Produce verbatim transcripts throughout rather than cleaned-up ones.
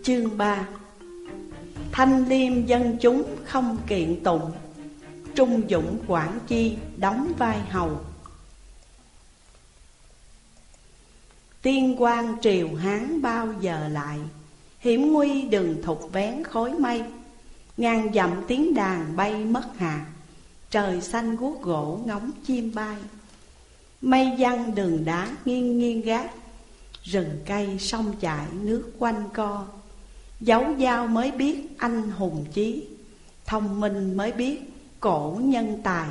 Chương ba. Thanh liêm dân chúng không kiện tụng, trung dũng quản chi đóng vai hầu. Tiên quan triều Hán bao giờ lại, hiểm nguy đường thục vén khói mây. Ngàn dặm tiếng đàn bay mất hạt, trời xanh guốc gỗ ngóng chim bay. Mây giăng đường đá nghiêng nghiêng gác, rừng cây sông chảy nước quanh co. Dấu dao mới biết anh hùng chí, thông minh mới biết cổ nhân tài.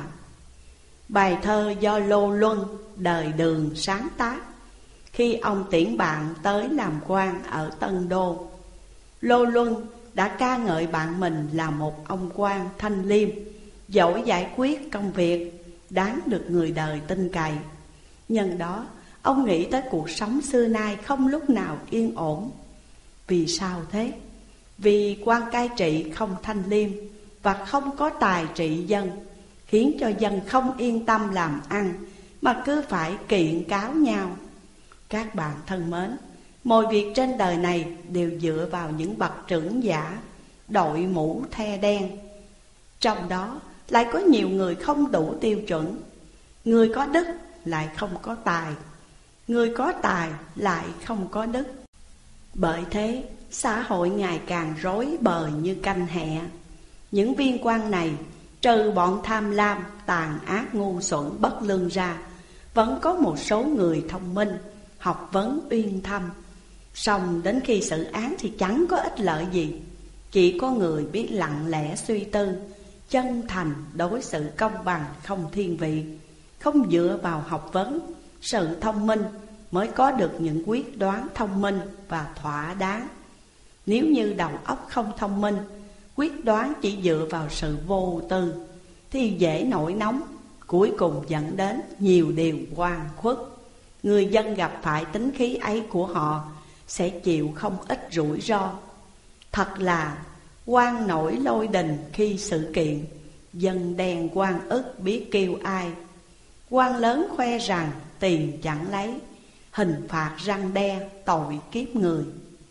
Bài thơ do Lô Luân đời Đường sáng tác khi ông tiễn bạn tới làm quan ở Tân Đô. Lô Luân đã ca ngợi bạn mình là một ông quan thanh liêm, giỏi giải quyết công việc, đáng được người đời tin cậy. Nhân đó ông nghĩ tới cuộc sống xưa nay không lúc nào yên ổn. Vì sao thế? Vì quan cai trị không thanh liêm và không có tài trị dân, khiến cho dân không yên tâm làm ăn mà cứ phải kiện cáo nhau. Các bạn thân mến, mọi việc trên đời này đều dựa vào những bậc trưởng giả đội mũ the đen. Trong đó lại có nhiều người không đủ tiêu chuẩn. Người có đức lại không có tài, người có tài lại không có đức. Bởi thế xã hội ngày càng rối bời như canh hẹ. Những viên quan này trừ bọn tham lam, tàn ác, ngu xuẩn, bất lương ra, vẫn có một số người thông minh, học vấn uyên thâm. Song đến khi xử án thì chẳng có ích lợi gì. Chỉ có người biết lặng lẽ suy tư, chân thành đối xử công bằng, không thiên vị, không dựa vào học vấn, sự thông minh mới có được những quyết đoán thông minh và thỏa đáng. Nếu như đầu óc không thông minh, quyết đoán chỉ dựa vào sự vô tư, thì dễ nổi nóng, cuối cùng dẫn đến nhiều điều oan khuất. Người dân gặp phải tính khí ấy của họ sẽ chịu không ít rủi ro. Thật là quan nổi lôi đình khi sự kiện, dân đen quan ức biết kêu ai. Quan lớn khoe rằng tiền chẳng lấy, hình phạt răn đe tội kiếp người.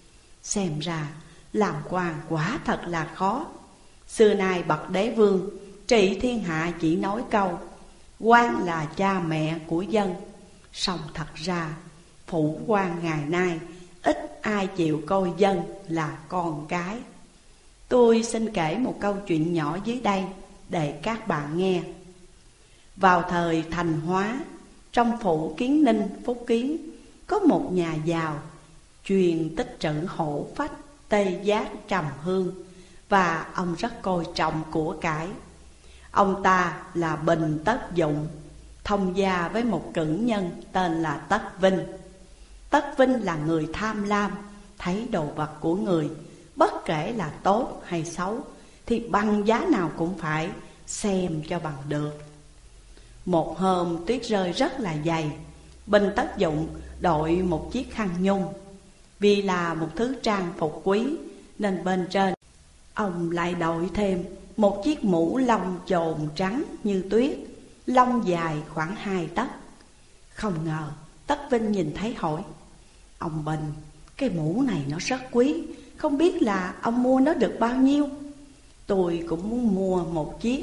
Xem ra làm quan quả thật là khó. Xưa nay bậc đế vương trị thiên hạ chỉ nói câu quan là cha mẹ của dân. Song thật ra phủ quan ngày nay ít ai chịu coi dân là con cái. Tôi xin kể một câu chuyện nhỏ dưới đây để các bạn nghe. Vào thời Thành Hóa, trong phủ Kiến Ninh, Phúc Kiến, có một nhà giàu chuyên tích trữ hổ phách, tê giác, trầm hương, và ông rất coi trọng của cải. Ông ta là Bình Tất Dụng, thông gia với một cử nhân tên là Tất Vinh. Tất Vinh là người tham lam, thấy đồ vật của người, bất kể là tốt hay xấu, thì bằng giá nào cũng phải xem cho bằng được. Một hôm tuyết rơi rất là dày, Bình Tất Dụng đội một chiếc khăn nhung. Vì là một thứ trang phục quý nên bên trên ông lại đội thêm một chiếc mũ lông chồn trắng như tuyết, lông dài khoảng hai tấc. Không ngờ Tất Vinh nhìn thấy hỏi: "Ông Bình, cái mũ này nó rất quý, không biết là ông mua nó được bao nhiêu?" "Tôi cũng muốn mua một chiếc."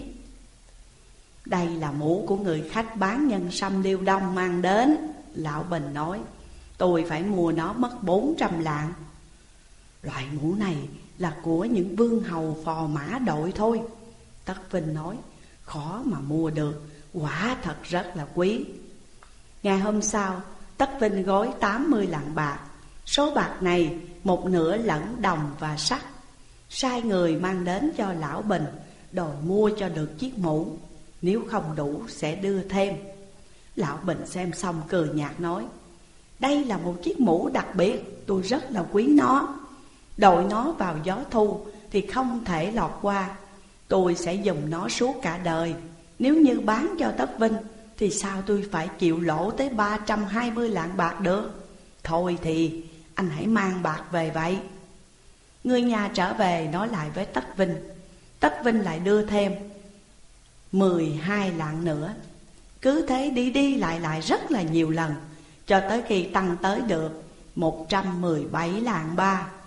"Đây là mũ của người khách bán nhân sâm Liêu Đông mang đến," Lão Bình nói. "Tôi phải mua nó mất bốn trăm lạng." "Loại mũ này là của những vương hầu phò mã đội thôi," Tất Vinh nói. "Khó mà mua được, quả thật rất là quý." Ngày hôm sau, Tất Vinh gói tám mươi lạng bạc. Số bạc này một nửa lẫn đồng và sắt, sai người mang đến cho Lão Bình, đòi mua cho được chiếc mũ, nếu không đủ sẽ đưa thêm. Lão Bình xem xong cười nhạt nói: "Đây là một chiếc mũ đặc biệt, tôi rất là quý nó. Đội nó vào gió thu thì không thể lọt qua. Tôi sẽ dùng nó suốt cả đời. Nếu như bán cho Tất Vinh thì sao tôi phải chịu lỗ tới ba trăm hai mươi lạng bạc được? Thôi thì anh hãy mang bạc về vậy." Người nhà trở về nói lại với Tất Vinh. Tất Vinh lại đưa thêm mười hai lạng nữa. Cứ thế đi đi lại lại rất là nhiều lần, cho tới khi tăng tới được một trăm mười bảy lạng ba.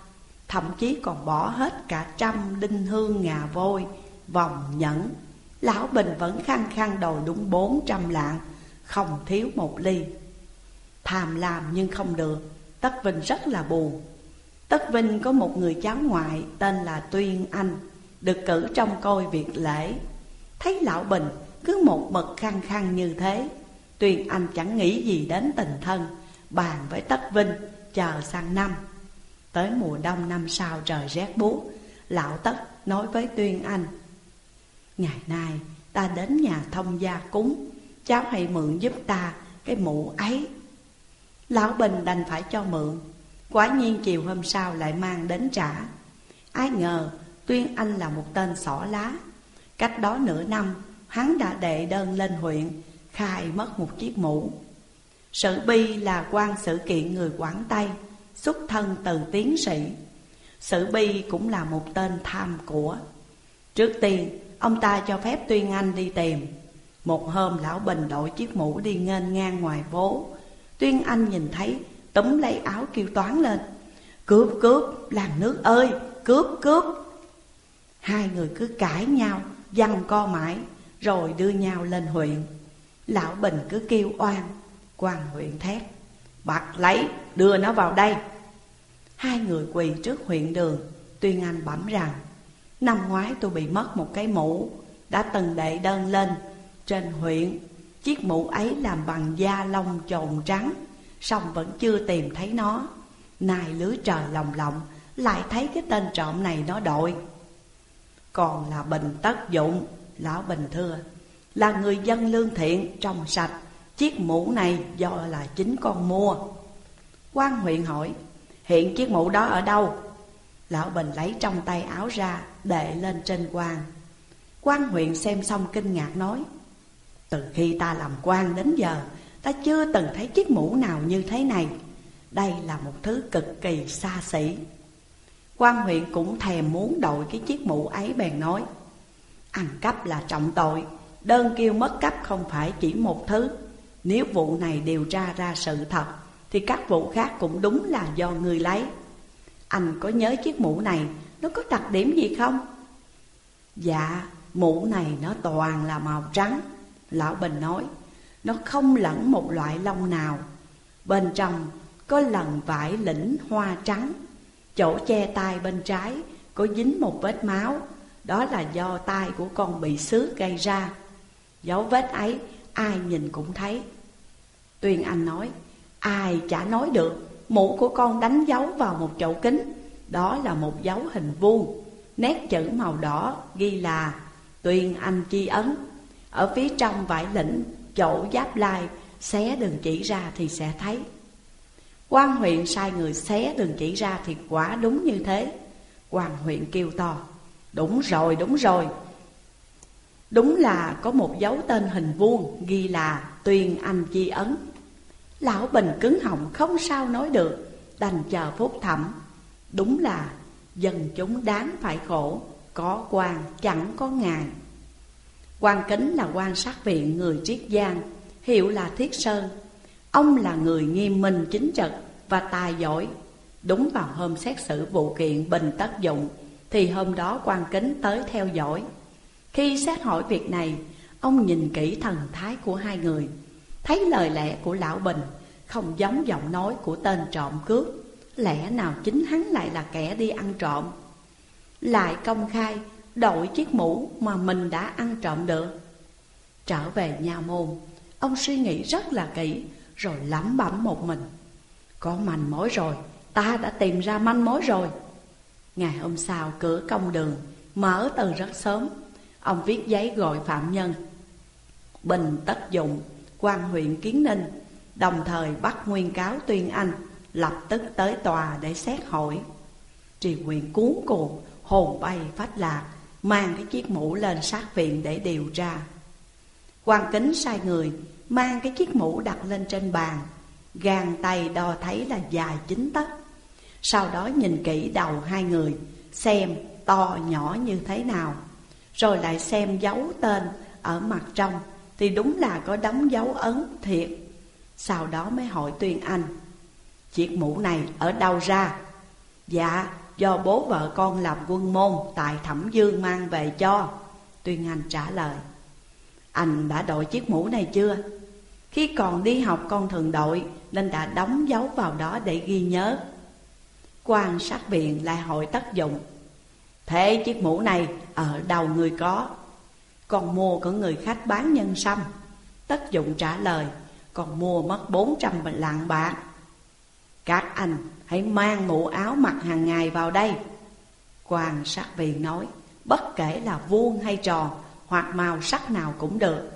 thậm chí còn bỏ hết cả trăm đinh hương ngà vôi, vòng nhẫn. Lão Bình vẫn khăng khăng đòi đúng bốn trăm lạng, không thiếu một ly. Tham lam nhưng không được, Tất Vinh rất là buồn. Tất Vinh có một người cháu ngoại tên là Tuyên Anh, được cử trông coi việc lễ. Thấy Lão Bình cứ một mực khăng khăng như thế, Tuyên Anh chẳng nghĩ gì đến tình thân, bàn với Tất Vinh chờ sang năm. Tới mùa đông năm sau trời rét buốt, Lão Tất nói với Tuyên Anh: ngày nay ta đến nhà thông gia cúng, cháu hãy mượn giúp ta cái mũ ấy. Lão Bình đành phải cho mượn. Quả nhiên chiều hôm sau lại mang đến trả. Ai ngờ Tuyên Anh là một tên xỏ lá. Cách đó nửa năm, hắn đã đệ đơn lên huyện, khai mất một chiếc mũ. Sử Bi là quan sử kiện người Quảng Tây, xuất thân từ tiến sĩ. Sử Bi cũng là một tên tham của. Trước tiên ông ta cho phép Tuyên Anh đi tìm. Một hôm Lão Bình đội chiếc mũ đi nghênh ngang ngoài phố. Tuyên Anh nhìn thấy, túm lấy áo kêu toán lên: cướp cướp, làng nước ơi, cướp cướp. Hai người cứ cãi nhau, giằng co mãi, rồi đưa nhau lên huyện. Lão Bình cứ kêu oan. Quan huyện thét: bắt lấy, đưa nó vào đây. Hai người quỳ trước huyện đường. Tuyên Anh bẩm rằng: năm ngoái tôi bị mất một cái mũ, đã từng đệ đơn lên trên huyện. Chiếc mũ ấy làm bằng da lông chồn trắng, song vẫn chưa tìm thấy nó. Nay lưới trời lồng lộng, lại thấy cái tên trộm này nó đội. Còn là Bình Tất Dụng, Lão Bình thưa, là người dân lương thiện, trong sạch. Chiếc mũ này do là chính con mua. Quan huyện hỏi: hiện chiếc mũ đó ở đâu? Lão Bình lấy trong tay áo ra, đệ lên trên quan. Quan huyện xem xong kinh ngạc nói: từ khi ta làm quan đến giờ, ta chưa từng thấy chiếc mũ nào như thế này. Đây là một thứ cực kỳ xa xỉ. Quan huyện cũng thèm muốn đội cái chiếc mũ ấy, bèn nói: ăn cắp là trọng tội, đơn kêu mất cắp không phải chỉ một thứ. Nếu vụ này điều tra ra sự thật, thì các vụ khác cũng đúng là do người lấy. Anh có nhớ chiếc mũ này nó có đặc điểm gì không? Dạ, mũ này nó toàn là màu trắng. Lão Bình nói: nó không lẫn một loại lông nào. Bên trong có lần vải lĩnh hoa trắng. Chỗ che tai bên trái có dính một vết máu, đó là do tai của con bị xước gây ra. Dấu vết ấy ai nhìn cũng thấy. Tuyên Anh nói: ai chả nói được, mũ của con đánh dấu vào một chậu kính, đó là một dấu hình vuông, nét chữ màu đỏ ghi là Tuyên Anh chi ấn. Ở phía trong vải lĩnh, chỗ giáp lai, xé đường chỉ ra thì sẽ thấy. Quan huyện sai người xé đường chỉ ra thì quả đúng như thế. Quan huyện kêu to: đúng rồi, đúng rồi. Đúng là có một dấu tên hình vuông ghi là Tuyên Anh chi ấn. Lão Bình cứng họng không sao nói được, đành chờ phúc thẩm. Đúng là dân chúng đáng phải khổ, có quan chẳng có ngài. Quan Kính là quan sát viện người Triết Giang, hiệu là Thiết Sơn. Ông là người nghiêm minh chính trực và tài giỏi. Đúng vào hôm xét xử vụ kiện Bình Tất Dụng, thì hôm đó Quan Kính tới theo dõi. Khi xét hỏi việc này, ông nhìn kỹ thần thái của hai người, thấy lời lẽ của Lão Bình không giống giọng nói của tên trộm cướp. Lẽ nào chính hắn lại là kẻ đi ăn trộm, lại công khai đội chiếc mũ mà mình đã ăn trộm được? Trở về nha môn, ông suy nghĩ rất là kỹ, rồi lẩm bẩm một mình: có manh mối rồi, ta đã tìm ra manh mối rồi. Ngày hôm sau cửa công đường mở từ rất sớm. Ông viết giấy gọi phạm nhân Bình Tất Dụng, quan huyện Kiến Ninh, đồng thời bắt nguyên cáo Tuyên Anh lập tức tới tòa để xét hỏi. Triều Quyền cuống cuồng, hồn bay phách lạc, mang cái chiếc mũ lên sát viện để điều tra. Quan Kính sai người mang cái chiếc mũ đặt lên trên bàn, gàn tay đo thấy là dài chín tấc. Sau đó nhìn kỹ đầu hai người, xem to nhỏ như thế nào, rồi lại xem dấu tên ở mặt trong, thì đúng là có đóng dấu ấn thiệt. Sau đó mới hỏi Tuyên Anh: chiếc mũ này ở đâu ra? Dạ, do bố vợ con làm quân môn tại Thẩm Dương mang về cho. Tuyên Anh trả lời. Anh đã đội chiếc mũ này chưa? Khi còn đi học con thường đội, nên đã đóng dấu vào đó để ghi nhớ. Quan sát viện lại hỏi Tất Dụng. Thế chiếc mũ này ở đâu người có? Con mua của người khách bán nhân sâm. Tất Dụng trả lời. Con mua mất bốn trăm lạng bạc. Các anh hãy mang mũ áo mặc hàng ngày vào đây. Quan sát viện nói. Bất kể là vuông hay tròn, hoặc màu sắc nào cũng được.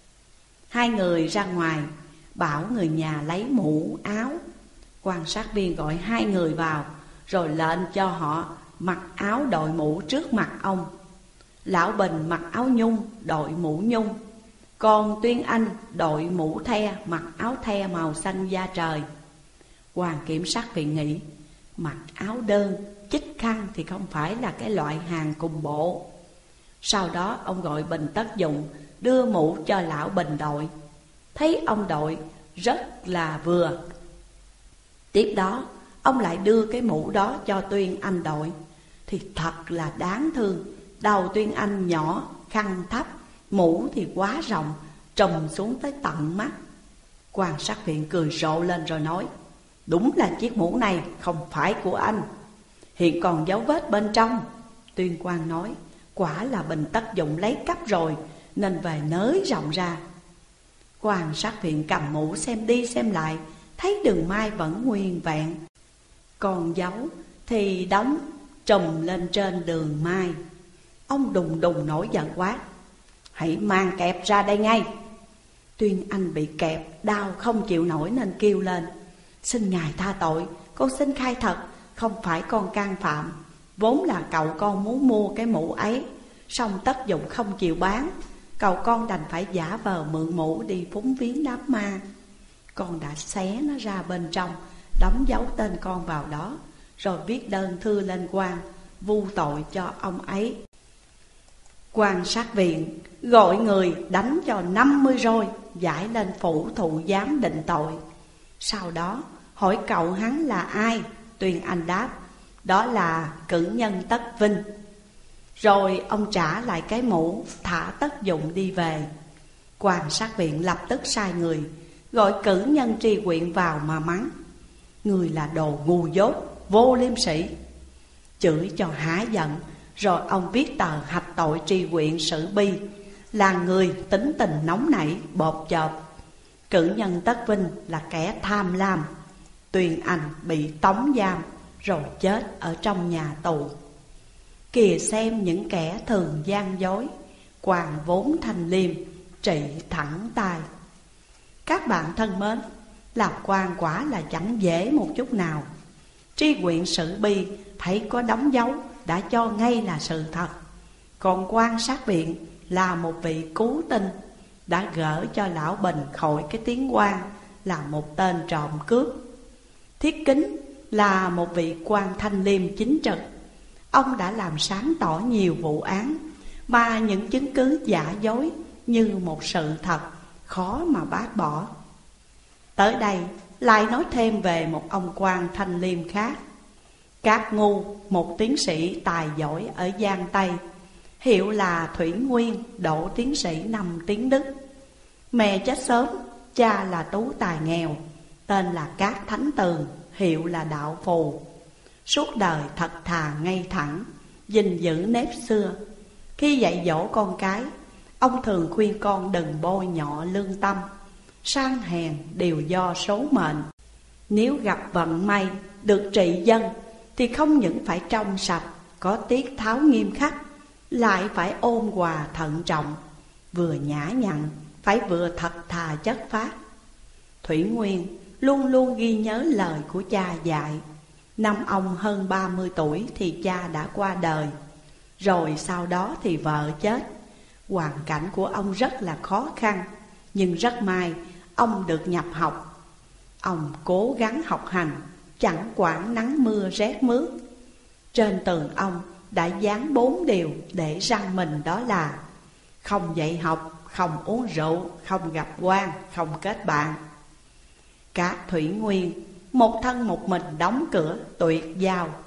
Hai người ra ngoài, bảo người nhà lấy mũ áo. Quan sát viên gọi hai người vào, rồi lệnh cho họ mặc áo đội mũ trước mặt ông. Lão Bình mặc áo nhung, đội mũ nhung. Còn Tuyên Anh đội mũ the, mặc áo the màu xanh da trời. Quan kiểm sát viện nghĩ, mặc áo đơn, chích khăn thì không phải là cái loại hàng cùng bộ. Sau đó ông gọi Bình Tất Dụng đưa mũ cho lão Bình đội. Thấy ông đội rất là vừa. Tiếp đó ông lại đưa cái mũ đó cho Tuyên Anh đội. Thì thật là đáng thương. Đầu Tuyên Anh nhỏ, khăn thấp, mũ thì quá rộng, trùm xuống tới tận mắt. Quan sát viện cười rộ lên rồi nói. Đúng là chiếc mũ này không phải của anh. Hiện còn dấu vết bên trong. Tuyên Quang nói. Quả là Bình Tất Dụng lấy cắp rồi, nên về nới rộng ra. Quan sát viện cầm mũ xem đi xem lại, thấy đường mai vẫn nguyên vẹn, còn dấu thì đóng trùm lên trên đường mai. Ông đùng đùng nổi giận quá. Hãy mang kẹp ra đây ngay. Tuyên Anh bị kẹp, đau không chịu nổi nên kêu lên. Xin ngài tha tội, con xin khai thật, không phải con can phạm. Vốn là cậu con muốn mua cái mũ ấy, song Tất Dụng không chịu bán. Cậu con đành phải giả vờ mượn mũ đi phúng viếng đám ma. Con đã xé nó ra bên trong, đóng dấu tên con vào đó, rồi viết đơn thư lên quan, vu tội cho ông ấy. Quan sát viện gọi người đánh cho năm mươi roi, giải lên phủ thụ giám định tội. Sau đó hỏi cậu hắn là ai. Tuyên Anh đáp, đó là cử nhân Tất Vinh. Rồi ông trả lại cái mũ, thả Tất Dụng đi về. Quan sát viện lập tức sai người gọi cử nhân tri huyện vào mà mắng. Người là đồ ngu dốt, vô liêm sĩ. Chửi cho hả giận. Rồi ông viết tờ hạch tội tri huyện Sử Bi, là người tính tình nóng nảy, bộp chộp. Cử nhân Tất Vinh là kẻ tham lam. Tuyên Anh bị tống giam, rồi chết ở trong nhà tù. Kìa xem những kẻ thường gian dối, quan vốn thanh liêm, trị thẳng tay. Các bạn thân mến, làm quan quả là chẳng dễ một chút nào. Tri huyện Sử Bi thấy có đóng dấu đã cho ngay là sự thật. Còn quan sát viện là một vị cứu tinh, đã gỡ cho lão Bình khỏi cái tiếng quan là một tên trộm cướp. Thiết Kính là một vị quan thanh liêm chính trực. Ông đã làm sáng tỏ nhiều vụ án mà những chứng cứ giả dối như một sự thật, khó mà bác bỏ. Tới đây lại nói thêm về một ông quan thanh liêm khác. Cát Ngu, một tiến sĩ tài giỏi ở Giang Tây, hiệu là Thủy Nguyên, đỗ tiến sĩ năm tiếng Đức. Mẹ chết sớm, cha là tú tài nghèo, tên là Cát Thánh Tường, hiệu là Đạo Phù. Suốt đời thật thà ngay thẳng, gìn giữ nếp xưa. Khi dạy dỗ con cái, ông thường khuyên con đừng bôi nhọ lương tâm. Sang hèn đều do số mệnh. Nếu gặp vận may được trị dân thì không những phải trong sạch, có tiết tháo nghiêm khắc, lại phải ôn hòa thận trọng, vừa nhã nhặn phải vừa thật thà chất phác. Thủy Nguyên luôn luôn ghi nhớ lời của cha dạy. Năm ông hơn ba mươi tuổi thì cha đã qua đời. Rồi sau đó thì vợ chết. Hoàn cảnh của ông rất là khó khăn, nhưng rất may ông được nhập học. Ông cố gắng học hành, chẳng quản nắng mưa rét mướt. Trên tường ông đã dán bốn điều để răng mình, đó là không dạy học, không uống rượu, không gặp quan, không kết bạn. Cát Thủy Nguyên một thân một mình đóng cửa tuyệt giao,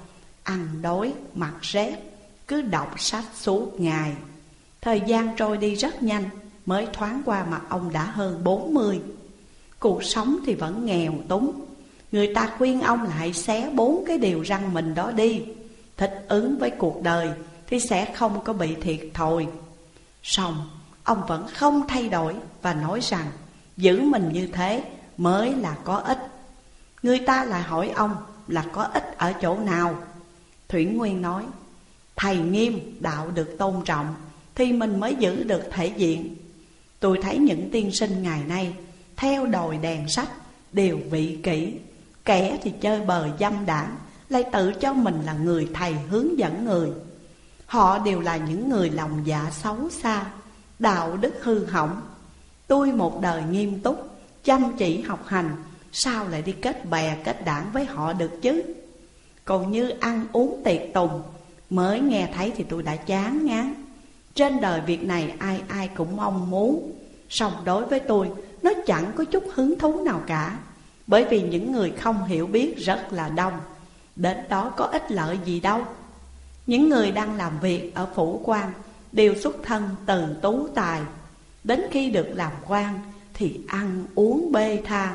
ăn đói, mặc rét, cứ đọc sách suốt ngày. Thời gian trôi đi rất nhanh, mới thoáng qua mặt ông đã hơn bốn mươi. Cuộc sống thì vẫn nghèo túng. Người ta khuyên ông là hãy xé bốn cái điều răng mình đó đi, thích ứng với cuộc đời thì sẽ không có bị thiệt thòi. Song ông vẫn không thay đổi và nói rằng giữ mình như thế mới là có ích. Người ta lại hỏi ông là có ích ở chỗ nào. Thủy Nguyên nói: thầy nghiêm, đạo được tôn trọng thì mình mới giữ được thể diện. Tôi thấy những tiên sinh ngày nay theo đòi đèn sách đều vị kỷ, kẻ thì chơi bời dâm đảng, lại tự cho mình là người thầy hướng dẫn người. Họ đều là những người lòng dạ xấu xa, đạo đức hư hỏng. Tôi một đời nghiêm túc, chăm chỉ học hành, sao lại đi kết bè kết đảng với họ được chứ? Còn như ăn uống tiệc tùng, mới nghe thấy thì tôi đã chán ngán. Trên đời việc này ai ai cũng mong muốn, song đối với tôi nó chẳng có chút hứng thú nào cả. Bởi vì những người không hiểu biết rất là đông, đến đó có ích lợi gì đâu. Những người đang làm việc ở phủ quan đều xuất thân từ tú tài, đến khi được làm quan thì ăn uống bê tha.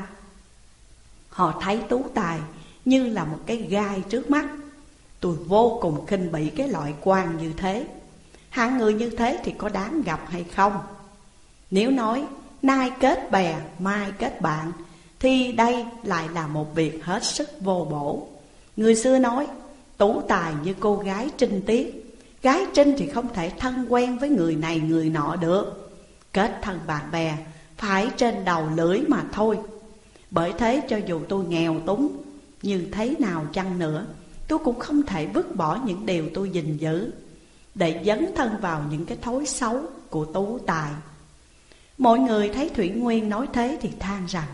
Họ thấy tú tài như là một cái gai trước mắt. Tôi vô cùng khinh bỉ cái loại quan như thế. Hạng người như thế thì có đáng gặp hay không? Nếu nói nay kết bè, mai kết bạn, thì đây lại là một việc hết sức vô bổ. Người xưa nói tú tài như cô gái trinh tiết, gái trinh thì không thể thân quen với người này người nọ được. Kết thân bạn bè phải trên đầu lưỡi mà thôi. Bởi thế cho dù tôi nghèo túng như thế nào chăng nữa, tôi cũng không thể vứt bỏ những điều tôi gìn giữ để dấn thân vào những cái thói xấu của tú tài. Mọi người thấy Thủy Nguyên nói thế thì than rằng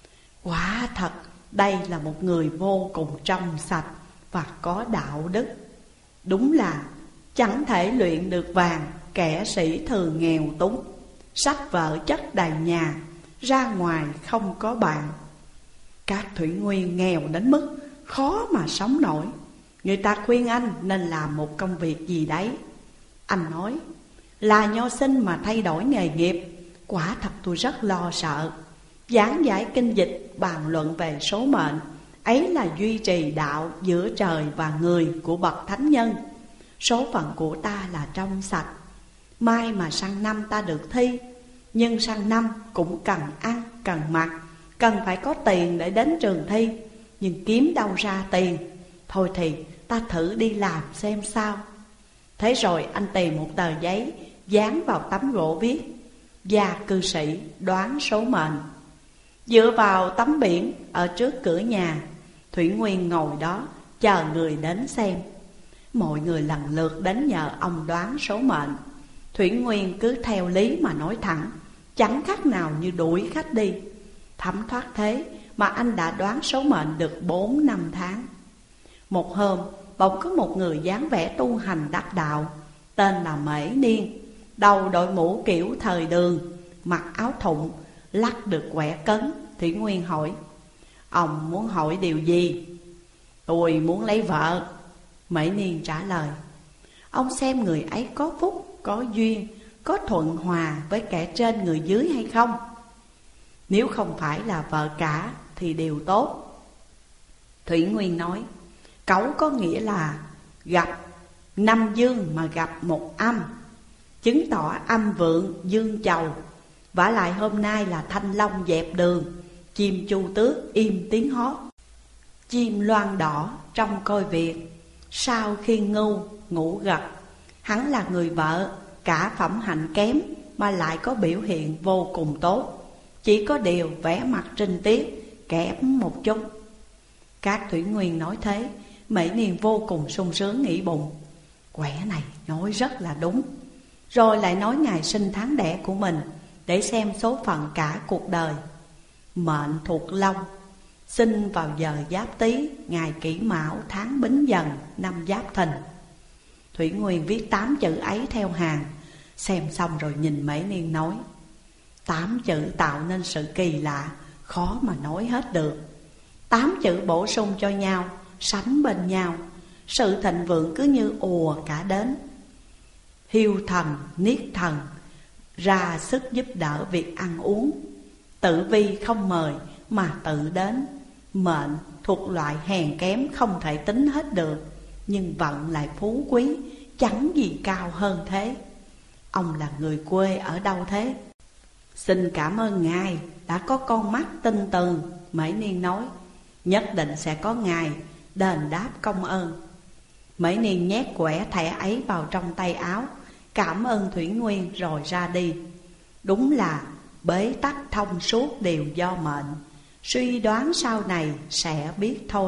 quả thật đây là một người vô cùng trong sạch và có đạo đức. Đúng là chẳng thể luyện được vàng, kẻ sĩ thường nghèo túng. Sách vở chất đầy nhà, ra ngoài không có bạn. Các Thủy Nguyên nghèo đến mức khó mà sống nổi. Người ta khuyên anh nên làm một công việc gì đấy. Anh nói là nho sinh mà thay đổi nghề nghiệp, quả thật tôi rất lo sợ. Giảng giải kinh dịch, bàn luận về số mệnh, ấy là duy trì đạo giữa trời và người của bậc thánh nhân. Số phận của ta là trong sạch. Mai mà sang năm ta được thi, nhưng sang năm cũng cần ăn, cần mặc, cần phải có tiền để đến trường thi. Nhưng kiếm đâu ra tiền? Thôi thì ta thử đi làm xem sao. Thế rồi anh tìm một tờ giấy, dán vào tấm gỗ viết gia cư sĩ đoán số mệnh. Dựa vào tấm biển ở trước cửa nhà, Thủy Nguyên ngồi đó chờ người đến xem. Mọi người lần lượt đến nhờ ông đoán số mệnh. Thủy Nguyên cứ theo lý mà nói thẳng, chẳng khác nào như đuổi khách đi. Thấm thoát thế mà anh đã đoán số mệnh được bốn năm tháng. Một hôm bỗng có một người dáng vẻ tu hành đắc đạo, tên là Mễ Niên, đầu đội mũ kiểu thời Đường, mặc áo thụng, lắc được quẻ cấn. Thủy Nguyên hỏi: ông muốn hỏi điều gì? Tôi muốn lấy vợ. Mễ Niên trả lời: ông xem người ấy có phúc, có duyên, có thuận hòa với kẻ trên người dưới hay không? Nếu không phải là vợ cả thì đều tốt. Thủy Nguyên nói: cẩu có nghĩa là gặp năm dương mà gặp một âm, chứng tỏ âm vượng dương chầu. Vả lại hôm nay là thanh long dẹp đường, chim chu tước im tiếng hót, chim loan đỏ trong coi việc, sao khi ngu ngủ gật. Hắn là người vợ, cả phẩm hạnh kém mà lại có biểu hiện vô cùng tốt, chỉ có điều vẻ mặt trinh tiết kém một chút. Các Thủy Nguyên nói thế, Mễ Niên vô cùng sung sướng nghĩ bụng: quẻ này nói rất là đúng. Rồi lại nói ngày sinh tháng đẻ của mình để xem số phận cả cuộc đời. Mệnh thuộc Long, sinh vào giờ Giáp Tý, ngày Kỷ Mão, tháng Bính Dần, năm Giáp Thìn. Thủy Nguyên viết tám chữ ấy theo hàng, xem xong rồi nhìn Mễ Niên nói: tám chữ tạo nên sự kỳ lạ, khó mà nói hết được. Tám chữ bổ sung cho nhau, sánh bên nhau, sự thịnh vượng cứ như ùa cả đến. Hiêu thần, niết thần ra sức giúp đỡ việc ăn uống. Tử vi không mời mà tự đến. Mệnh thuộc loại hèn kém không thể tính hết được, nhưng vận lại phú quý, chẳng gì cao hơn thế. Ông là người quê ở đâu thế? Xin cảm ơn ngài đã có con mắt tinh tường. Mễ Niên nói, nhất định sẽ có ngài đền đáp công ơn. Mễ Niên nhét quẻ thẻ ấy vào trong tay áo, cảm ơn Thủy Nguyên rồi ra đi. Đúng là bế tắc thông suốt đều do mệnh, suy đoán sau này sẽ biết thôi.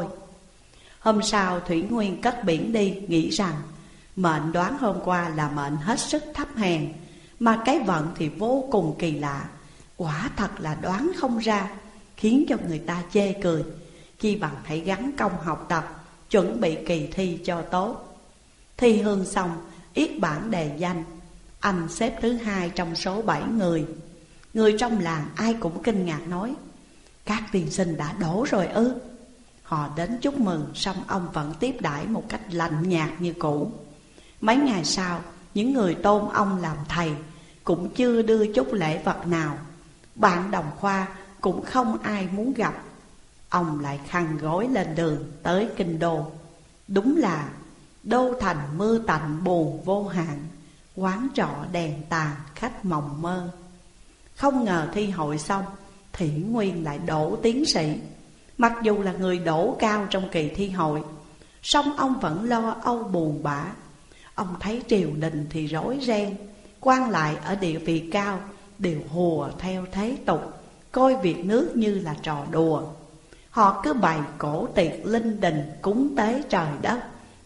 Hôm sau Thủy Nguyên cất biển đi, nghĩ rằng mệnh đoán hôm qua là mệnh hết sức thấp hèn, mà cái vận thì vô cùng kỳ lạ, quả thật là đoán không ra, khiến cho người ta chê cười. Chi bằng hãy gắng công học tập, chuẩn bị kỳ thi cho tốt. Thi hương xong, yết bản đề danh, anh xếp thứ hai trong số bảy người. Người trong làng ai cũng kinh ngạc nói, các tiên sinh đã đổ rồi ư? Họ đến chúc mừng, song ông vẫn tiếp đãi một cách lạnh nhạt như cũ. Mấy ngày sau, những người tôn ông làm thầy cũng chưa đưa chút lễ vật nào. Bạn đồng khoa cũng không ai muốn gặp. Ông lại khăn gói lên đường tới kinh đô. Đúng là đô thành mưa tạnh buồn vô hạn, quán trọ đèn tàn khách mộng mơ. Không ngờ thi hội xong, Thủy Nguyên lại đỗ tiến sĩ. Mặc dù là người đỗ cao trong kỳ thi hội, song ông vẫn lo âu buồn bã. Ông thấy triều đình thì rối ren, quan lại ở địa vị cao đều hùa theo thế tục, coi việc nước như là trò đùa. Họ cứ bày cổ tiệc linh đình cúng tế trời đất.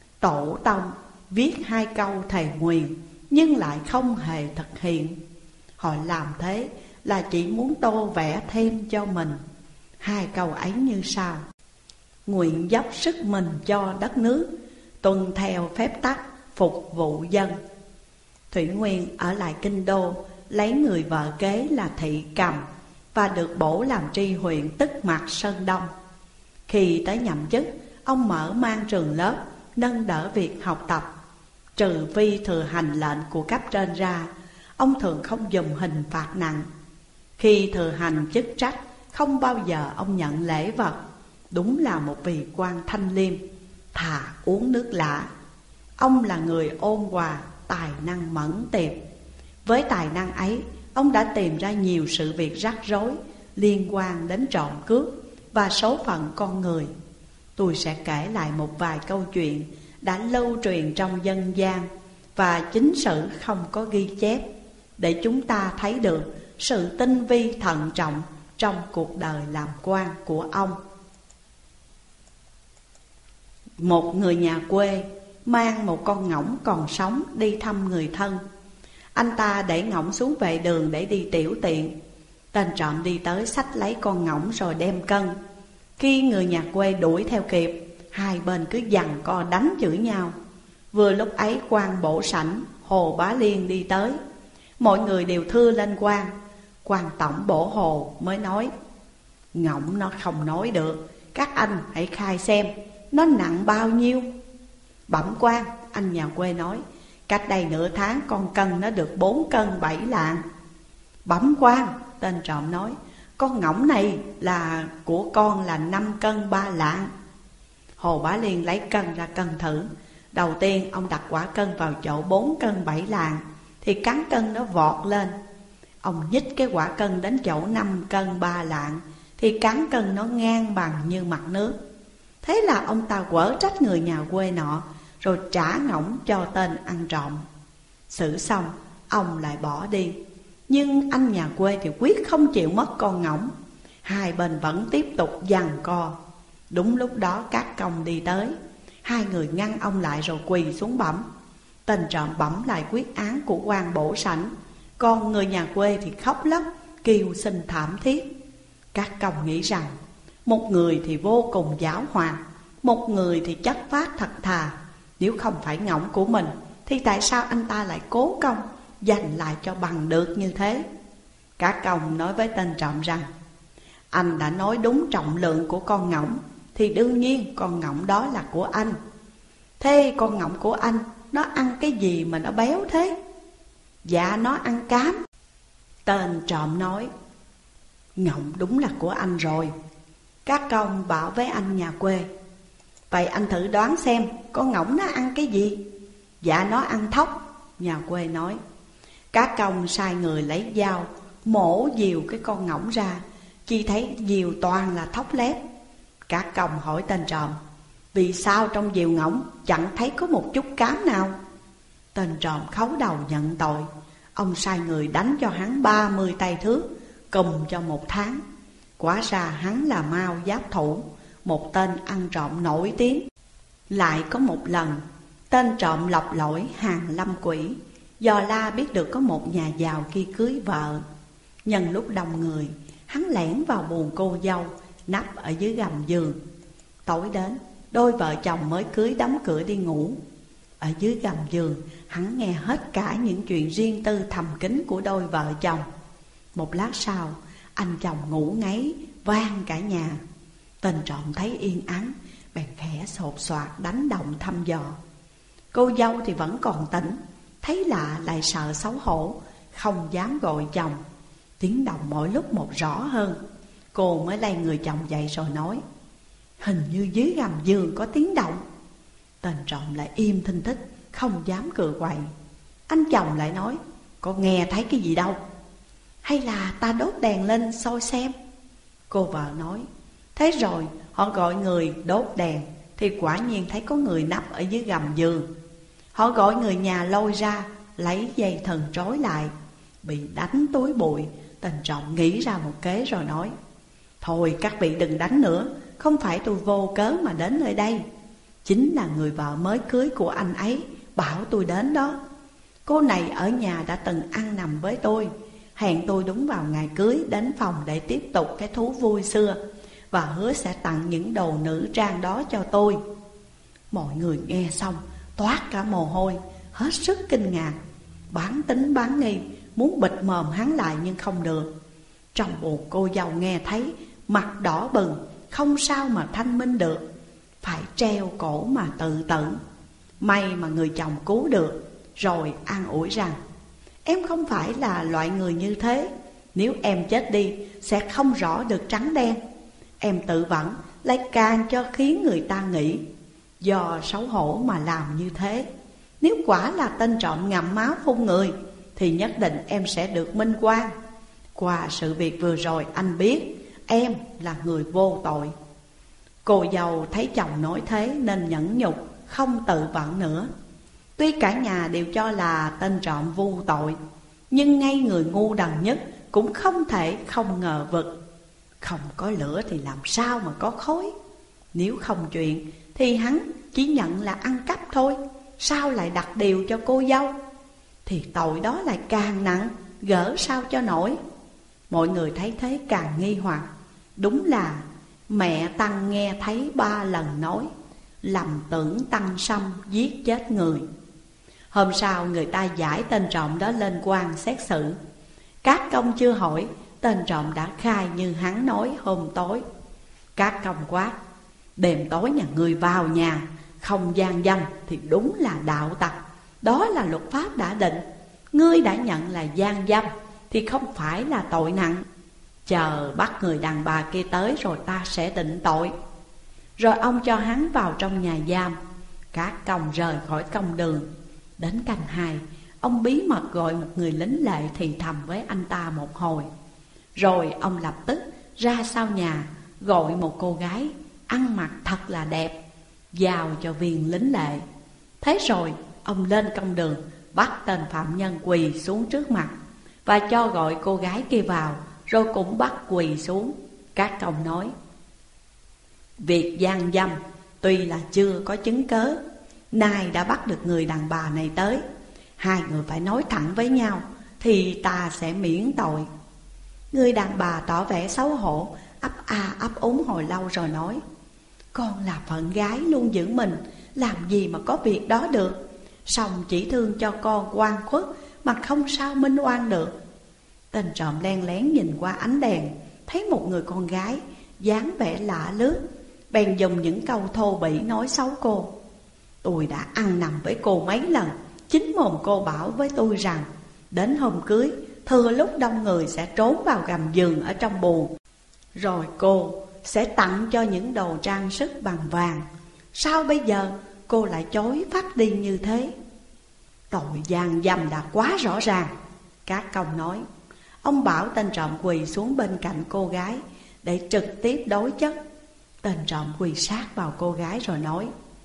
Tổ tông viết hai câu thề nguyền nhưng lại không hề thực hiện. Họ làm thế là chỉ muốn tô vẽ thêm cho mình. Hai câu ấy như sau: nguyện dốc sức mình cho đất nước, tuân theo phép tắc phục vụ dân. Thủy Nguyên ở lại kinh đô, lấy người vợ kế là Thị Cầm và được bổ làm tri huyện tức mặt Sơn Đông. Khi tới nhậm chức, ông mở mang trường lớp, nâng đỡ việc học tập. Trừ phi thừa hành lệnh của cấp trên ra, ông thường không dùng hình phạt nặng. Khi thừa hành chức trách, không bao giờ ông nhận lễ vật. Đúng là một vị quan thanh liêm, thà uống nước lã. Ông là người ôn hòa, tài năng mẫn tiệp. Với tài năng ấy, ông đã tìm ra nhiều sự việc rắc rối liên quan đến trộm cướp và số phận con người. Tôi sẽ kể lại một vài câu chuyện đã lưu truyền trong dân gian và chính sử không có ghi chép, để chúng ta thấy được sự tinh vi thận trọng trong cuộc đời làm quan của ông. Một người nhà quê mang một con ngỗng còn sống đi thăm người thân. Anh ta để ngỗng xuống vệ đường để đi tiểu tiện. Tên trộm đi tới xách lấy con ngỗng rồi đem cân. Khi người nhà quê đuổi theo kịp, hai bên cứ giằng co đánh chửi nhau. Vừa lúc ấy quan bổ sảnh Hồ Bá Liên đi tới. Mọi người đều thưa lên quan. Quan tổng bổ Hồ mới nói: ngỗng nó không nói được, các anh hãy khai xem nó nặng bao nhiêu. Bẩm quan, anh nhà quê nói: cách đây nửa tháng con cân nó được bốn cân bảy lạng. Bẩm quan, tên trộm nói: con ngỗng này là của con là năm cân ba lạng. Hồ Bá Liên lấy cân ra cân thử. Đầu tiên ông đặt quả cân vào chỗ bốn cân bảy lạng thì cán cân nó vọt lên. Ông nhích cái quả cân đến chỗ năm cân ba lạng thì cán cân nó ngang bằng như mặt nước. Thế là ông ta quở trách người nhà quê nọ, rồi trả ngỗng cho tên ăn trộm. Xử xong, ông lại bỏ đi. Nhưng anh nhà quê thì quyết không chịu mất con ngỗng. Hai bên vẫn tiếp tục giằng co. Đúng lúc đó các công đi tới. Hai người ngăn ông lại rồi quỳ xuống bẩm. Tên trộm bẩm lại quyết án của quan bổ sảnh, còn người nhà quê thì khóc lóc kêu xin thảm thiết. Các công nghĩ rằng một người thì vô cùng giảo hoạt, một người thì chất phác thật thà. Nếu không phải ngỗng của mình thì tại sao anh ta lại cố công giành lại cho bằng được như thế? Các công nói với tên trộm rằng: anh đã nói đúng trọng lượng của con ngỗng thì đương nhiên con ngỗng đó là của anh. Thế con ngỗng của anh nó ăn cái gì mà nó béo thế? Dạ nó ăn cám. Tên trộm nói: Ngỗng đúng là của anh rồi. Các công bảo với anh nhà quê: Vậy anh thử đoán xem con ngỗng nó ăn cái gì? Dạ nó ăn thóc, nhà quê nói. Các công sai người lấy dao mổ dìu cái con ngỗng ra, chỉ thấy dìu toàn là thóc lép. Các công hỏi tên trộm: Vì sao trong dìu ngỗng chẳng thấy có một chút cám nào? Tên trộm khấu đầu nhận tội. Ông sai người đánh cho hắn ba mươi tay thước, cùng cho một tháng. Quả ra hắn là Mao Giáp Thủ, một tên ăn trộm nổi tiếng. Lại có một lần, tên trộm lọc lỗi hàng lâm quỷ dò la biết được có một nhà giàu kia cưới vợ. Nhân lúc đông người, hắn lẻn vào buồng cô dâu, nấp ở dưới gầm giường. Tối đến, đôi vợ chồng mới cưới đóng cửa đi ngủ. Ở dưới gầm giường, hắn nghe hết cả những chuyện riêng tư thầm kín của đôi vợ chồng. Một lát sau, anh chồng ngủ ngáy vang cả nhà. Tên trộm thấy yên ắng, bèn khẽ sột soạt đánh động thăm dò. Cô dâu thì vẫn còn tỉnh, thấy lạ lại sợ xấu hổ, không dám gọi chồng. Tiếng động mỗi lúc một rõ hơn. Cô mới lay người chồng dậy rồi nói: Hình như dưới gầm giường có tiếng động. Tên trộm lại im thinh thích, không dám cựa quậy. Anh chồng lại nói: Có nghe thấy cái gì đâu? Hay là ta đốt đèn lên soi xem? Cô vợ nói: Thế rồi họ gọi người đốt đèn, thì quả nhiên thấy có người nấp ở dưới gầm giường. Họ gọi người nhà lôi ra, lấy dây thừng trói lại. Bị đánh túi bụi, tên trộm nghĩ ra một kế rồi nói: Thôi các vị đừng đánh nữa, không phải tôi vô cớ mà đến nơi đây. Chính là người vợ mới cưới của anh ấy bảo tôi đến đó. Cô này ở nhà đã từng ăn nằm với tôi, hẹn tôi đúng vào ngày cưới đến phòng để tiếp tục cái thú vui xưa, và hứa sẽ tặng những đồ nữ trang đó cho tôi. Mọi người nghe xong toát cả mồ hôi, hết sức kinh ngạc. Bán tính bán nghi, muốn bịt mồm hắn lại nhưng không được. Trong buồng cô dâu nghe thấy, mặt đỏ bừng, không sao mà thanh minh được, phải treo cổ mà tự tử. May mà người chồng cứu được, rồi an ủi rằng: Em không phải là loại người như thế. Nếu em chết đi sẽ không rõ được trắng đen. Em tự vẫn lại càng cho khiến người ta nghĩ do xấu hổ mà làm như thế. Nếu quả là tên trộm ngậm máu phun người, thì nhất định em sẽ được minh oan. Qua sự việc vừa rồi anh biết em là người vô tội. Cô dâu thấy chồng nói thế nên nhẫn nhục, không tự vận nữa. Tuy cả nhà đều cho là tên trộm vô tội, nhưng ngay người ngu đần nhất cũng không thể không ngờ vực. Không có lửa thì làm sao mà có khói? Nếu không chuyện thì hắn chỉ nhận là ăn cắp thôi, sao lại đặt điều cho cô dâu? Thì tội đó lại càng nặng, gỡ sao cho nổi. Mọi người thấy thế càng nghi hoặc. Đúng là mẹ Tăng nghe thấy ba lần nói, lầm tưởng Tăng Sâm giết chết người. Hôm sau người ta giải tên trộm đó lên quan xét xử. Các công chưa hỏi, tên trộm đã khai như hắn nói hôm tối. Các công quát: Đêm tối nhà ngươi vào nhà, không gian dâm thì đúng là đạo tặc. Đó là luật pháp đã định. Ngươi đã nhận là gian dâm thì không phải là tội nặng. Chờ bắt người đàn bà kia tới rồi ta sẽ định tội. Rồi ông cho hắn vào trong nhà giam. Các công rời khỏi công đường. Đến canh hai, ông bí mật gọi một người lính lệ thì thầm với anh ta một hồi. Rồi ông lập tức ra sau nhà, gọi một cô gái ăn mặc thật là đẹp, giao cho viên lính lệ. Thế rồi ông lên công đường, bắt tên phạm nhân quỳ xuống trước mặt, và cho gọi cô gái kia vào, rồi cũng bắt quỳ xuống. Các công nói: Việc gian dâm tuy là chưa có chứng cớ, nay đã bắt được người đàn bà này tới, hai người phải nói thẳng với nhau, thì ta sẽ miễn tội. Người đàn bà tỏ vẻ xấu hổ, ấp a ấp úng hồi lâu rồi nói: Con là phận gái luôn giữ mình, làm gì mà có việc đó được. Xong chỉ thương cho con oan khuất, mà không sao minh oan được. Tên trộm len lén nhìn qua ánh đèn, thấy một người con gái dáng vẻ lạ lướt, bèn dùng những câu thô bỉ nói xấu cô. Tôi đã ăn nằm với cô mấy lần. Chính mồm cô bảo với tôi rằng đến hôm cưới, thừa lúc đông người sẽ trốn vào gầm giường ở trong buồng, rồi cô sẽ tặng cho những đồ trang sức bằng vàng. Sao bây giờ cô lại chối phát đi như thế? Tội gian dâm đã quá rõ ràng, Cát Công nói. Ông bảo tên trộm quỳ xuống bên cạnh cô gái để trực tiếp đối chất. Tên trộm quỳ sát vào cô gái rồi nói: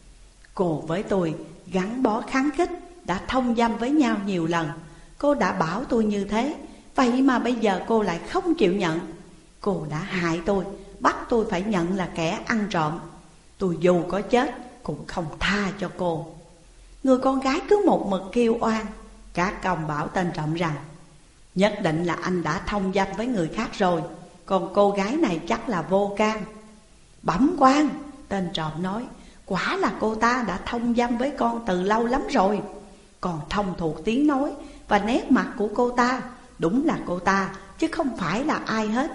Cô với tôi gắn bó khăng khít, đã thông dâm với nhau nhiều lần. Cô đã bảo tôi như thế, vậy mà bây giờ cô lại không chịu nhận. Cô đã hại tôi, bắt tôi phải nhận là kẻ ăn trộm. Tôi dù có chết cũng không tha cho cô. Người con gái cứ một mực kêu oan. Cát Công bảo tên trộm rằng: Nhất định là anh đã thông dâm với người khác rồi, còn cô gái này chắc là vô can. Bẩm quan, tên trộm nói, quả là cô ta đã thông dâm với con từ lâu lắm rồi. Còn thông thuộc tiếng nói và nét mặt của cô ta, đúng là cô ta chứ không phải là ai hết.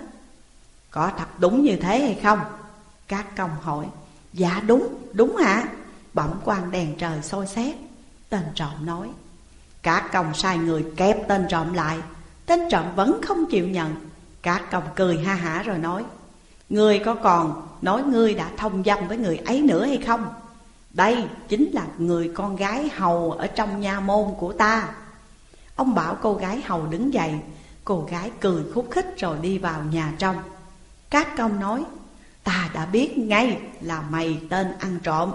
Có thật đúng như thế hay không? Cát Công hỏi. Dạ đúng, đúng ạ. Bẩm quan đèn trời soi xét, tên trộm nói. Cát Công sai người kẹp tên trộm lại. Tên trộm vẫn không chịu nhận. Cát Công cười ha hả rồi nói: Ngươi có còn nói ngươi đã thông dâm với người ấy nữa hay không? Đây chính là người con gái hầu ở trong nha môn của ta. Ông bảo cô gái hầu đứng dậy. Cô gái cười khúc khích rồi đi vào nhà trong. Cát Công nói: Ta đã biết ngay là mày tên ăn trộm.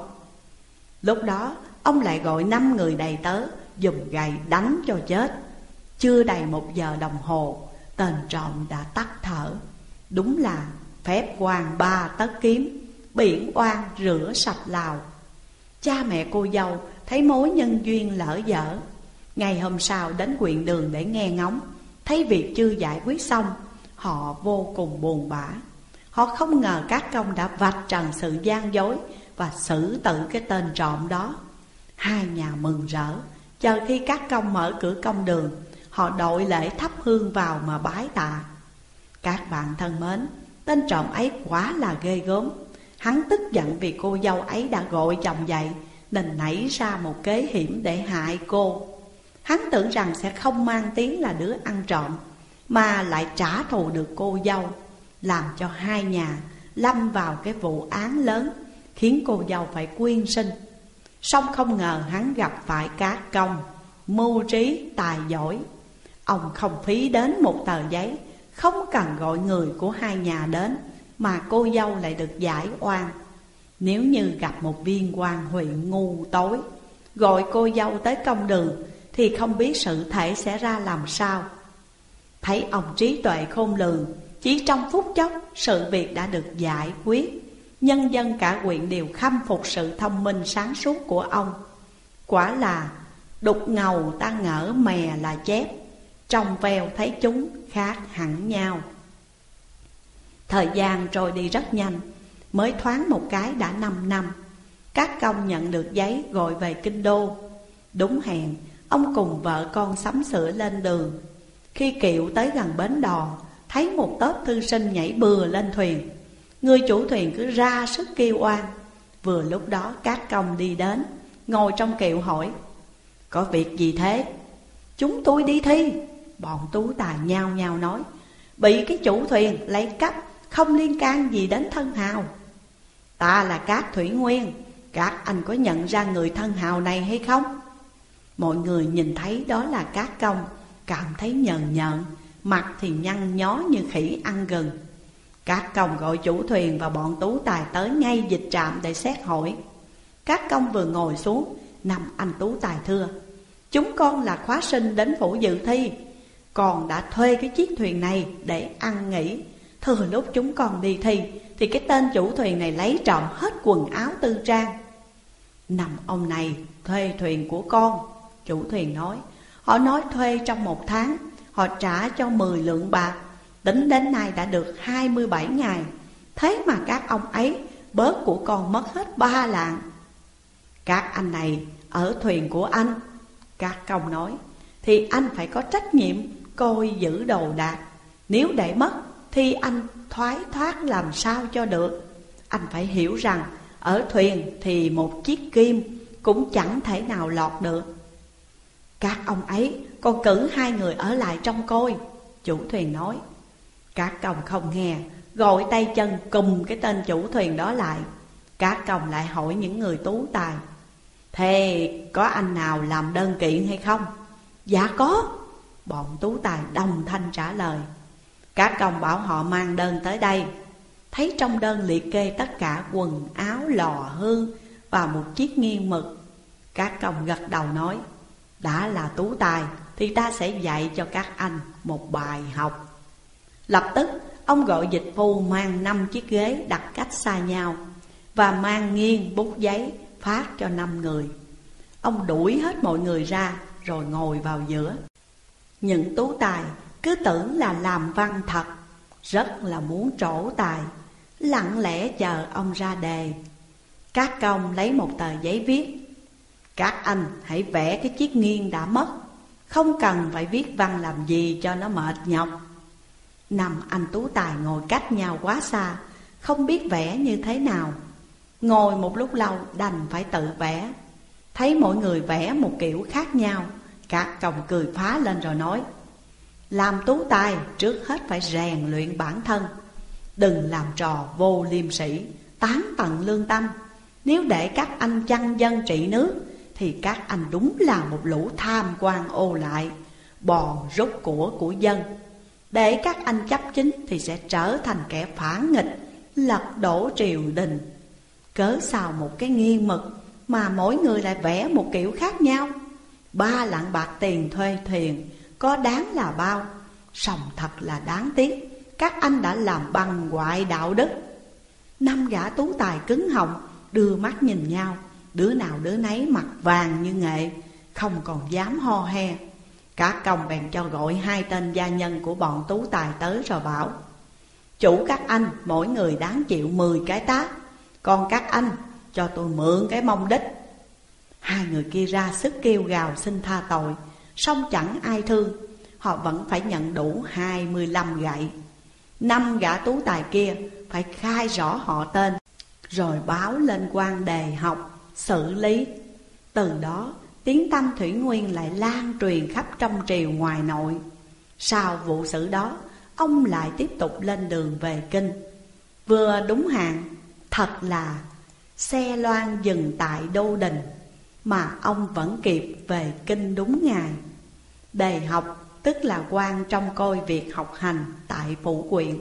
Lúc đó ông lại gọi năm người đầy tớ dùng gậy đánh cho chết. Chưa đầy một giờ đồng hồ, tên trộm đã tắt thở. Đúng là phép quan ba tấc kiếm, biển oan rửa sạch lào. Cha mẹ cô dâu thấy mối nhân duyên lỡ dở. Ngày hôm sau đến huyện đường để nghe ngóng. Thấy việc chưa giải quyết xong, họ vô cùng buồn bã. Họ không ngờ Cát Công đã vạch trần sự gian dối và xử tử cái tên trộm đó. Hai nhà mừng rỡ. Chờ khi Cát Công mở cửa công đường, họ đội lễ thắp hương vào mà bái tạ. Các bạn thân mến, tên trộm ấy quả là ghê gớm. Hắn tức giận vì cô dâu ấy đã gọi chồng dậy, nên nảy ra một kế hiểm để hại cô. Hắn tưởng rằng sẽ không mang tiếng là đứa ăn trộm, mà lại trả thù được cô dâu, làm cho hai nhà lâm vào cái vụ án lớn, khiến cô dâu phải quyên sinh. Song không ngờ hắn gặp phải Cát Công, mưu trí tài giỏi. Ông không phí đến một tờ giấy, không cần gọi người của hai nhà đến, mà cô dâu lại được giải oan. Nếu như gặp một viên quan huyện ngu tối gọi cô dâu tới công đường, thì không biết sự thể sẽ ra làm sao. Thấy ông trí tuệ khôn lường, chỉ trong phút chốc sự việc đã được giải quyết. Nhân dân cả huyện đều khâm phục sự thông minh sáng suốt của ông. Quả là đục ngầu ta ngỡ mè là chép, trong veo thấy chúng khác hẳn nhau. Thời gian trôi đi rất nhanh, mới thoáng một cái đã năm năm. Cát Công nhận được giấy gọi về kinh đô. Đúng hẹn, ông cùng vợ con sắm sửa lên đường. Khi kiệu tới gần bến đò, thấy một tốp thư sinh nhảy bừa lên thuyền. Người chủ thuyền cứ ra sức kêu oan. Vừa lúc đó Cát Công đi đến, ngồi trong kiệu hỏi: Có việc gì thế? Chúng tôi đi thi. Bọn tú tài nhao nhao nói: Bị cái chủ thuyền lấy cắp, không liên can gì đến thân hào. Ta là Cát Thủy Nguyên, các anh có nhận ra người thân hào này hay không? Mọi người nhìn thấy đó là Cát Công, cảm thấy nhờn nhợn, mặt thì nhăn nhó như khỉ ăn gừng. Cát Công gọi chủ thuyền và bọn tú tài tới ngay dịch trạm để xét hỏi. Cát Công vừa ngồi xuống, năm anh tú tài thưa: Chúng con là khóa sinh đến phủ dự thi, còn đã thuê cái chiếc thuyền này để ăn nghỉ. Thừa lúc chúng con đi thi, thì cái tên chủ thuyền này lấy trộm hết quần áo tư trang. Năm ông này thuê thuyền của con, chủ thuyền nói. Họ nói thuê trong một tháng, họ trả cho mười lượng bạc. Tính đến nay đã được hai mươi bảy ngày. Thế mà các ông ấy bớt của con mất hết ba lạng. Các anh này ở thuyền của anh, Cát Công nói, thì anh phải có trách nhiệm coi giữ đồ đạc. Nếu để mất thì anh thoái thoát làm sao cho được. Anh phải hiểu rằng ở thuyền thì một chiếc kim cũng chẳng thể nào lọt được. Các ông ấy còn cử hai người ở lại trông coi, chủ thuyền nói. Các công không nghe, gọi tay chân cùng cái tên chủ thuyền đó lại. Các công lại hỏi những người tú tài: thế có anh nào làm đơn kiện hay không? Dạ có, bọn tú tài đồng thanh trả lời. Các công bảo họ mang đơn tới đây. Thấy trong đơn liệt kê tất cả quần áo, lò hương và một chiếc nghiêng mực. Các công gật đầu nói: đã là tú tài thì ta sẽ dạy cho các anh một bài học. Lập tức ông gọi dịch phu mang năm chiếc ghế đặt cách xa nhau, và mang nghiêng bút giấy phát cho năm người. Ông đuổi hết mọi người ra rồi ngồi vào giữa. Những tú tài cứ tưởng là làm văn thật, rất là muốn trổ tài, lặng lẽ chờ ông ra đề. Các công lấy một tờ giấy viết: các anh hãy vẽ cái chiếc nghiêng đã mất, không cần phải viết văn làm gì cho nó mệt nhọc. Năm anh tú tài ngồi cách nhau quá xa, không biết vẽ như thế nào. Ngồi một lúc lâu đành phải tự vẽ. Thấy mỗi người vẽ một kiểu khác nhau, các công cười phá lên rồi nói: làm tú tài trước hết phải rèn luyện bản thân, đừng làm trò vô liêm sỉ, tán tận lương tâm. Nếu để các anh chăn dân trị nước thì các anh đúng là một lũ tham quan ô lại, bò rút của của dân. Để các anh chấp chính thì sẽ trở thành kẻ phản nghịch, lật đổ triều đình. Cớ sao một cái nghiêng mực mà mỗi người lại vẽ một kiểu khác nhau? Ba lạng bạc tiền thuê thuyền có đáng là bao? Sòng thật là đáng tiếc, các anh đã làm bằng hoại đạo đức. Năm gã tú tài cứng họng, đưa mắt nhìn nhau, đứa nào đứa nấy mặt vàng như nghệ, không còn dám ho he. Cả công bèn cho gọi hai tên gia nhân của bọn tú tài tới rồi bảo: chủ các anh mỗi người đáng chịu mười cái tát, còn các anh cho tôi mượn cái mông đít. Hai người kia ra sức kêu gào xin tha tội, song chẳng ai thương. Họ vẫn phải nhận đủ hai mươi lăm gậy. Năm gã tú tài kia phải khai rõ họ tên, rồi báo lên quan đề học xử lý. Từ đó tiếng tăm Thủy Nguyên lại lan truyền khắp trong triều ngoài nội. Sau vụ xử đó, ông lại tiếp tục lên đường về kinh. Vừa đúng hạn, thật là xe loan dừng tại Đô Đình, mà ông vẫn kịp về kinh đúng ngày. Đề học tức là quan trông coi việc học hành tại phủ quyện.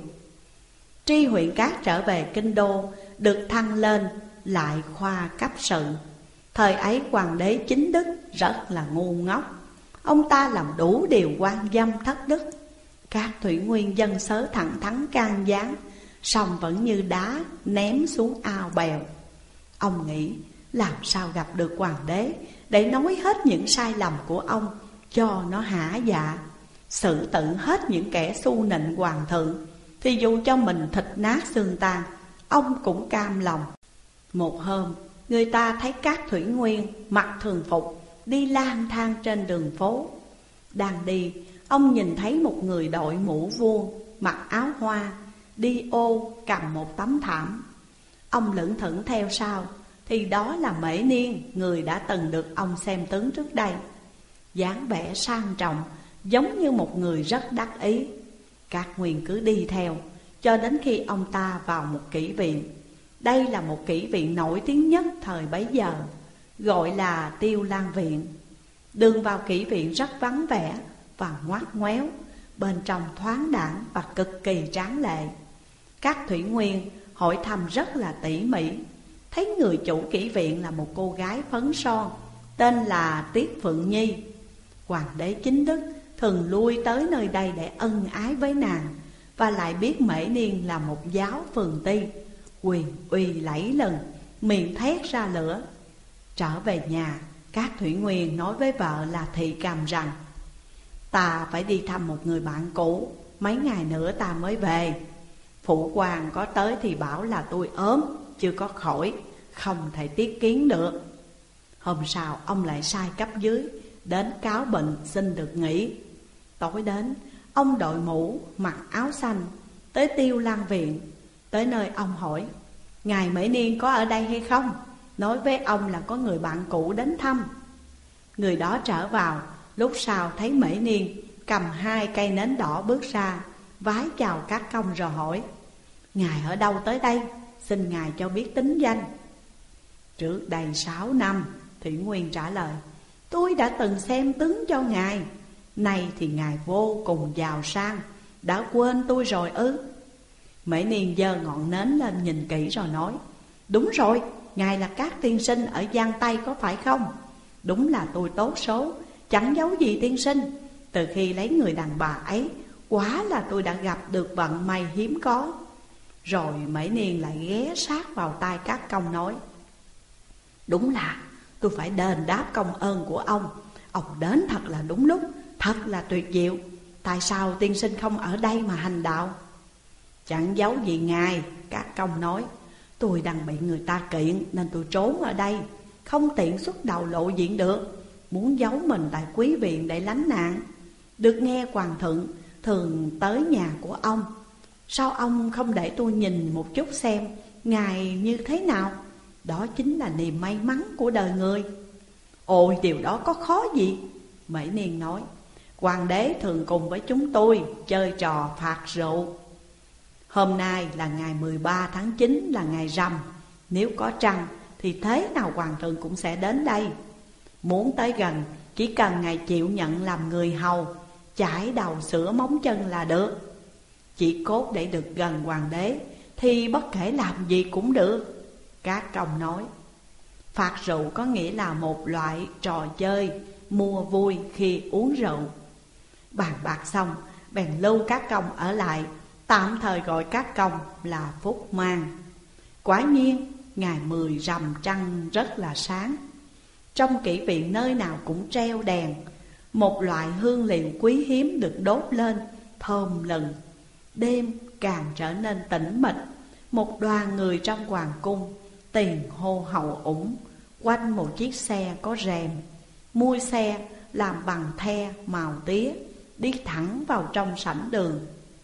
Tri huyện Cát trở về kinh đô, được thăng lên lại khoa cấp sự. Thời ấy hoàng đế chính đức rất là ngu ngốc, ông ta làm đủ điều quan dâm thất đức. Các Thủy Nguyên dân sớ thẳng thắn can gián, song vẫn như đá ném xuống ao bèo. Ông nghĩ làm sao gặp được hoàng đế để nói hết những sai lầm của ông cho nó hả dạ, xử tử hết những kẻ xu nịnh hoàng thượng, thì dù cho mình thịt nát xương tan, ông cũng cam lòng. Một hôm, người ta thấy các Thủy Nguyên mặc thường phục đi lang thang trên đường phố. Đang đi, ông nhìn thấy một người đội mũ vuông, mặc áo hoa, đi ô cầm một tấm thảm. Ông lững thững theo sau, thì đó là Mễ Niên, người đã từng được ông xem tướng trước đây. dáng vẻ sang trọng, giống như một người rất đắc ý. Các Nguyên cứ đi theo cho đến khi ông ta vào một kỹ viện. Đây là một kỹ viện nổi tiếng nhất thời bấy giờ, gọi là Tiêu Lan Viện. Đường vào kỹ viện rất vắng vẻ và ngoắt ngoéo, bên trong thoáng đãng và cực kỳ tráng lệ. Các Thủy Nguyên hỏi thăm rất là tỉ mỉ, thấy người chủ kỹ viện là một cô gái phấn son, tên là Tiết Phượng Nhi. Hoàng đế chính đức thường lui tới nơi đây để ân ái với nàng, và lại biết Mễ Niên là một giáo phường ti, quyền uy lẫy lừng, miệng thét ra lửa. Trở về nhà, các Thủy Nguyên nói với vợ là Thị Cầm rằng: ta phải đi thăm một người bạn cũ, mấy ngày nữa ta mới về. Phụ hoàng có tới thì bảo là tôi ốm, chưa có khỏi, không thể tiếp kiến được. Hôm sau ông lại sai cấp dưới đến cáo bệnh xin được nghỉ. Tối đến, ông đội mũ, mặc áo xanh, tới Tiêu Lan Viện. Tới nơi ông hỏi: ngài Mễ Niên có ở đây hay không? nói với ông là có người bạn cũ đến thăm. Người đó trở vào, lúc sau thấy Mễ Niên cầm hai cây nến đỏ bước ra, vái chào các công rồi hỏi: Ngài ở đâu tới đây? Xin Ngài cho biết tính danh. Trước đây sáu năm, Thủy Nguyên trả lời, tôi đã từng xem tướng cho Ngài. Nay thì Ngài vô cùng giàu sang, đã quên tôi rồi ư? Mễ Niên giơ ngọn nến lên nhìn kỹ rồi nói: Đúng rồi, Ngài là Các tiên sinh ở Giang Tây có phải không? Đúng là tôi tốt số, chẳng giấu gì tiên sinh. Từ khi lấy người đàn bà ấy, quả là tôi đã gặp được vận may hiếm có. Rồi Mễ Niên lại ghé sát vào tai Các công nói: Đúng là tôi phải đền đáp công ơn của ông. Ông đến thật là đúng lúc, thật là tuyệt diệu. Tại sao tiên sinh không ở đây mà hành đạo? Chẳng giấu gì Ngài, Các công nói, tôi đang bị người ta kiện nên tôi trốn ở đây, không tiện xuất đầu lộ diện được, muốn giấu mình tại quý viện để lánh nạn. Được nghe hoàng thượng thường tới nhà của ông, sao ông không để tôi nhìn một chút xem Ngài như thế nào? Đó chính là niềm may mắn của đời người. Ôi điều đó có khó gì? Mễ Niên nói: Hoàng đế thường cùng với chúng tôi chơi trò phạt rượu. Hôm nay là ngày mười ba tháng chín, là ngày rằm. Nếu có trăng thì thế nào hoàng thượng cũng sẽ đến đây. Muốn tới gần, chỉ cần Ngài chịu nhận làm người hầu, chải đầu sửa móng chân là được. Chỉ cốt để được gần hoàng đế thì bất kể làm gì cũng được. Các công nói: Phạt rượu có nghĩa là một loại trò chơi mua vui khi uống rượu. Bàn bạc xong, bèn lưu Các công ở lại, tạm thời gọi Các công là Phúc Mang. Quả nhiên ngày mười rằm trăng rất là sáng. Trong kỹ viện nơi nào cũng treo đèn, một loại hương liệu quý hiếm được đốt lên thơm lừng. Đêm càng trở nên tĩnh mịch. Một đoàn người trong hoàng cung tiền hô hậu ủng quanh một chiếc xe có rèm. Mui xe làm bằng the màu tía, đi thẳng vào trong sảnh đường.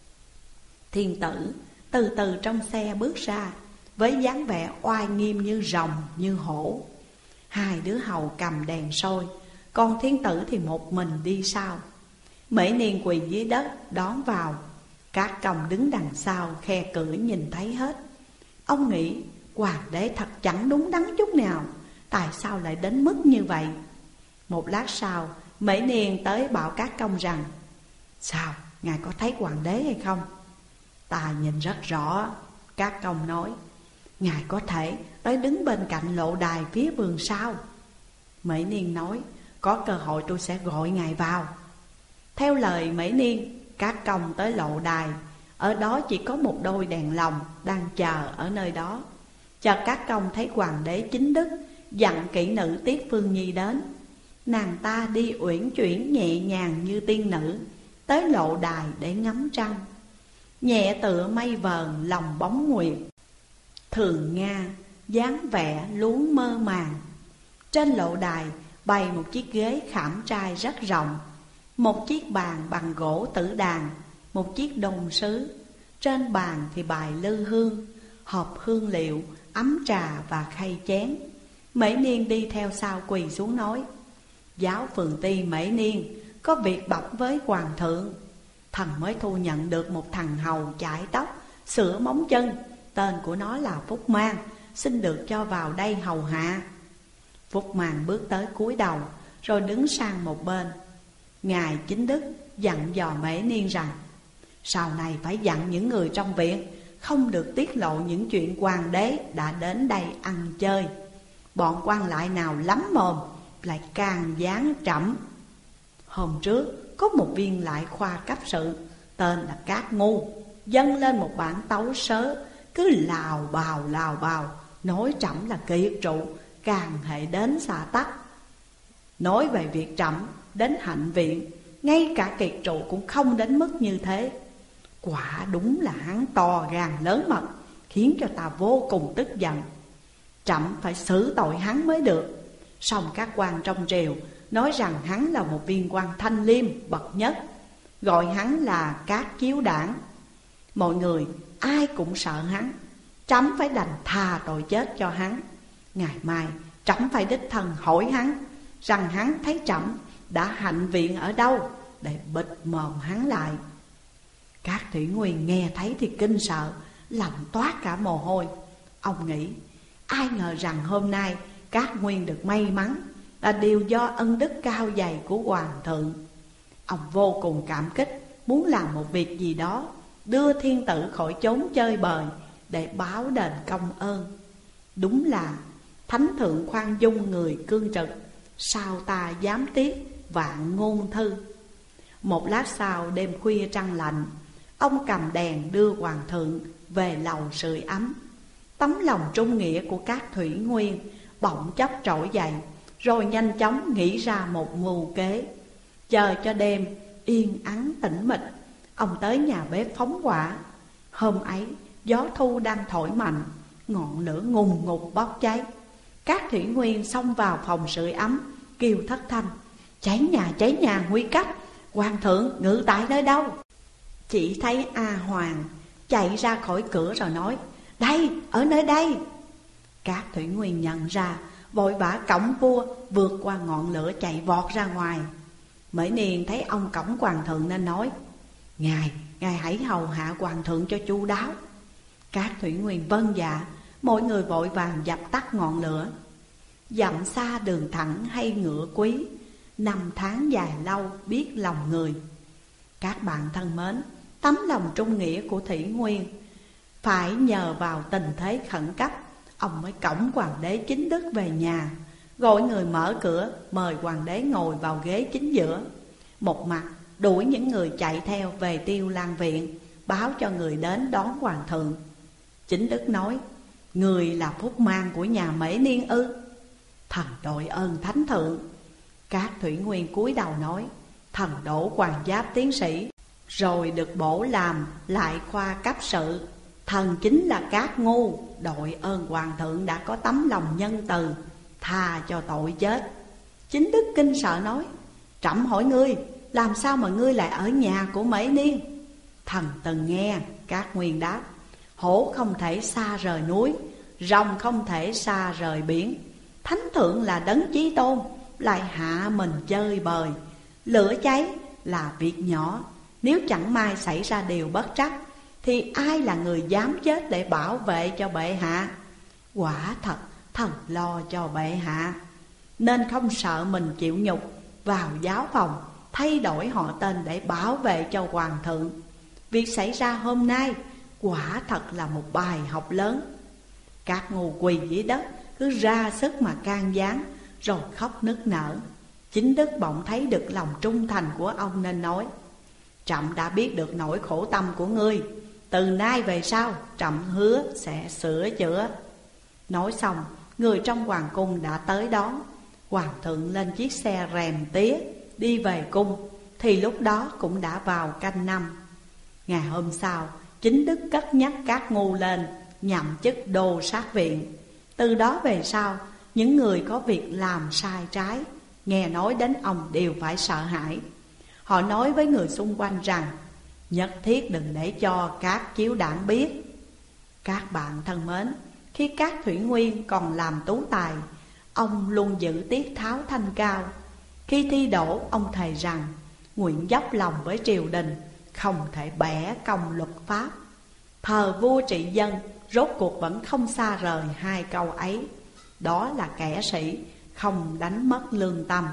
Thiên tử từ từ trong xe bước ra, với dáng vẻ oai nghiêm như rồng như hổ. Hai đứa hầu cầm đèn soi, còn thiên tử thì một mình đi sau. Mễ Niên quỳ dưới đất đón vào. Các công đứng đằng sau khe cửa nhìn thấy hết. Ông nghĩ hoàng đế thật chẳng đúng đắn chút nào, tại sao lại đến mức như vậy? Một lát sau, Mễ Niên tới bảo Các công rằng: Sao, ngài có thấy hoàng đế hay không? Ta nhìn rất rõ. Các công nói: Ngài có thể tới đứng bên cạnh lộ đài phía vườn sau. Mễ Niên nói: Có cơ hội tôi sẽ gọi ngài vào. Theo lời Mễ Niên, Các công tới lộ đài. Ở đó chỉ có một đôi đèn lồng đang chờ ở nơi đó. Chợt Các công thấy hoàng đế chính đức dặn kỹ nữ Tiết Phương Nhi đến. Nàng ta đi uyển chuyển nhẹ nhàng như tiên nữ, tới lộ đài để ngắm trăng. Nhẹ tựa mây vờn lòng bóng nguyệt, thường nga dáng vẻ luống mơ màng. Trên lộ đài bày một chiếc ghế khảm trai rất rộng, một chiếc bàn bằng gỗ tử đàn, một chiếc đôn sứ. Trên bàn thì bày lư hương, hộp hương liệu, ấm trà và khay chén. Mễ Niên đi theo sau quỳ xuống nói: Giáo phường ty Mễ Niên có việc bẩm với hoàng thượng. Thần mới thu nhận được một thằng hầu chải tóc, sửa móng chân, tên của nó là Phúc Mang, xin được cho vào đây hầu hạ. Phúc Mang bước tới cúi đầu, rồi đứng sang một bên. Ngài chính đức dặn dò Mễ Niên rằng: Sau này phải dặn những người trong viện không được tiết lộ những chuyện hoàng đế đã đến đây ăn chơi. Bọn quan lại nào lắm mồm lại càng gián trẫm. Hôm trước có một viên lại khoa cấp sự tên là Cát Ngu dâng lên một bản tấu sớ, cứ lào bào lào bào nói trẫm là kiệt trụ, càng hệ đến xà tắc. Nói về việc trẫm đến hạnh viện, ngay cả kiệt trụ cũng không đến mức như thế. Quả đúng là hắn to gan lớn mật, khiến cho ta vô cùng tức giận. Trẫm phải xử tội hắn mới được. Song các quan trong triều nói rằng hắn là một viên quan thanh liêm bậc nhất, gọi hắn là Cát Chiếu Đảng. Mọi người ai cũng sợ hắn, trẫm phải đành tha tội chết cho hắn. Ngày mai trẫm phải đích thân hỏi hắn, rằng hắn thấy trẫm đã hạnh viện ở đâu, để bịt mồm hắn lại. Các Thủy Nguyên nghe thấy thì kinh sợ, lòng toát cả mồ hôi. Ông nghĩ, ai ngờ rằng hôm nay Các Nguyên được may mắn là điều do ân đức cao dày của Hoàng thượng. Ông vô cùng cảm kích, muốn làm một việc gì đó đưa thiên tử khỏi chốn chơi bời, để báo đền công ơn. Đúng là thánh thượng khoan dung người cương trực, sao ta dám tiếc vạn ngôn thư. Một lát sau, đêm khuya trăng lạnh, ông cầm đèn đưa Hoàng thượng về lầu sưởi ấm. Tấm lòng trung nghĩa của các Thủy Nguyên bỗng chốc trỗi dậy, rồi nhanh chóng nghĩ ra một mưu kế. Chờ cho đêm yên ắng tĩnh mịch, ông tới nhà bếp phóng hỏa. Hôm ấy gió thu đang thổi mạnh, ngọn lửa ngùn ngụt bốc cháy. Các Thủy Nguyên xông vào phòng sưởi ấm, kêu thất thanh: cháy nhà, cháy nhà, nguy cấp! Hoàng thượng ngự tại nơi đâu? Chỉ thấy A Hoàng chạy ra khỏi cửa rồi nói: đây, ở nơi đây. Các Thủy Nguyên nhận ra, vội vã cõng vua vượt qua ngọn lửa chạy vọt ra ngoài. Mễ Niên thấy ông cõng Hoàng thượng nên nói: Ngài, ngài hãy hầu hạ Hoàng thượng cho chu đáo. Các Thủy Nguyên vâng dạ, mọi người vội vàng dập tắt ngọn lửa. Dặm xa đường thẳng hay ngựa quý, năm tháng dài lâu biết lòng người. Các bạn thân mến, tấm lòng trung nghĩa của Thủy Nguyên phải nhờ vào tình thế khẩn cấp, ông mới cõng Hoàng đế chính đức về nhà, gọi người mở cửa, mời Hoàng đế ngồi vào ghế chính giữa. Một mặt đuổi những người chạy theo về Tiêu Lang viện, báo cho người đến đón Hoàng thượng. Chính đức nói: người là phúc mang của nhà Mễ Niên ư? Thần đội ơn thánh thượng. Các Thủy Nguyên cúi đầu nói: thần đỗ Hoàng giáp tiến sĩ, rồi được bổ làm lại khoa cấp sự. Thần chính là Cát Ngu, đội ơn Hoàng thượng đã có tấm lòng nhân từ, tha cho tội chết. Chính đức kinh sợ nói: trẫm hỏi ngươi, làm sao mà ngươi lại ở nhà của Mễ Niên? Thần từng nghe. Các Nguyên đáp: hổ không thể xa rời núi, rồng không thể xa rời biển. Thánh thượng là đấng chí tôn, lại hạ mình chơi bời. Lửa cháy là việc nhỏ, nếu chẳng may xảy ra điều bất trắc, thì ai là người dám chết để bảo vệ cho bệ hạ? Quả thật thần lo cho bệ hạ, nên không sợ mình chịu nhục, vào giáo phòng thay đổi họ tên để bảo vệ cho Hoàng thượng. Việc xảy ra hôm nay quả thật là một bài học lớn. Các Ngu quỳ dưới đất, cứ ra sức mà can gián, rồi khóc nức nở. Chính đức bỗng thấy được lòng trung thành của ông nên nói: trẫm đã biết được nỗi khổ tâm của ngươi, từ nay về sau trẫm hứa sẽ sửa chữa. Nói xong, người trong hoàng cung đã tới đón. Hoàng thượng lên chiếc xe rèm tía đi về cung, thì lúc đó cũng đã vào canh năm. Ngày hôm sau, chính đức cất nhắc Các Ngu lên nhậm chức đô sát viện. Từ đó về sau, những người có việc làm sai trái, nghe nói đến ông đều phải sợ hãi. Họ nói với người xung quanh rằng nhất thiết đừng để cho các chiếu đảng biết. Các bạn thân mến, khi các Thủy Nguyên còn làm tú tài, ông luôn giữ tiết tháo thanh cao. Khi thi đỗ, ông thề rằng nguyện dốc lòng với triều đình, không thể bẻ cong luật pháp. Thờ vua trị dân, rốt cuộc vẫn không xa rời hai câu ấy. Đó là kẻ sĩ, không đánh mất lương tâm.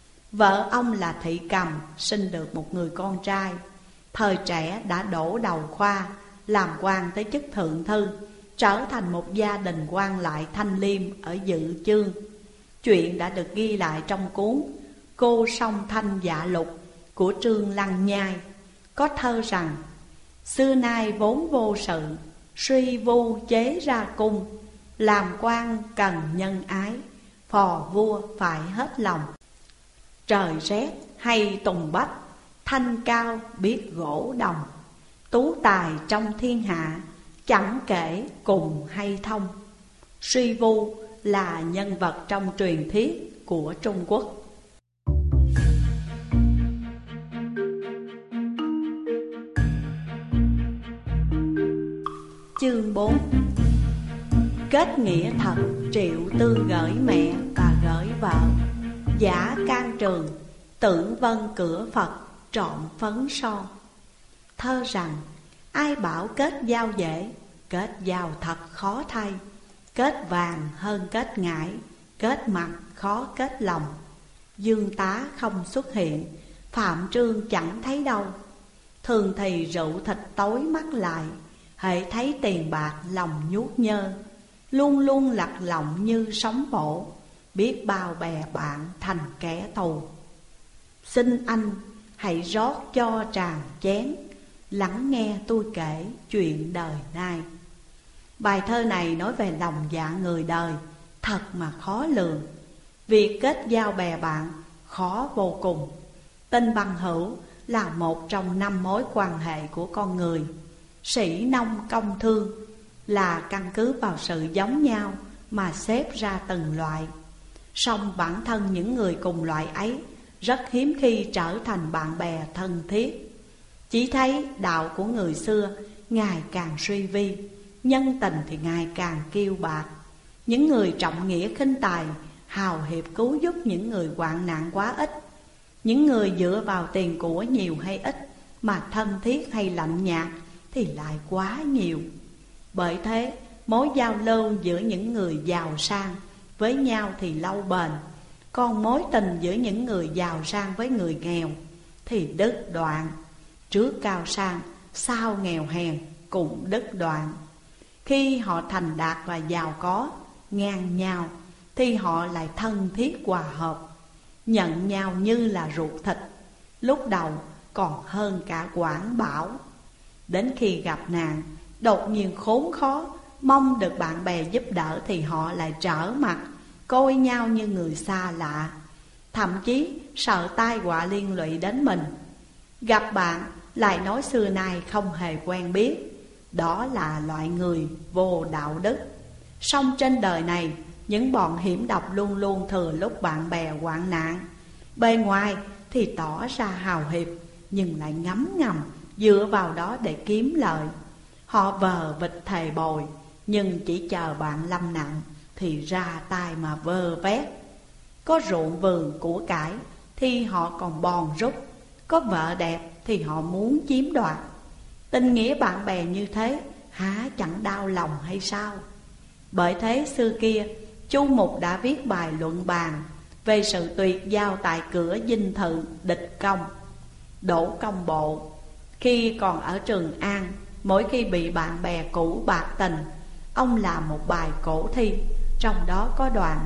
Vợ ông là Thị Cầm, sinh được một người con trai. Thời trẻ đã đỗ đầu khoa, làm quan tới chức thượng thư, trở thành một gia đình quan lại thanh liêm ở Dự Chương. Chuyện đã được ghi lại trong cuốn Cô Song Thanh Dạ Lục của Trương Lăng Nhai. Có thơ rằng: xưa nay vốn vô sự, suy vu chế ra cung. Làm quan cần nhân ái, phò vua phải hết lòng. Trời rét hay tùng bách, thanh cao biết gỗ đồng. Tú tài trong thiên hạ, chẳng kể cùng hay thông. Suy vu là nhân vật trong truyền thuyết của Trung Quốc. Chương bốn. Kết nghĩa thật Triệu Tương gửi mẹ và gửi vợ. Giả can trường tưởng vân cửa Phật trọn phấn son. Thơ rằng ai bảo kết giao dễ, kết giao thật khó thay. Kết vàng hơn kết ngải, kết mặt khó kết lòng. Dương Tá không xuất hiện, Phạm Trương chẳng thấy đâu. Thường thì rượu thịt tối mắt lại, hễ thấy tiền bạc lòng nhuốt nhơ. Luôn luôn lặt lọng như sóng vỗ, biết bao bè bạn thành kẻ thù. Xin anh hãy rót cho tràn chén, lắng nghe tôi kể chuyện đời nay. Bài thơ này nói về lòng dạ người đời, thật mà khó lường. Việc kết giao bè bạn khó vô cùng. Tình bằng hữu là một trong năm mối quan hệ của con người. Sĩ nông công thương là căn cứ vào sự giống nhau mà xếp ra từng loại. Song bản thân những người cùng loại ấy rất hiếm khi trở thành bạn bè thân thiết. Chỉ thấy đạo của người xưa ngày càng suy vi, nhân tình thì ngày càng kiêu bạc. Những người trọng nghĩa khinh tài, hào hiệp cứu giúp những người hoạn nạn quá ít. Những người dựa vào tiền của nhiều hay ít mà thân thiết hay lạnh nhạt thì lại quá nhiều. Bởi thế mối giao lưu giữa những người giàu sang với nhau thì lâu bền, còn mối tình giữa những người giàu sang với người nghèo thì đứt đoạn. Trước cao sang, sau nghèo hèn cũng đứt đoạn. Khi họ thành đạt và giàu có, ngang nhau thì họ lại thân thiết hòa hợp, nhận nhau như là ruột thịt. Lúc đầu còn hơn cả Quảng Bảo. Đến khi gặp nạn, đột nhiên khốn khó, mong được bạn bè giúp đỡ thì họ lại trở mặt, coi nhau như người xa lạ. Thậm chí sợ tai họa liên lụy đến mình. Gặp bạn lại nói xưa nay không hề quen biết. Đó là loại người vô đạo đức. Song trên đời này, những bọn hiểm độc luôn luôn thừa lúc bạn bè hoạn nạn. Bề ngoài thì tỏ ra hào hiệp, nhưng lại ngấm ngầm dựa vào đó để kiếm lợi. Họ vờ vịt thề bồi, nhưng chỉ chờ bạn lâm nặng thì ra tay mà vơ vét. Có ruộng vườn của cải thì họ còn bòn rút, có vợ đẹp thì họ muốn chiếm đoạt. Tình nghĩa bạn bè như thế há chẳng đau lòng hay sao? Bởi thế xưa kia Chu Mục đã viết bài luận bàn về sự tuyệt giao tại cửa dinh thự địch công. Đỗ Công Bộ khi còn ở Trường An, mỗi khi bị bạn bè cũ bạc tình, ông làm một bài cổ thi. Trong đó có đoạn: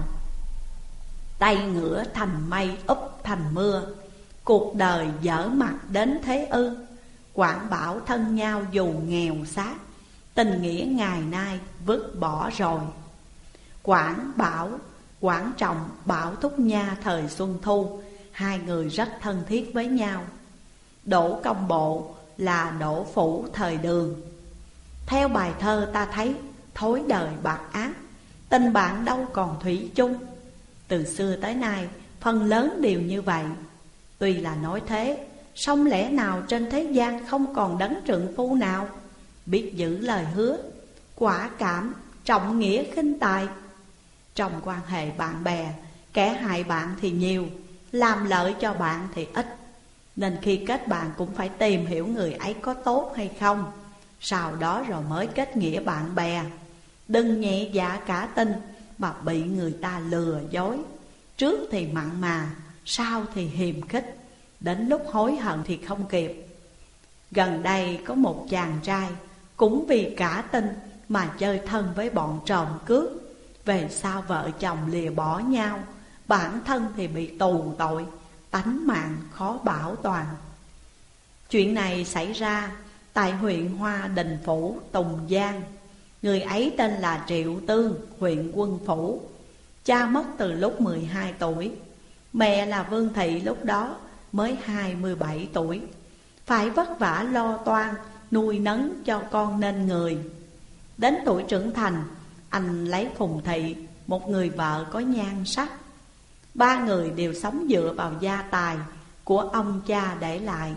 tay ngửa thành mây úp thành mưa, cuộc đời dở mặt đến thế ư. Quảng Bảo thân nhau dù nghèo xác, tình nghĩa ngày nay vứt bỏ rồi. Quảng Bảo, Quảng Trọng, Bảo Thúc Nha thời Xuân Thu, hai người rất thân thiết với nhau. Đỗ Công Bộ là Đỗ Phủ thời Đường. Theo bài thơ ta thấy thối đời bạc ác, tình bạn đâu còn thủy chung. Từ xưa tới nay phần lớn đều như vậy. Tuy là nói thế, song lẽ nào trên thế gian không còn đấng trượng phu nào biết giữ lời hứa, quả cảm, trọng nghĩa khinh tài. Trong quan hệ bạn bè, kẻ hại bạn thì nhiều, làm lợi cho bạn thì ít. Nên khi kết bạn cũng phải tìm hiểu người ấy có tốt hay không, sau đó rồi mới kết nghĩa bạn bè. Đừng nhẹ dạ cả tin mà bị người ta lừa dối. Trước thì mặn mà, sau thì hiềm khích, đến lúc hối hận thì không kịp. Gần đây có một chàng trai cũng vì cả tin mà chơi thân với bọn trộm cướp. Về sau vợ chồng lìa bỏ nhau, bản thân thì bị tù tội, tánh mạng khó bảo toàn. Chuyện này xảy ra tại huyện Hoa Đình Phủ, Tùng Giang. Người ấy tên là Triệu Tương, huyện Quân Phủ. Cha mất từ lúc mười hai tuổi. Mẹ là Vương Thị lúc đó mới hai mươi bảy tuổi. Phải vất vả lo toan nuôi nấng cho con nên người. Đến tuổi trưởng thành, anh lấy Phùng Thị, một người vợ có nhan sắc. Ba người đều sống dựa vào gia tài của ông cha để lại.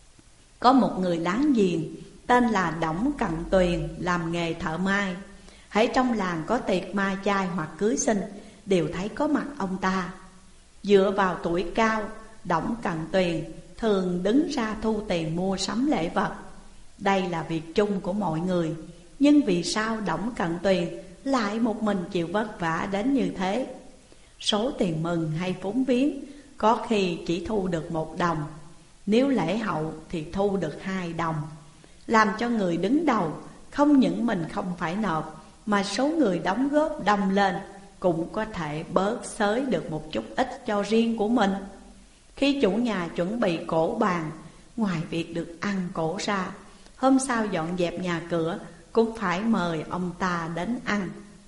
Có một người láng giềng tên là Đổng Cận Tuyền làm nghề thợ mai. hễ trong làng có tiệc ma chay hoặc cưới sinh đều thấy có mặt ông ta. Dựa vào tuổi cao, Đổng Cận Tuyền thường đứng ra thu tiền mua sắm lễ vật. Đây là việc chung của mọi người, nhưng vì sao Đổng Cận Tuyền lại một mình chịu vất vả đến như thế? Số tiền mừng hay phúng viếng có khi chỉ thu được một đồng, nếu lễ hậu thì thu được hai đồng, làm cho người đứng đầu không những mình không phải nộp, mà số người đóng góp đông lên cũng có thể bớt xới được một chút ít cho riêng của mình. Khi chủ nhà chuẩn bị cỗ bàn, ngoài việc được ăn cỗ ra, hôm sau dọn dẹp nhà cửa cũng phải mời ông ta đến ăn.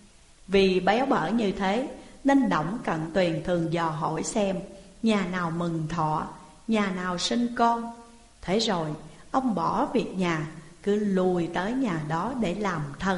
Vì béo bở như thế nên Đổng Cận Tuyền thường dò hỏi xem nhà nào mừng thọ, nhà nào sinh con. Thế rồi ông bỏ việc nhà, cứ lùi tới nhà đó để làm thân.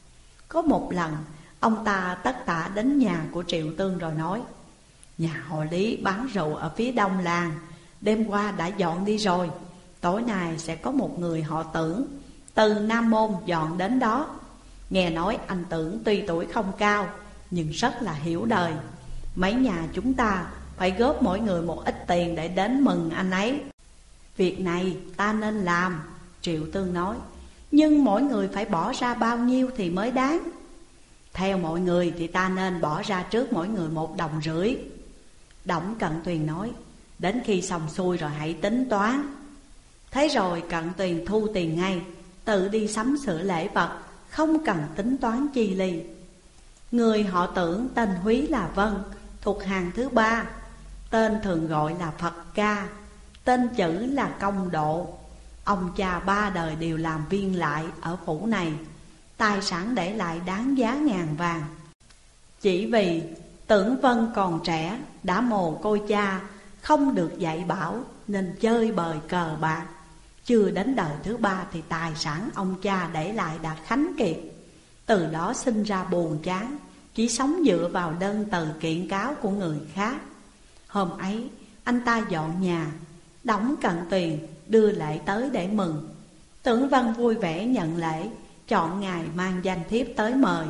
Có một lần ông ta tất tả đến nhà của Triệu Tương rồi nói: nhà họ Lý bán rượu ở phía đông làng, đêm qua đã dọn đi rồi. Tối nay sẽ có một người họ Tưởng từ Nam Môn dọn đến đó. Nghe nói anh Tưởng tuy tuổi không cao nhưng rất là hiểu đời. Mấy nhà chúng ta phải góp mỗi người một ít tiền để đến mừng anh ấy. Việc này ta nên làm, Triệu Tương nói, nhưng mỗi người phải bỏ ra bao nhiêu thì mới đáng? Theo mọi người thì ta nên bỏ ra trước mỗi người một đồng rưỡi. Đổng Cận Tuyền nói: đến khi xong xuôi rồi hãy tính toán. Thế rồi Cận Tuyền thu tiền ngay, tự đi sắm sửa lễ vật, không cần tính toán chi ly. Người họ Tưởng tên Húy là Vân, thuộc hàng thứ ba, tên thường gọi là Phật Ca, tên chữ là Công Độ. Ông cha ba đời đều làm viên lại ở phủ này, tài sản để lại đáng giá ngàn vàng. Chỉ vì Tưởng Vân còn trẻ, đã mồ côi cha, không được dạy bảo nên chơi bời cờ bạc. Chưa đến đời thứ ba thì tài sản ông cha để lại đã khánh kiệt. Từ đó sinh ra buồn chán, chỉ sống dựa vào đơn từ kiện cáo của người khác. Hôm ấy anh ta dọn nhà, Đổng Cận Tuyền đưa lễ tới để mừng. Tưởng Vân vui vẻ nhận lễ, chọn ngày mang danh thiếp tới mời,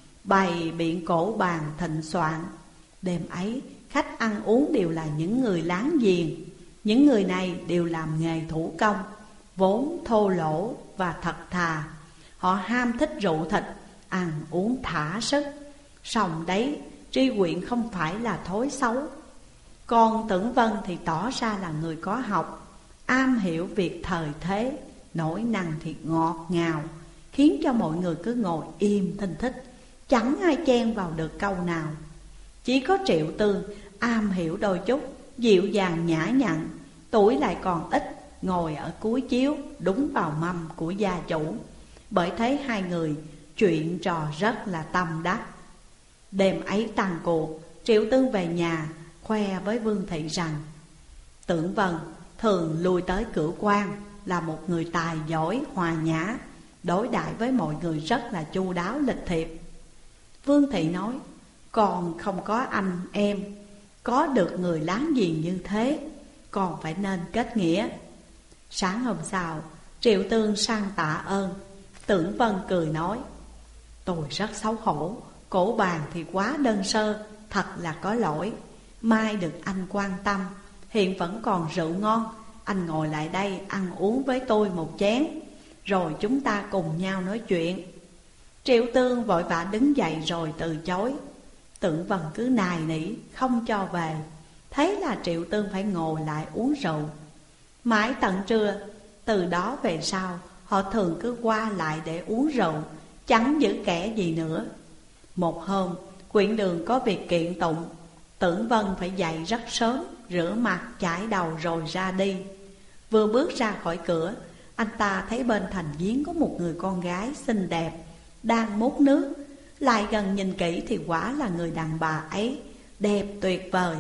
bày biện cổ bàn thịnh soạn. Đêm ấy khách ăn uống đều là những người láng giềng. Những người này đều làm nghề thủ công, vốn thô lỗ và thật thà. Họ ham thích rượu thịt, ăn uống thả sức. Song đấy, tri huyện không phải là thói xấu. Còn Tưởng Vân thì tỏ ra là người có học, am hiểu việc thời thế, nổi năng thì ngọt ngào, khiến cho mọi người cứ ngồi im thinh thích, chẳng ai chen vào được câu nào. Chỉ có Triệu Tương am hiểu đôi chút, dịu dàng nhã nhặn, tuổi lại còn ít, ngồi ở cuối chiếu đúng vào mâm của gia chủ. Bởi thế hai người chuyện trò rất là tâm đắc. Đêm ấy tàn cuộc, Triệu Tương về nhà khoe với Vương Thị rằng Tưởng Vân thường lui tới cửa quan, là một người tài giỏi hòa nhã, đối đãi với mọi người rất là chu đáo lịch thiệp. Vương Thị nói: còn không có anh em, có được người láng giềng như thế, còn phải nên kết nghĩa. Sáng hôm sau, Triệu Tương sang tạ ơn. Tưởng Vân cười nói: tôi rất xấu hổ, cổ bàn thì quá đơn sơ, thật là có lỗi. Mai được anh quan tâm, hiện vẫn còn rượu ngon, anh ngồi lại đây ăn uống với tôi một chén, rồi chúng ta cùng nhau nói chuyện. Triệu Tương vội vã đứng dậy rồi từ chối. Tưởng Vân cứ nài nỉ không cho về, thế là Triệu Tương phải ngồi lại uống rượu. Mãi tận trưa, từ đó về sau họ thường cứ qua lại để uống rượu, chẳng giữ kẻ gì nữa. Một hôm, quyện đường có việc kiện tụng, Tưởng Vân phải dậy rất sớm, rửa mặt, chải đầu rồi ra đi. Vừa bước ra khỏi cửa, anh ta thấy bên thành giếng có một người con gái xinh đẹp đang múc nước. Lại gần nhìn kỹ thì quả là người đàn bà ấy, đẹp tuyệt vời.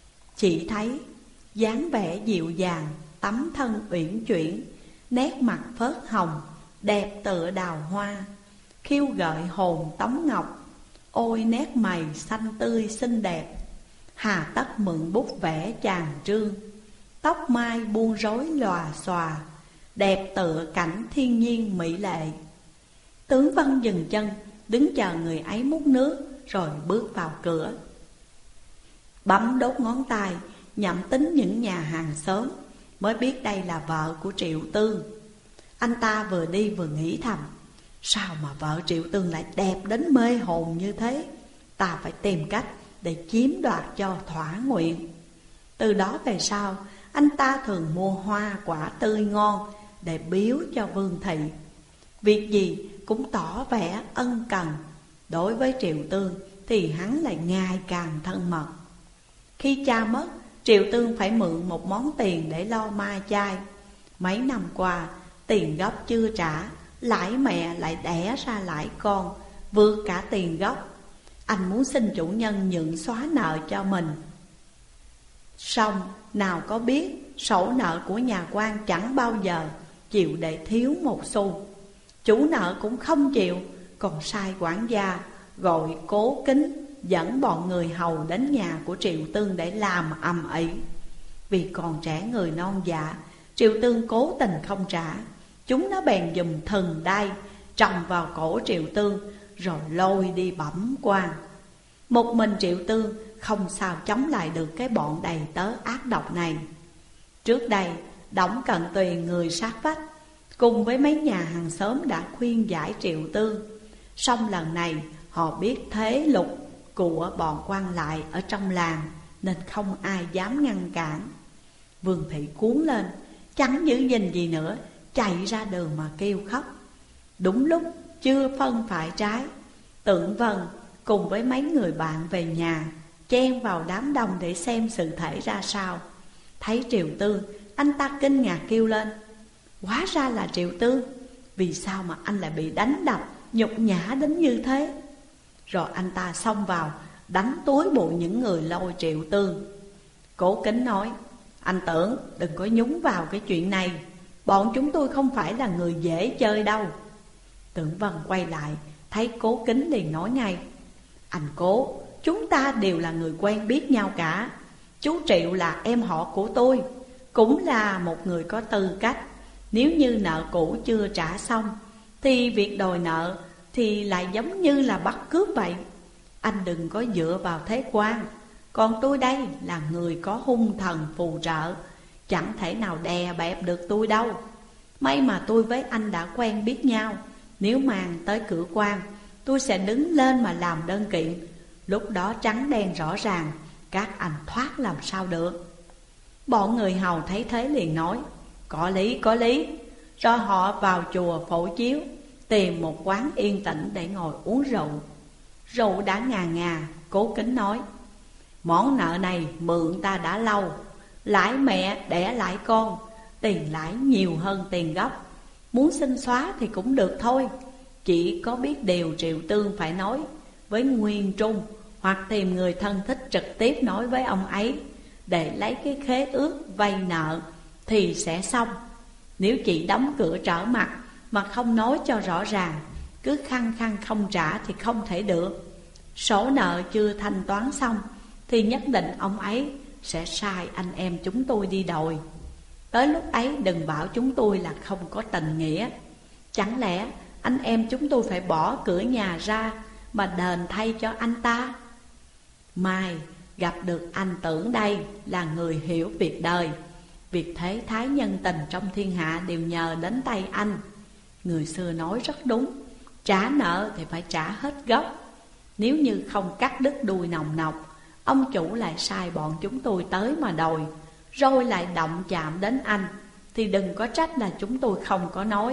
Chỉ thấy dáng vẻ dịu dàng, tấm thân uyển chuyển, nét mặt phớt hồng, đẹp tựa đào hoa, khiêu gợi hồn tống ngọc. Ôi nét mày xanh tươi xinh đẹp, hà tất mượn bút vẽ chàng trương. Tóc mai buông rối lòa xòa, đẹp tựa cảnh thiên nhiên mỹ lệ. Tướng Vân dừng chân, đứng chờ người ấy múc nước rồi bước vào cửa. Bấm đốt ngón tay, nhẩm tính những nhà hàng xóm, mới biết đây là vợ của Triệu Tương. Anh ta vừa đi vừa nghĩ thầm, sao mà vợ Triệu Tương lại đẹp đến mê hồn như thế? Ta phải tìm cách để chiếm đoạt cho thỏa nguyện. Từ đó về sau, anh ta thường mua hoa quả tươi ngon để biếu cho Vương Thị. Việc gì cũng tỏ vẻ ân cần. Đối với Triệu Tương thì hắn lại ngày càng thân mật. Khi cha mất, Triệu Tương phải mượn một món tiền để lo ma chay. Mấy năm qua, tiền gốc chưa trả, lãi mẹ lại đẻ ra lãi con, vượt cả tiền gốc. Anh muốn xin chủ nhân nhượng xóa nợ cho mình. Song nào có biết sổ nợ của nhà quan chẳng bao giờ chịu để thiếu một xu. Chủ nợ cũng không chịu, còn sai quản gia gọi Cố Kính dẫn bọn người hầu đến nhà của Triệu Tương để làm ầm ĩ. Vì còn trẻ người non dạ, Triệu Tương cố tình không trả. Chúng nó bèn giùm thần đai trồng vào cổ Triệu Tương rồi lôi đi bẩm quan. Một mình Triệu Tương không sao chống lại được cái bọn đầy tớ ác độc này. Trước đây, Đổng Cận Tuyền người sát vách cùng với mấy nhà hàng xóm đã khuyên giải Triệu Tương. Song lần này họ biết thế lục của bọn quan lại ở trong làng nên không ai dám ngăn cản. Vương Thị cuốn lên, chẳng giữ gìn gì nữa, chạy ra đường mà kêu khóc. Đúng lúc chưa phân phải trái, Tưởng Vân cùng với mấy người bạn về nhà, chen vào đám đông để xem sự thể ra sao. Thấy Triệu Tương, anh ta kinh ngạc kêu lên, hóa ra là Triệu Tương, vì sao mà anh lại bị đánh đập, nhục nhã đến như thế? Rồi anh ta xông vào, đánh túi bụi những người lôi Triệu Tương. Cố Kính nói, anh Tưởng đừng có nhúng vào cái chuyện này, bọn chúng tôi không phải là người dễ chơi đâu. Tưởng Vân quay lại, thấy Cố Kính liền nói ngay, anh Cố, chúng ta đều là người quen biết nhau cả. Chú Triệu là em họ của tôi, cũng là một người có tư cách. Nếu như nợ cũ chưa trả xong, thì việc đòi nợ thì lại giống như là bắt cướp vậy. Anh đừng có dựa vào thế quan. Còn tôi đây là người có hung thần phù trợ, chẳng thể nào đè bẹp được tôi đâu. May mà tôi với anh đã quen biết nhau. Nếu mang tới cửa quan, tôi sẽ đứng lên mà làm đơn kiện. Lúc đó trắng đen rõ ràng, các anh thoát làm sao được. Bọn người hầu thấy thế liền nói, có lý, có lý. Rồi họ vào chùa Phổ Chiếu, tìm một quán yên tĩnh để ngồi uống rượu. Rượu đã ngà ngà, Cố Kính nói, món nợ này mượn ta đã lâu, lãi mẹ đẻ lãi con, tiền lãi nhiều hơn tiền gốc. Muốn xin xóa thì cũng được thôi. Chỉ có biết điều Triệu Tương phải nói với Nguyên Trung, hoặc tìm người thân thích trực tiếp nói với ông ấy để lấy cái khế ước vay nợ thì sẽ xong. Nếu chị đóng cửa trở mặt mà không nói cho rõ ràng, cứ khăng khăng không trả thì không thể được. Sổ nợ chưa thanh toán xong thì nhất định ông ấy sẽ sai anh em chúng tôi đi đòi. Tới lúc ấy đừng bảo chúng tôi là không có tình nghĩa. Chẳng lẽ anh em chúng tôi phải bỏ cửa nhà ra mà đền thay cho anh ta? Mai gặp được anh Tưởng đây là người hiểu việc đời. Việc thế thái nhân tình trong thiên hạ đều nhờ đến tay anh. Người xưa nói rất đúng, trả nợ thì phải trả hết gốc. Nếu như không cắt đứt đuôi nòng nọc, ông chủ lại sai bọn chúng tôi tới mà đòi, rồi lại động chạm đến anh, thì đừng có trách là chúng tôi không có nói.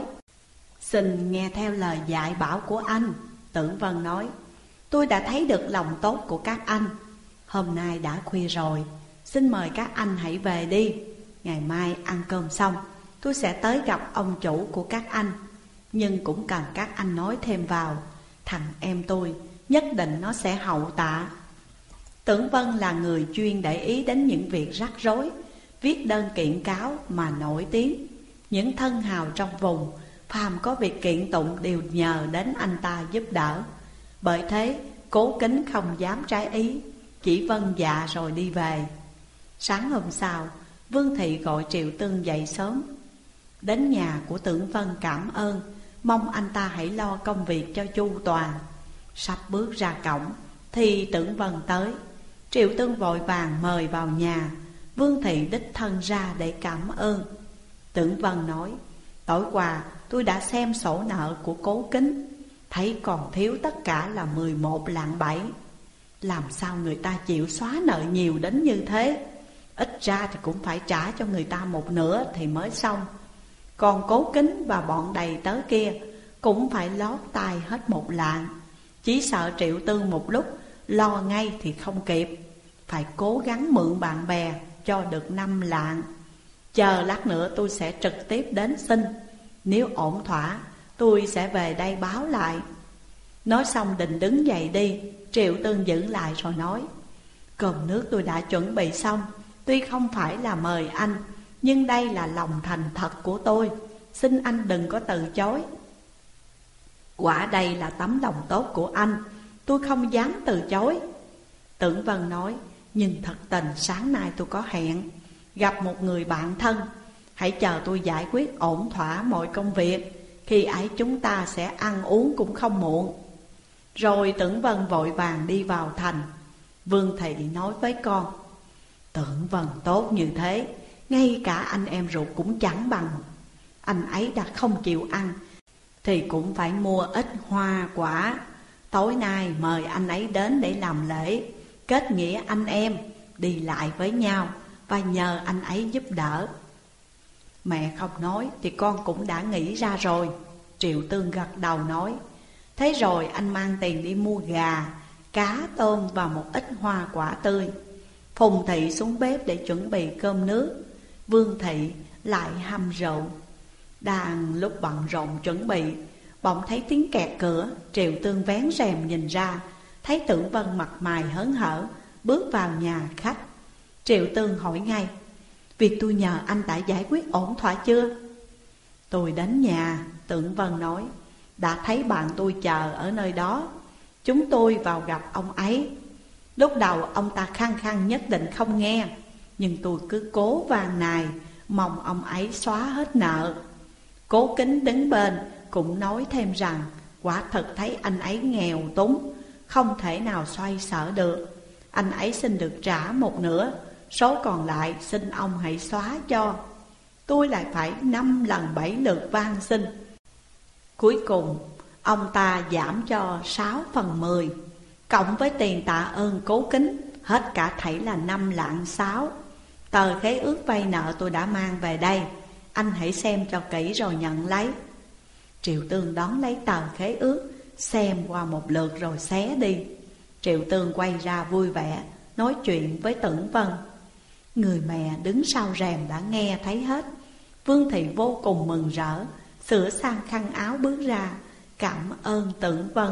Xin nghe theo lời dạy bảo của anh. Tưởng Vân nói, tôi đã thấy được lòng tốt của các anh. Hôm nay đã khuya rồi, xin mời các anh hãy về đi. Ngày mai ăn cơm xong, tôi sẽ tới gặp ông chủ của các anh. Nhưng cũng cần các anh nói thêm vào, thằng em tôi nhất định nó sẽ hậu tạ. Tưởng Vân là người chuyên để ý đến những việc rắc rối, viết đơn kiện cáo mà nổi tiếng. Những thân hào trong vùng, phàm có việc kiện tụng đều nhờ đến anh ta giúp đỡ. Bởi thế Cố Kính không dám trái ý, chỉ vâng dạ rồi đi về. Sáng hôm sau, Vương Thị gọi Triệu Tương dậy sớm. Đến nhà của Tưởng Vân cảm ơn, mong anh ta hãy lo công việc cho chu toàn. Sắp bước ra cổng thì Tưởng Vân tới. Triệu Tương vội vàng mời vào nhà. Vương thị đích thân ra để cảm ơn. Tưởng Vân nói: tối qua tôi đã xem sổ nợ của Cố Kính, thấy còn thiếu tất cả là mười một lạng bảy. Làm sao người ta chịu xóa nợ nhiều đến như thế? Ít ra thì cũng phải trả cho người ta một nửa thì mới xong. Còn Cố Kính và bọn đầy tớ kia cũng phải lót tay hết một lạng. Chỉ sợ Triệu Tương một lúc lo ngay thì không kịp, phải cố gắng mượn bạn bè cho được năm lạng. Chờ lát nữa tôi sẽ trực tiếp đến xin, nếu ổn thỏa tôi sẽ về đây báo lại. Nói xong định đứng dậy đi, Triệu Tương giữ lại rồi nói: cơm nước tôi đã chuẩn bị xong, tuy không phải là mời anh, nhưng đây là lòng thành thật của tôi, xin anh đừng có từ chối. Quả đây là tấm lòng tốt của anh, tôi không dám từ chối. Tưởng Vân nói: nhưng thật tình sáng nay tôi có hẹn gặp một người bạn thân, hãy chờ tôi giải quyết ổn thỏa mọi công việc, khi ấy chúng ta sẽ ăn uống cũng không muộn. Rồi Tưởng Vân vội vàng đi vào thành. Vương thị nói với con: Tưởng Vân tốt như thế, ngay cả anh em ruột cũng chẳng bằng. Anh ấy đã không chịu ăn thì cũng phải mua ít hoa quả. Tối nay mời anh ấy đến để làm lễ, kết nghĩa anh em, đi lại với nhau và nhờ anh ấy giúp đỡ. Mẹ không nói thì con cũng đã nghĩ ra rồi. Triệu Tương gật đầu nói: thế rồi anh mang tiền đi mua gà, cá, tôm và một ít hoa quả tươi. Phùng thị xuống bếp để chuẩn bị cơm nước. Vương thị lại hâm rượu. Đang lúc bận rộn chuẩn bị, bỗng thấy tiếng kẹt cửa. Triệu Tương vén rèm nhìn ra, thấy Tưởng Vân mặt mày hớn hở bước vào nhà khách. Triệu Tương hỏi ngay: việc tôi nhờ anh đã giải quyết ổn thỏa chưa? Tôi đến nhà, Tưởng Vân nói, đã thấy bạn tôi chờ ở nơi đó. Chúng tôi vào gặp ông ấy. Lúc đầu ông ta khăng khăng nhất định không nghe, nhưng tôi cứ cố van nài, mong ông ấy xóa hết nợ. Cố Kính đứng bên cũng nói thêm rằng quả thật thấy anh ấy nghèo túng, không thể nào xoay sở được. Anh ấy xin được trả một nửa, số còn lại xin ông hãy xóa cho. Tôi lại phải năm lần bảy lượt van xin. Cuối cùng ông ta giảm cho sáu phần mười, cộng với tiền tạ ơn Cố Kính, hết cả thảy là năm lạng sáu. Tờ khế ước vay nợ tôi đã mang về đây, anh hãy xem cho kỹ rồi nhận lấy. Triệu Tương đón lấy tờ khế ước, xem qua một lượt rồi xé đi. Triệu Tương quay ra vui vẻ, nói chuyện với Tưởng Vân. Người mẹ đứng sau rèm đã nghe thấy hết. Vương thị vô cùng mừng rỡ, sửa sang khăn áo bước ra, cảm ơn Tưởng Vân.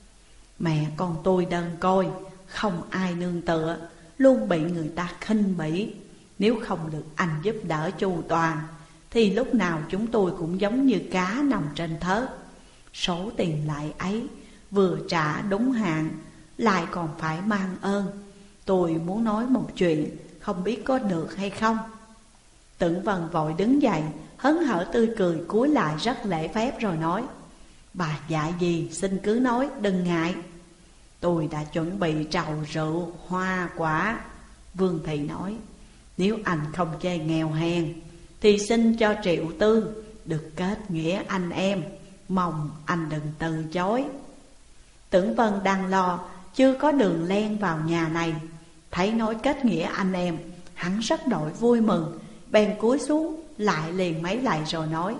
Mẹ con tôi đơn côi, không ai nương tựa, luôn bị người ta khinh bỉ. Nếu không được anh giúp đỡ chu toàn, thì lúc nào chúng tôi cũng giống như cá nằm trên thớt. Số tiền lại ấy vừa trả đúng hạn, lại còn phải mang ơn. Tôi muốn nói một chuyện, không biết có được hay không? Tưởng Vân vội đứng dậy, hớn hở tươi cười cúi lại rất lễ phép rồi nói: bà dạ gì xin cứ nói, đừng ngại. Tôi đã chuẩn bị trầu rượu, hoa quả. Vương thị nói: nếu anh không chê nghèo hèn, thì xin cho Triệu Tương được kết nghĩa anh em, mong anh đừng từ chối. Tưởng Vân đang lo, chưa có đường len vào nhà này, thấy nói kết nghĩa anh em, hắn rất đổi vui mừng, bèn cúi xuống lại liền mấy lại rồi nói: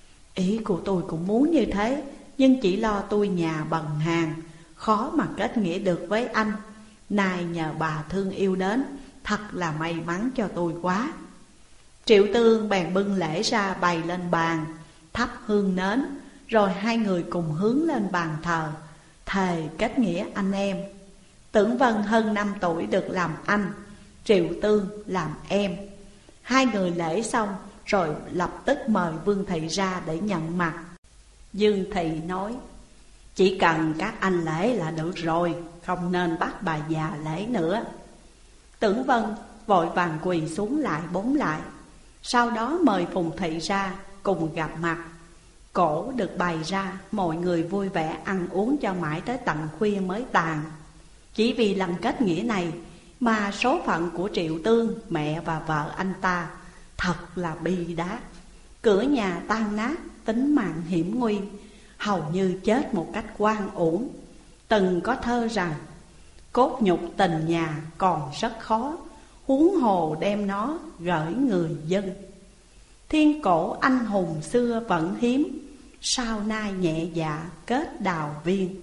ý của tôi cũng muốn như thế, nhưng chỉ lo tôi nhà bần hàn, khó mà kết nghĩa được với anh. Nay nhờ bà thương yêu đến, thật là may mắn cho tôi quá. Triệu Tương bèn bưng lễ ra bày lên bàn, thắp hương nến, rồi hai người cùng hướng lên bàn thờ, thề kết nghĩa anh em. Tưởng Vân hơn năm tuổi được làm anh, Triệu Tương làm em. Hai người lễ xong rồi lập tức mời Vương thị ra để nhận mặt. Dương thị nói: chỉ cần các anh lễ là được rồi, không nên bắt bà già lễ nữa. Tưởng Vân vội vàng quỳ xuống lại bốn lại. Sau đó mời Phùng thị ra cùng gặp mặt. Cỗ được bày ra, mọi người vui vẻ ăn uống cho mãi tới tận khuya mới tàn. Chỉ vì lần kết nghĩa này mà số phận của Triệu Tương, mẹ và vợ anh ta thật là bi đát. Cửa nhà tan nát, tính mạng hiểm nguy, hầu như chết một cách oan uổng. Từng có thơ rằng cốt nhục tình nhà còn rất khó, huống hồ đem nó gửi người dân. Thiên cổ anh hùng xưa vẫn hiếm, sau nay nhẹ dạ kết đào viên.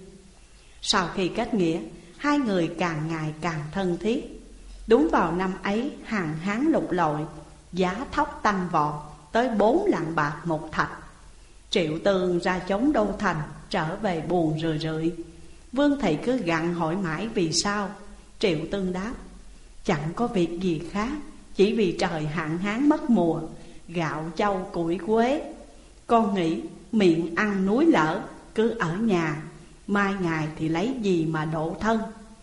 Sau khi kết nghĩa, hai người càng ngày càng thân thiết. Đúng vào năm ấy, hàng Hán lục lội, giá thóc tăng vọt tới bốn lạng bạc một thạch. Triệu Tương ra chống đô thành, trở về buồn rười rượi. Vương Thị cứ gặng hỏi mãi vì sao. Triệu Tương đáp: chẳng có việc gì khác, chỉ vì trời hạn hán mất mùa, gạo châu củi quế. Con nghĩ miệng ăn núi lở, cứ ở nhà, mai ngày thì lấy gì mà độ thân.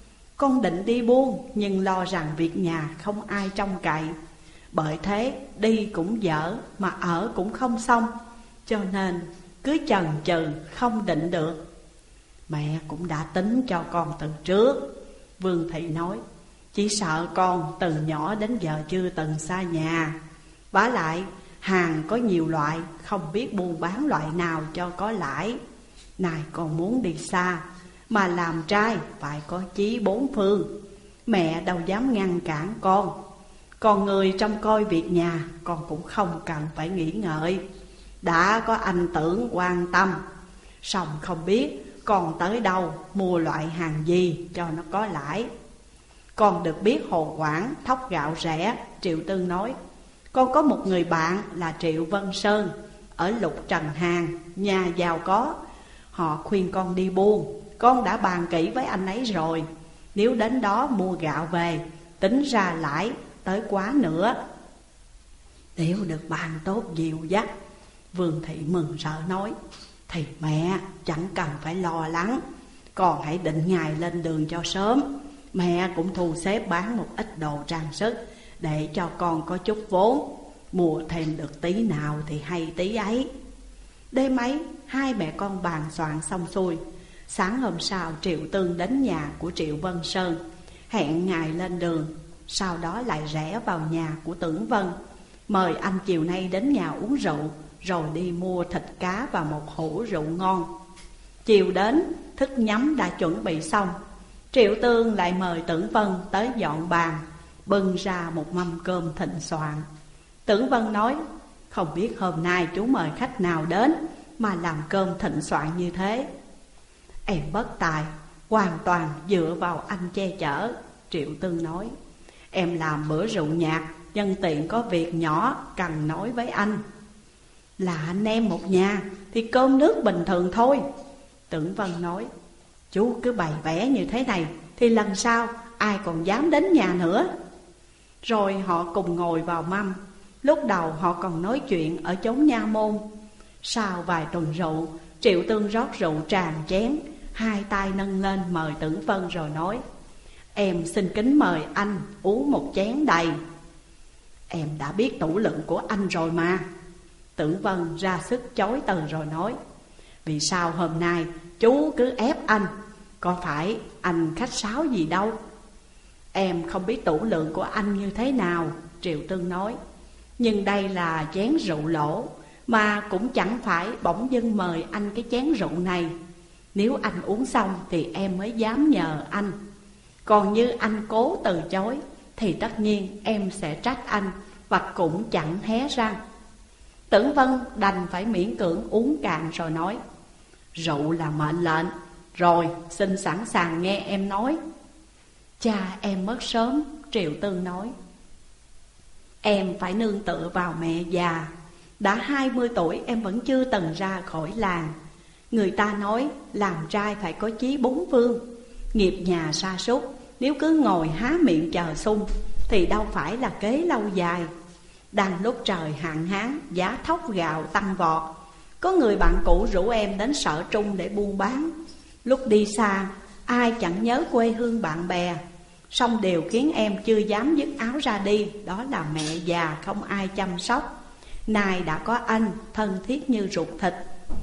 Con định đi buôn, nhưng lo rằng việc nhà không ai trông cậy. Bởi thế đi cũng dở, mà ở cũng không xong, cho nên cứ chần chừ không định được. Mẹ cũng đã tính cho con từ trước, Vương Thị nói. Chỉ sợ con từ nhỏ đến giờ chưa từng xa nhà. Vả lại hàng có nhiều loại, không biết buôn bán loại nào cho có lãi. Này con muốn đi xa, mà làm trai phải có chí bốn phương. Mẹ đâu dám ngăn cản con. Còn người trông coi việc nhà, con cũng không cần phải nghĩ ngợi. Đã có anh Tưởng quan tâm, song không biết con tới đâu, mua loại hàng gì cho nó có lãi. Con được biết Hồ Quảng thóc gạo rẻ. Triệu Tương nói: con có một người bạn là Triệu Vân Sơn, ở Lục Trần Hàn, nhà giàu có. Họ khuyên con đi buôn, con đã bàn kỹ với anh ấy rồi. Nếu đến đó mua gạo về, tính ra lãi tới quá nữa. Nếu được bàn tốt dìu dắt, Vương Thị mừng rỡ nói: thì mẹ chẳng cần phải lo lắng, con hãy định ngày lên đường cho sớm. Mẹ cũng thu xếp bán một ít đồ trang sức, để cho con có chút vốn, mua thêm được tí nào thì hay tí ấy. Đêm ấy hai mẹ con bàn soạn xong xuôi. Sáng hôm sau Triệu Tương đến nhà của Triệu Vân Sơn, hẹn ngày lên đường. Sau đó lại rẽ vào nhà của Tưởng Vân, mời anh chiều nay đến nhà uống rượu, rồi đi mua thịt cá và một hũ rượu ngon. Chiều đến, thức nhắm đã chuẩn bị xong. Triệu Tương lại mời Tưởng Vân tới dọn bàn, bưng ra một mâm cơm thịnh soạn. Tưởng Vân nói: không biết hôm nay chú mời khách nào đến mà làm cơm thịnh soạn như thế. Em bất tài, hoàn toàn dựa vào anh che chở. Triệu Tương nói: em làm bữa rượu nhạt, nhân tiện có việc nhỏ cần nói với anh. Là anh em một nhà thì cơm nước bình thường thôi. Tưởng Vân nói: chú cứ bày vẽ như thế này thì lần sau ai còn dám đến nhà nữa. Rồi họ cùng ngồi vào mâm. Lúc đầu họ còn nói chuyện ở chốn nha môn. Sau vài tuần rượu, Triệu Tương rót rượu tràn chén, hai tay nâng lên mời Tưởng Vân rồi nói: em xin kính mời anh uống một chén đầy. Em đã biết tủ lượng của anh rồi mà. Tưởng Vân ra sức chối từ rồi nói: vì sao hôm nay chú cứ ép anh, có phải anh khách sáo gì đâu. Em không biết tủ lượng của anh như thế nào, Triệu Tương nói. Nhưng đây là chén rượu lỗ, mà cũng chẳng phải bỗng dưng mời anh cái chén rượu này. Nếu anh uống xong thì em mới dám nhờ anh. Còn như anh cố từ chối thì tất nhiên em sẽ trách anh, và cũng chẳng hé răng. Tưởng Vân đành phải miễn cưỡng uống cạn rồi nói: rượu là mệnh lệnh, rồi xin sẵn sàng nghe em nói. Cha em mất sớm, Triệu Tương nói. Em phải nương tựa vào mẹ già. Đã hai mươi tuổi em vẫn chưa từng ra khỏi làng. Người ta nói làm trai phải có chí bốn phương. Nghiệp nhà sa sút, nếu cứ ngồi há miệng chờ sung thì đâu phải là kế lâu dài. Đang lúc trời hạn hán, giá thóc gạo tăng vọt, có người bạn cũ rủ em đến Sở Trung để buôn bán. Lúc đi xa, ai chẳng nhớ quê hương bạn bè, song điều khiến em chưa dám dứt áo ra đi, đó là mẹ già không ai chăm sóc. Nay đã có anh thân thiết như ruột thịt,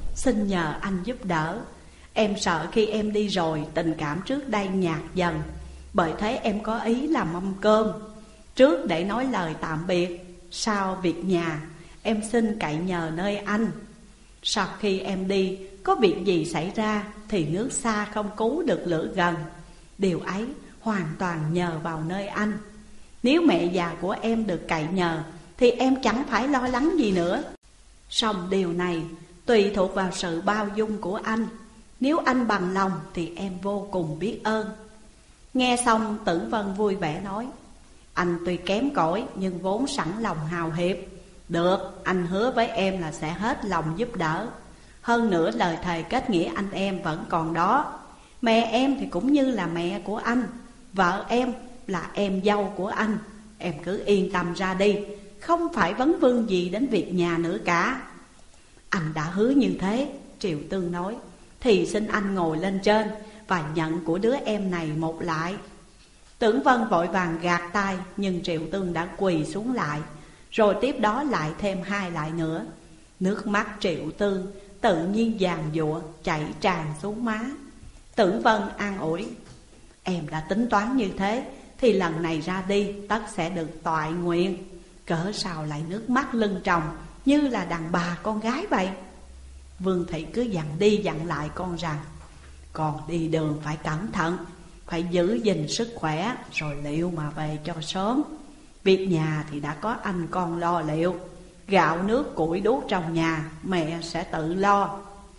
xin nhờ anh giúp đỡ. Em sợ khi em đi rồi tình cảm trước đây nhạt dần, bởi thế em có ý làm mâm cơm trước để nói lời tạm biệt. Sau việc nhà em xin cậy nhờ nơi anh. Sau khi em đi có việc gì xảy ra thì nước xa không cứu được lửa gần. Điều ấy hoàn toàn nhờ vào nơi anh. Nếu mẹ già của em được cậy nhờ thì em chẳng phải lo lắng gì nữa. Song điều này tùy thuộc vào sự bao dung của anh. Nếu anh bằng lòng thì em vô cùng biết ơn. Nghe xong Tử Vân vui vẻ nói: anh tuy kém cỏi nhưng vốn sẵn lòng hào hiệp. Được, anh hứa với em là sẽ hết lòng giúp đỡ. Hơn nữa lời thề kết nghĩa anh em vẫn còn đó. Mẹ em thì cũng như là mẹ của anh, vợ em là em dâu của anh. Em cứ yên tâm ra đi, không phải vấn vương gì đến việc nhà nữa cả. Anh đã hứa như thế, Triệu Tương nói, thì xin anh ngồi lên trên và nhận của đứa em này một lại. Tưởng Vân vội vàng gạt tay, nhưng Triệu Tương đã quỳ xuống lại, rồi tiếp đó lại thêm hai lại nữa. Nước mắt Triệu Tương tự nhiên giàn giụa chảy tràn xuống má. Tưởng Vân an ủi: em đã tính toán như thế thì lần này ra đi tất sẽ được toại nguyện. Cỡ sao lại nước mắt lưng tròng như là đàn bà con gái vậy? Vương Thị cứ dặn đi dặn lại con rằng: còn đi đường phải cẩn thận, phải giữ gìn sức khỏe rồi liệu mà về cho sớm. Việc nhà thì đã có anh con lo liệu. Gạo nước củi đuốc trong nhà mẹ sẽ tự lo.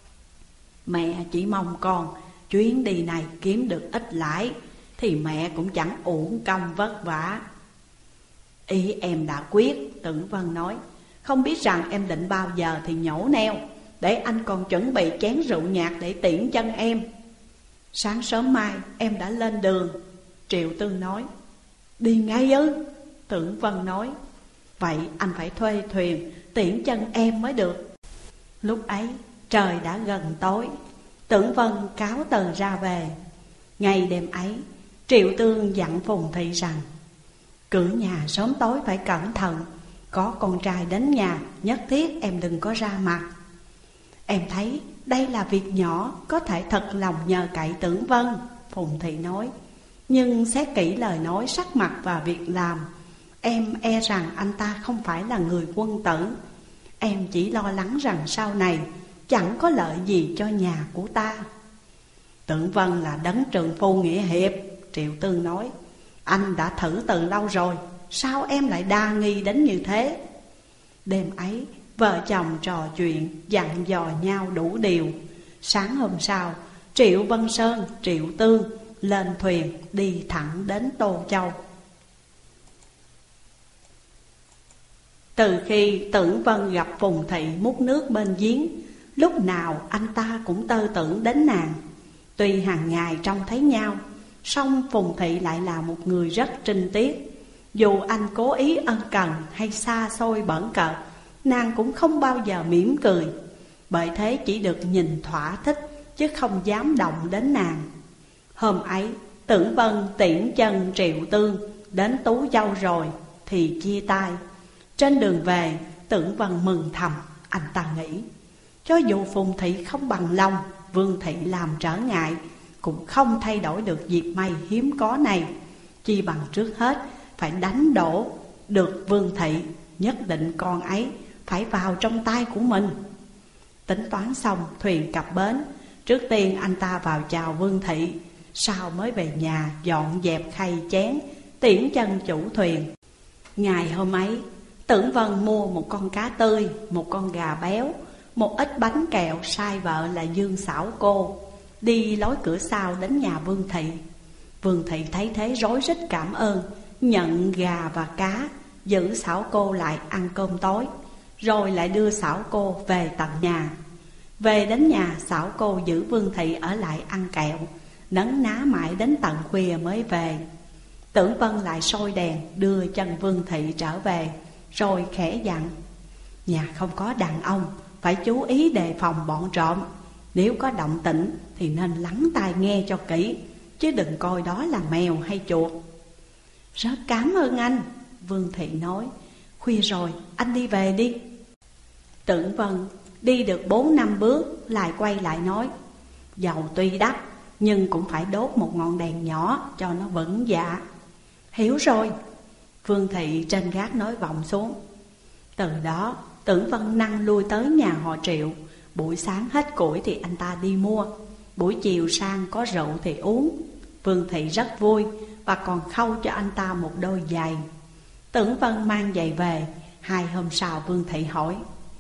Mẹ chỉ mong con chuyến đi này kiếm được ít lãi thì mẹ cũng chẳng uổng công vất vả. Ý em đã quyết, Tưởng Vân nói. Không biết rằng em định bao giờ thì nhổ neo, để anh còn chuẩn bị chén rượu nhạt để tiễn chân em. Sáng sớm mai em đã lên đường, Triệu Tương nói. Đi ngay ư? Tưởng Vân nói. Vậy anh phải thuê thuyền tiễn chân em mới được. Lúc ấy trời đã gần tối. Tưởng Vân cáo từ ra về. Ngày đêm ấy Triệu Tương dặn Phùng Thị rằng: cửa nhà sớm tối phải cẩn thận, có con trai đến nhà nhất thiết em đừng có ra mặt. Em thấy đây là việc nhỏ, có thể thật lòng nhờ cậy Tưởng Vân, Phùng Thị nói. Nhưng xét kỹ lời nói, sắc mặt và việc làm, em e rằng anh ta không phải là người quân tử. Em chỉ lo lắng rằng sau này chẳng có lợi gì cho nhà của ta. Tưởng Vân là đấng trượng phu nghĩa hiệp, Triệu Tương nói. Anh đã thử từ lâu rồi, sao em lại đa nghi đến như thế? Đêm ấy vợ chồng trò chuyện dặn dò nhau đủ điều. Sáng hôm sau Triệu Vân Sơn, Triệu Tương lên thuyền đi thẳng đến Tô Châu. Từ khi Tưởng Vân gặp Phùng Thị múc nước bên giếng, lúc nào anh ta cũng tơ tưởng đến nàng. Tuy hàng ngày trông thấy nhau, song Phùng Thị lại là một người rất trinh tiết. Dù anh cố ý ân cần hay xa xôi bỡn cợt, nàng cũng không bao giờ mỉm cười. Bởi thế chỉ được nhìn thỏa thích, chứ không dám động đến nàng. Hôm ấy Tưởng Vân tiễn chân Triệu Tương đến Tú Châu rồi thì chia tay. Trên đường về Tưởng Vân mừng thầm. Anh ta nghĩ, cho dù Phùng Thị không bằng lòng, Vương Thị làm trở ngại, cũng không thay đổi được dịp may hiếm có này. Chi bằng trước hết phải đánh đổ được Vương Thị, nhất định con ấy phải vào trong tay của mình. Tính toán xong thuyền cập bến, trước tiên anh ta vào chào Vương Thị, sau mới về nhà dọn dẹp khay chén, tiễn chân chủ thuyền. Ngày hôm ấy Tưởng Vân mua một con cá tươi, một con gà béo, một ít bánh kẹo, sai vợ là Dương Xảo Cô đi lối cửa sau đến nhà Vương Thị. Vương Thị thấy thế rối rít cảm ơn, nhận gà và cá, giữ Xảo Cô lại ăn cơm tối, rồi lại đưa Xảo Cô về tận nhà. Về đến nhà, Xảo Cô giữ Vương Thị ở lại ăn kẹo, nấn ná mãi đến tận khuya mới về. Tưởng Vân lại soi đèn đưa chân Vương Thị trở về, rồi khẽ dặn: nhà không có đàn ông, phải chú ý đề phòng bọn trộm. Nếu có động tĩnh thì nên lắng tai nghe cho kỹ, chứ đừng coi đó là mèo hay chuột. Rất cảm ơn anh, Vương Thị nói. Khuya rồi, anh đi về đi. Tưởng Vân Đi được bốn năm bước lại quay lại nói: dầu tuy đắt nhưng cũng phải đốt một ngọn đèn nhỏ cho nó vững dạ. Hiểu rồi, Vương Thị trên gác nói vọng xuống. Từ đó Tưởng Vân năng lui tới nhà họ Triệu. Buổi sáng hết củi thì anh ta đi mua, buổi chiều sang có rượu thì uống. Vương Thị rất vui và còn khâu cho anh ta một đôi giày. Tưởng Vân mang giày về. Hai hôm sau Vương Thị hỏi: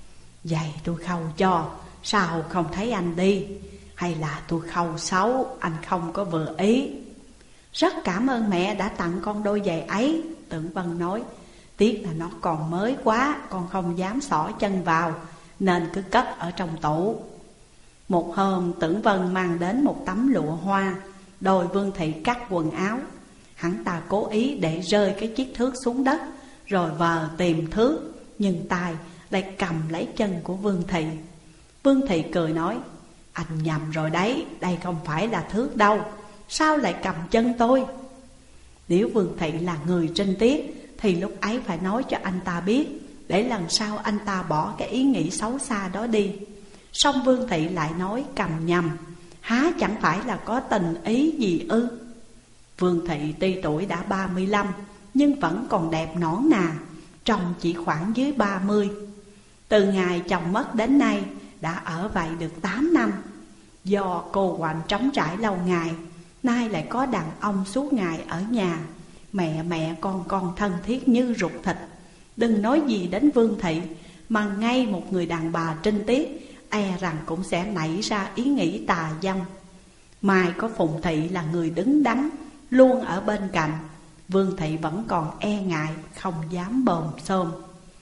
giày tôi khâu cho, sao không thấy anh đi? Hay là tôi khâu xấu, anh không có vừa ý? Rất cảm ơn mẹ đã tặng con đôi giày ấy, Tưởng Vân nói. Tiếc là nó còn mới quá, con không dám xỏ chân vào, nên cứ cất ở trong tủ. Một hôm Tưởng Vân mang đến một tấm lụa hoa, đòi Vương Thị cắt quần áo. Hắn ta cố ý để rơi cái chiếc thước xuống đất, rồi vờ tìm thước, nhưng tay lại cầm lấy chân của Vương Thị. Vương Thị cười nói: anh nhầm rồi đấy, đây không phải là thước đâu, sao lại cầm chân tôi? Nếu Vương Thị là người trinh tiết thì lúc ấy phải nói cho anh ta biết, để lần sau anh ta bỏ cái ý nghĩ xấu xa đó đi. Song Vương Thị lại nói cầm nhầm, há chẳng phải là có tình ý gì ư? Vương Thị tuy tuổi đã ba mươi lăm nhưng vẫn còn đẹp nõn nà, trông chỉ khoảng dưới ba mươi. Từ ngày chồng mất đến nay đã ở vậy được tám năm. Do cô quạnh trống trải lâu ngày, nay lại có đàn ông suốt ngày ở nhà, mẹ mẹ con con thân thiết như ruột thịt. Đừng nói gì đến Vương Thị, mà ngay một người đàn bà trinh tiết e rằng cũng sẽ nảy ra ý nghĩ tà dâm. Mai có Phùng Thị là người đứng đắn luôn ở bên cạnh, Vương Thị vẫn còn e ngại, không dám bồm xôm.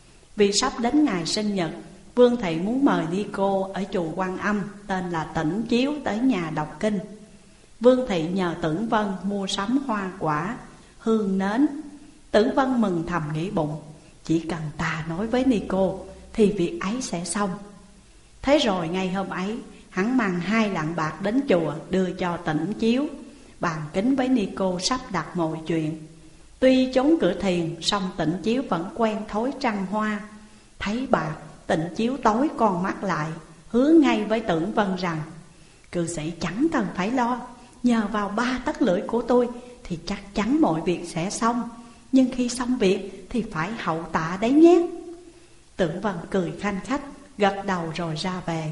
Vì sắp đến ngày sinh nhật, Vương Thị muốn mời đi cô ở chùa Quan Âm tên là Tĩnh Chiếu tới nhà đọc kinh. Vương Thị nhờ Tưởng Vân mua sắm hoa quả, hương nến. Tưởng Vân mừng thầm nghĩ bụng, chỉ cần ta nói với Nico thì việc ấy sẽ xong. Thế rồi ngày hôm ấy, hắn mang hai lạng bạc đến chùa đưa cho Tĩnh Chiếu, bàn kính với Nico sắp đặt mọi chuyện. Tuy trốn cửa thiền, song Tĩnh Chiếu vẫn quen thói trăng hoa. Thấy bạc, Tĩnh Chiếu tối con mắt lại, hứa ngay với Tưởng Vân rằng: cư sĩ chẳng cần phải lo, nhờ vào ba tấc lưỡi của tôi thì chắc chắn mọi việc sẽ xong. Nhưng khi xong việc thì phải hậu tạ đấy nhé. Tưởng Vân cười khanh khách, gật đầu rồi ra về.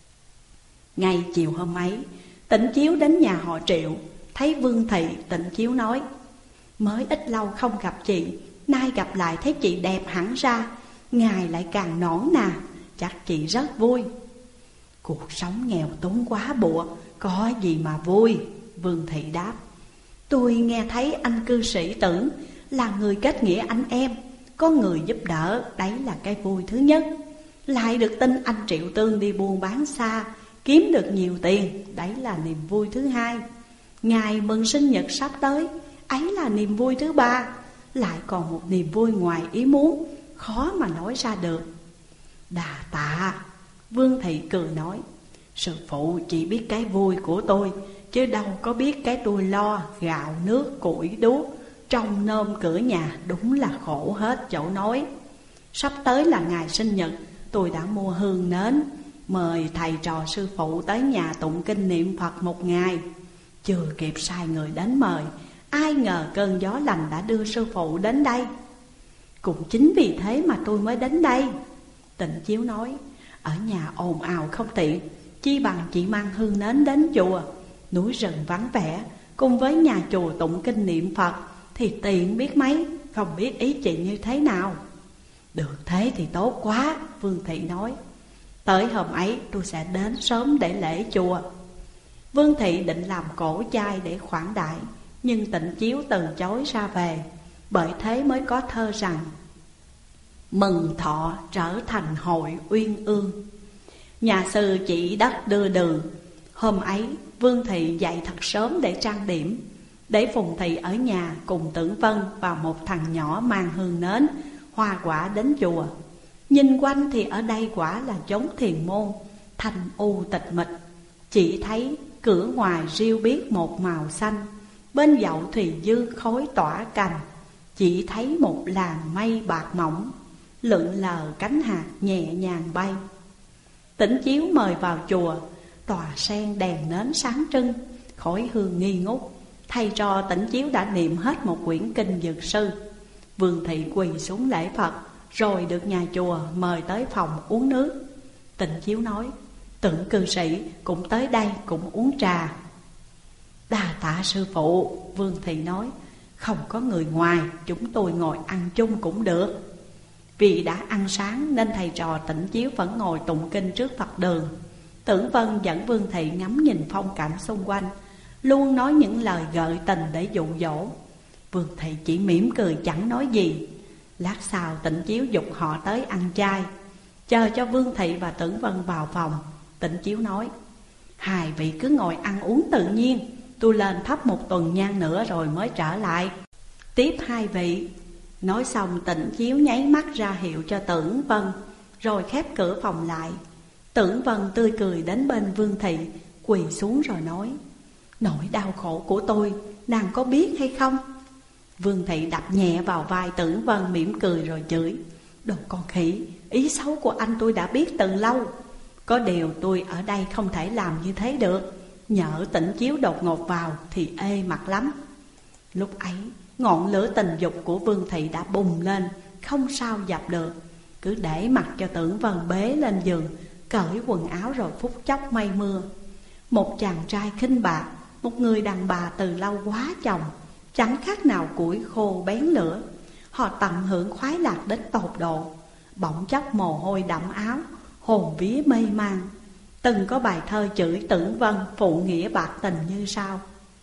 Ngay chiều hôm ấy, Tĩnh Chiếu đến nhà họ Triệu. Thấy Vương Thị, Tĩnh Chiếu nói: mới ít lâu không gặp chị, nay gặp lại thấy chị đẹp hẳn ra, ngài lại càng nõn nà, chắc chị rất vui. Cuộc sống nghèo túng quá bụa, có gì mà vui? Vương Thị đáp: tôi nghe thấy anh cư sĩ Tưởng là người kết nghĩa anh em, có người giúp đỡ, đấy là cái vui thứ nhất. Lại được tin anh Triệu Tương đi buôn bán xa, kiếm được nhiều tiền, đấy là niềm vui thứ hai. Ngày mừng sinh nhật sắp tới, ấy là niềm vui thứ ba. Lại còn một niềm vui ngoài ý muốn, khó mà nói ra được. Đà tạ. Vương Thị cười nói: sư phụ chỉ biết cái vui của tôi, chứ đâu có biết cái tôi lo gạo nước củi đuốc, trong nôm cửa nhà đúng là khổ hết chỗ nói. Sắp tới là ngày sinh nhật, tôi đã mua hương nến, mời thầy trò sư phụ tới nhà tụng kinh niệm Phật một ngày. Chưa kịp sai người đến mời, ai ngờ cơn gió lành đã đưa sư phụ đến đây. Cũng chính vì thế mà tôi mới đến đây. Tĩnh Chiếu nói: ở nhà ồn ào không tiện, chi bằng chị mang hương nến đến chùa. Núi rừng vắng vẻ, cùng với nhà chùa tụng kinh niệm Phật thì tiện biết mấy. Không biết ý chị như thế nào? Được thế thì tốt quá, Vương Thị nói. Tới hôm ấy tôi sẽ đến sớm để lễ chùa. Vương Thị định làm cổ chai để khoản đãi, nhưng Tĩnh Chiếu từ chối ra về. Bởi thế mới có thơ rằng: mừng thọ trở thành hội uyên ương, nhà sư chỉ đất đưa đường. Hôm ấy Vương Thị dậy thật sớm để trang điểm, để Phùng Thị ở nhà cùng Tưởng Vân và một thằng nhỏ mang hương nến, hoa quả đến chùa. Nhìn quanh thì ở đây quả là chốn thiền môn, thanh u tịch mịch. Chỉ thấy cửa ngoài riêu biếc một màu xanh, bên dậu thùy dư khói tỏa cành. Chỉ thấy một làn mây bạc mỏng, lượn lờ cánh hạt nhẹ nhàng bay. Tỉnh Chiếu mời vào chùa. Tòa sen đèn nến sáng trưng, khói hương nghi ngút. Thầy trò Tỉnh Chiếu đã niệm hết một quyển kinh Dược Sư. Vương Thị quỳ xuống lễ Phật, rồi được nhà chùa mời tới phòng uống nước. Tỉnh Chiếu nói: Tưởng cư sĩ cũng tới đây cũng uống trà. Đa tạ sư phụ. Vương Thị nói: Không có người ngoài, chúng tôi ngồi ăn chung cũng được. Vì đã ăn sáng nên thầy trò Tỉnh Chiếu vẫn ngồi tụng kinh trước Phật đường. Tưởng Vân dẫn Vương Thị ngắm nhìn phong cảnh xung quanh, luôn nói những lời gợi tình để dụ dỗ. Vương Thị chỉ mỉm cười chẳng nói gì. Lát sau Tỉnh Chiếu dục họ tới ăn chay. Chờ cho Vương Thị và Tưởng Vân vào phòng, Tỉnh Chiếu nói: Hai vị cứ ngồi ăn uống tự nhiên, tôi lên thắp một tuần nhang nữa rồi mới trở lại tiếp hai vị. Nói xong Tỉnh Chiếu nháy mắt ra hiệu cho Tưởng Vân, rồi khép cửa phòng lại. Tưởng Vân tươi cười đến bên Vương Thị, quỳ xuống rồi nói: Nỗi đau khổ của tôi nàng có biết hay không? Vương Thị đập nhẹ vào vai Tưởng Vân, mỉm cười rồi chửi: Đồ con khỉ, ý xấu của anh tôi đã biết từ lâu. Có điều tôi ở đây không thể làm như thế được, nhỡ Tỉnh Chiếu đột ngột vào thì ê mặt lắm. Lúc ấy ngọn lửa tình dục của Vương Thị đã bùng lên, không sao dập được. Cứ để mặc cho Tưởng Vân bế lên giường, cởi quần áo rồi phút chốc mây mưa. Một chàng trai khinh bạc, một người đàn bà từ lâu quá chồng, chẳng khác nào củi khô bén lửa. Họ tận hưởng khoái lạc đến tột độ. Bỗng chốc mồ hôi đẫm áo, hồn vía mê man. Từng có bài thơ chửi Tưởng Vân phụ nghĩa bạc tình như sau: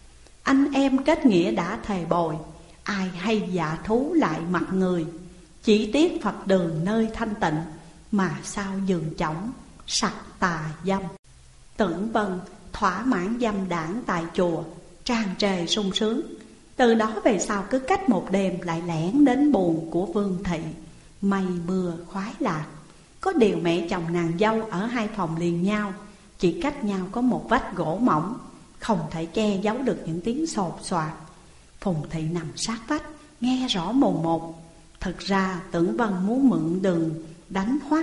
Anh em kết nghĩa đã thề bồi, ai hay dạ thú lại mặt người. Chỉ tiếc Phật đường nơi thanh tịnh, mà sao giường chổng sặc tà dâm. Tưởng Vân thỏa mãn dâm đảng tại chùa, tràn trề sung sướng. Từ đó về sau cứ cách một đêm lại lẻn đến buồng của Vương Thị, mây mưa khoái lạc. Có điều mẹ chồng nàng dâu ở hai phòng liền nhau, chỉ cách nhau có một vách gỗ mỏng, không thể che giấu được những tiếng sột soạt. Phùng Thị nằm sát vách, nghe rõ mồn một. Thực ra Tưởng Vân muốn mượn đường đánh hoắc.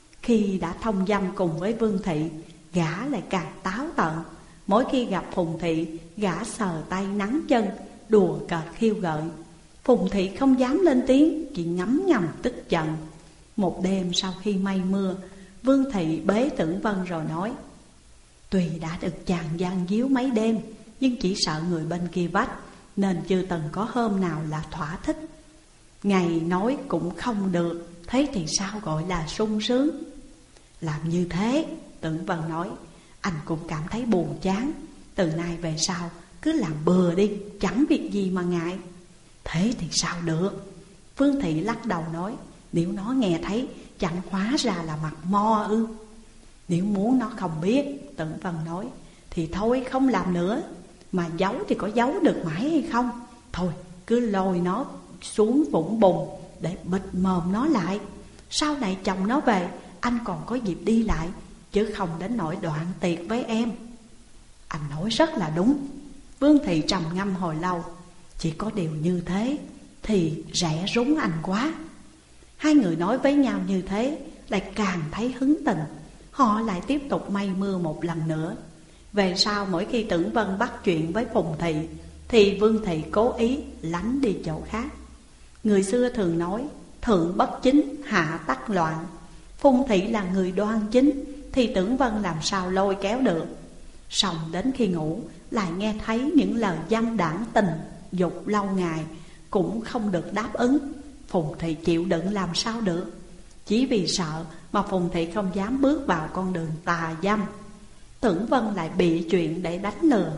Khi đã thông dâm cùng với Vương Thị, gã lại càng táo tợn. Mỗi khi gặp Phùng Thị, gã sờ tay nắn chân, đùa cợt khiêu gợi. Phùng Thị không dám lên tiếng, chỉ ngấm ngầm tức giận. Một đêm sau khi mây mưa, Vương Thị bế Tưởng Vân rồi nói: Tuy đã được chàng gian díu mấy đêm, nhưng chỉ sợ người bên kia vách, nên chưa từng có hôm nào là thỏa thích. Ngày nói cũng không được, thế thì sao gọi là sung sướng? Làm như thế, Tưởng Vân nói, anh cũng cảm thấy buồn chán. Từ nay về sau cứ làm bừa đi, chẳng việc gì mà ngại. Thế thì sao được? Vương Thị lắc đầu nói: Nếu nó nghe thấy, chẳng hóa ra là mặt mo ư? Nếu muốn nó không biết, Tưởng Vân nói, thì thôi không làm nữa. Mà giấu thì có giấu được mãi hay không? Thôi cứ lôi nó xuống vũng bùn để bịt mồm nó lại. Sau này chồng nó về, anh còn có dịp đi lại, chứ không đến nỗi đoạn tiệt với em. Anh nói rất là đúng. Vương Thị trầm ngâm hồi lâu. Chỉ có điều như thế thì rẻ rúng anh quá. Hai người nói với nhau như thế lại càng thấy hứng tình. Họ lại tiếp tục mây mưa một lần nữa. Về sau mỗi khi Tưởng Vân bắt chuyện với Phùng Thị, thì Vương Thị cố ý lánh đi chỗ khác. Người xưa thường nói thượng bất chính, hạ tắc loạn. Phùng Thị là người đoan chính, thì Tưởng Vân làm sao lôi kéo được. Xong đến khi ngủ lại nghe thấy những lời dâm đãng tình dục lâu ngày, cũng không được đáp ứng. Phùng Thị chịu đựng làm sao được. Chỉ vì sợ mà Phùng Thị không dám bước vào con đường tà dâm. Tưởng Vân lại bị chuyện để đánh lừa.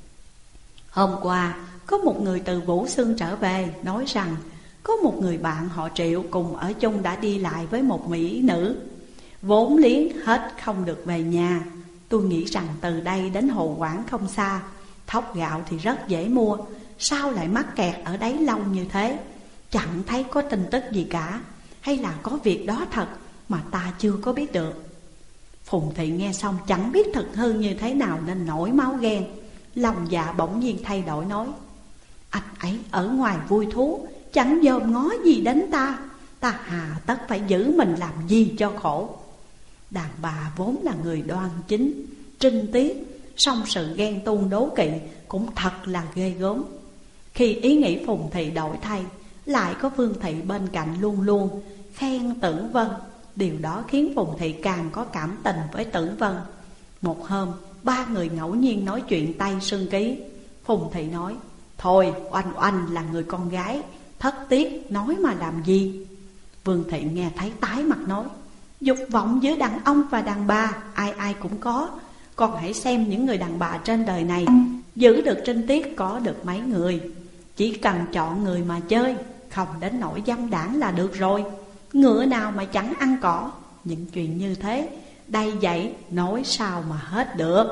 Hôm qua có một người từ Vũ Xương trở về, nói rằng có một người bạn họ Triệu cùng ở chung đã đi lại với một mỹ nữ. Vốn liếng hết không được về nhà. Tôi nghĩ rằng từ đây đến Hồ Quảng không xa, thóc gạo thì rất dễ mua. Sao lại mắc kẹt ở đấy lâu như thế? Chẳng thấy có tin tức gì cả. Hay là có việc đó thật mà ta chưa có biết được? Phùng Thị nghe xong chẳng biết thực hư như thế nào nên nổi máu ghen. Lòng dạ bỗng nhiên thay đổi nói: Anh ấy ở ngoài vui thú, chẳng dòm ngó gì đến ta. Ta hà tất phải giữ mình làm gì cho khổ. Đàn bà vốn là người đoan chính, trinh tiết, song sự ghen tuông đố kỵ cũng thật là ghê gớm. Khi ý nghĩ Phùng Thị đổi thay, lại có Vương Thị bên cạnh luôn luôn khen Tưởng Vân. Điều đó khiến Phùng Thị càng có cảm tình với Tưởng Vân. Một hôm, ba người ngẫu nhiên nói chuyện tay sưng ký. Phùng Thị nói: thôi, Oanh Oanh là người con gái, thất tiết nói mà làm gì. Vương Thị nghe thấy tái mặt nói: dục vọng giữa đàn ông và đàn bà ai ai cũng có. Con hãy xem những người đàn bà trên đời này, giữ được trinh tiết có được mấy người. Chỉ cần chọn người mà chơi, không đến nỗi dâm đảng là được rồi. Ngựa nào mà chẳng ăn cỏ. Những chuyện như thế đây vậy nói sao mà hết được.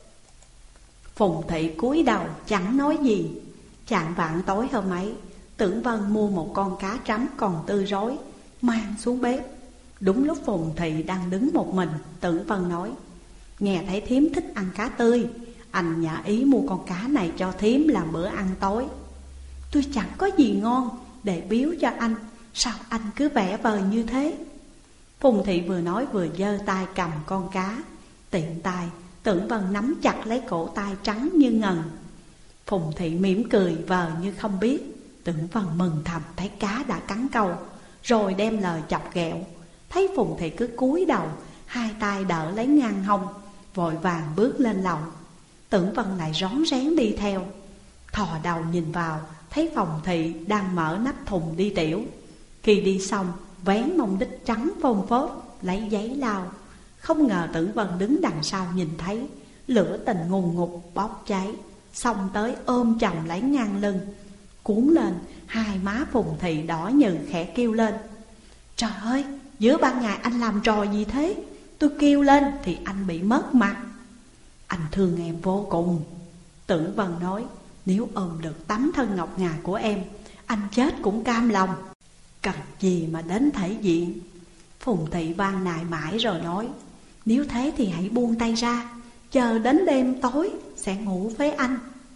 Phùng Thị cúi đầu chẳng nói gì. Chạng vạng tối hôm ấy, Tưởng Vân mua một con cá trắm còn tươi rói, mang xuống bếp. Đúng lúc Phùng Thị đang đứng một mình, Tưởng Vân nói: nghe thấy thím thích ăn cá tươi, anh nhà ý mua con cá này cho thím làm bữa ăn tối. Tôi chẳng có gì ngon để biếu cho anh, sao anh cứ vẽ vời như thế? Phùng Thị vừa nói vừa giơ tay cầm con cá. Tiện tay, Tưởng Vân nắm chặt lấy cổ tay trắng như ngần. Phùng Thị mỉm cười vờ như không biết. Tưởng Vân mừng thầm thấy cá đã cắn câu, rồi đem lời chọc ghẹo. Thấy Phùng Thị cứ cúi đầu, hai tay đỡ lấy ngang hông, vội vàng bước lên lầu. Tưởng Vân lại rón rén đi theo. Thò đầu nhìn vào, thấy Phùng Thị đang mở nắp thùng đi tiểu. Khi đi xong, vén mông đít trắng phông phốt, lấy giấy lau. Không ngờ Tưởng Vân đứng đằng sau nhìn thấy, lửa tình ngùn ngụt bốc cháy, xông tới ôm chồng lấy ngang lưng. Cuốn lên, hai má Phùng Thị đỏ nhừ khẽ kêu lên: trời ơi, giữa ban ngày anh làm trò gì thế? Tôi kêu lên thì anh bị mất mặt. Anh thương em vô cùng. Tưởng Vân nói: nếu ôm được tấm thân ngọc ngà của em, anh chết cũng cam lòng. Cần gì mà đến thể diện? Phùng Thị van nài mãi rồi nói: nếu thế thì hãy buông tay ra, chờ đến đêm tối sẽ ngủ với anh.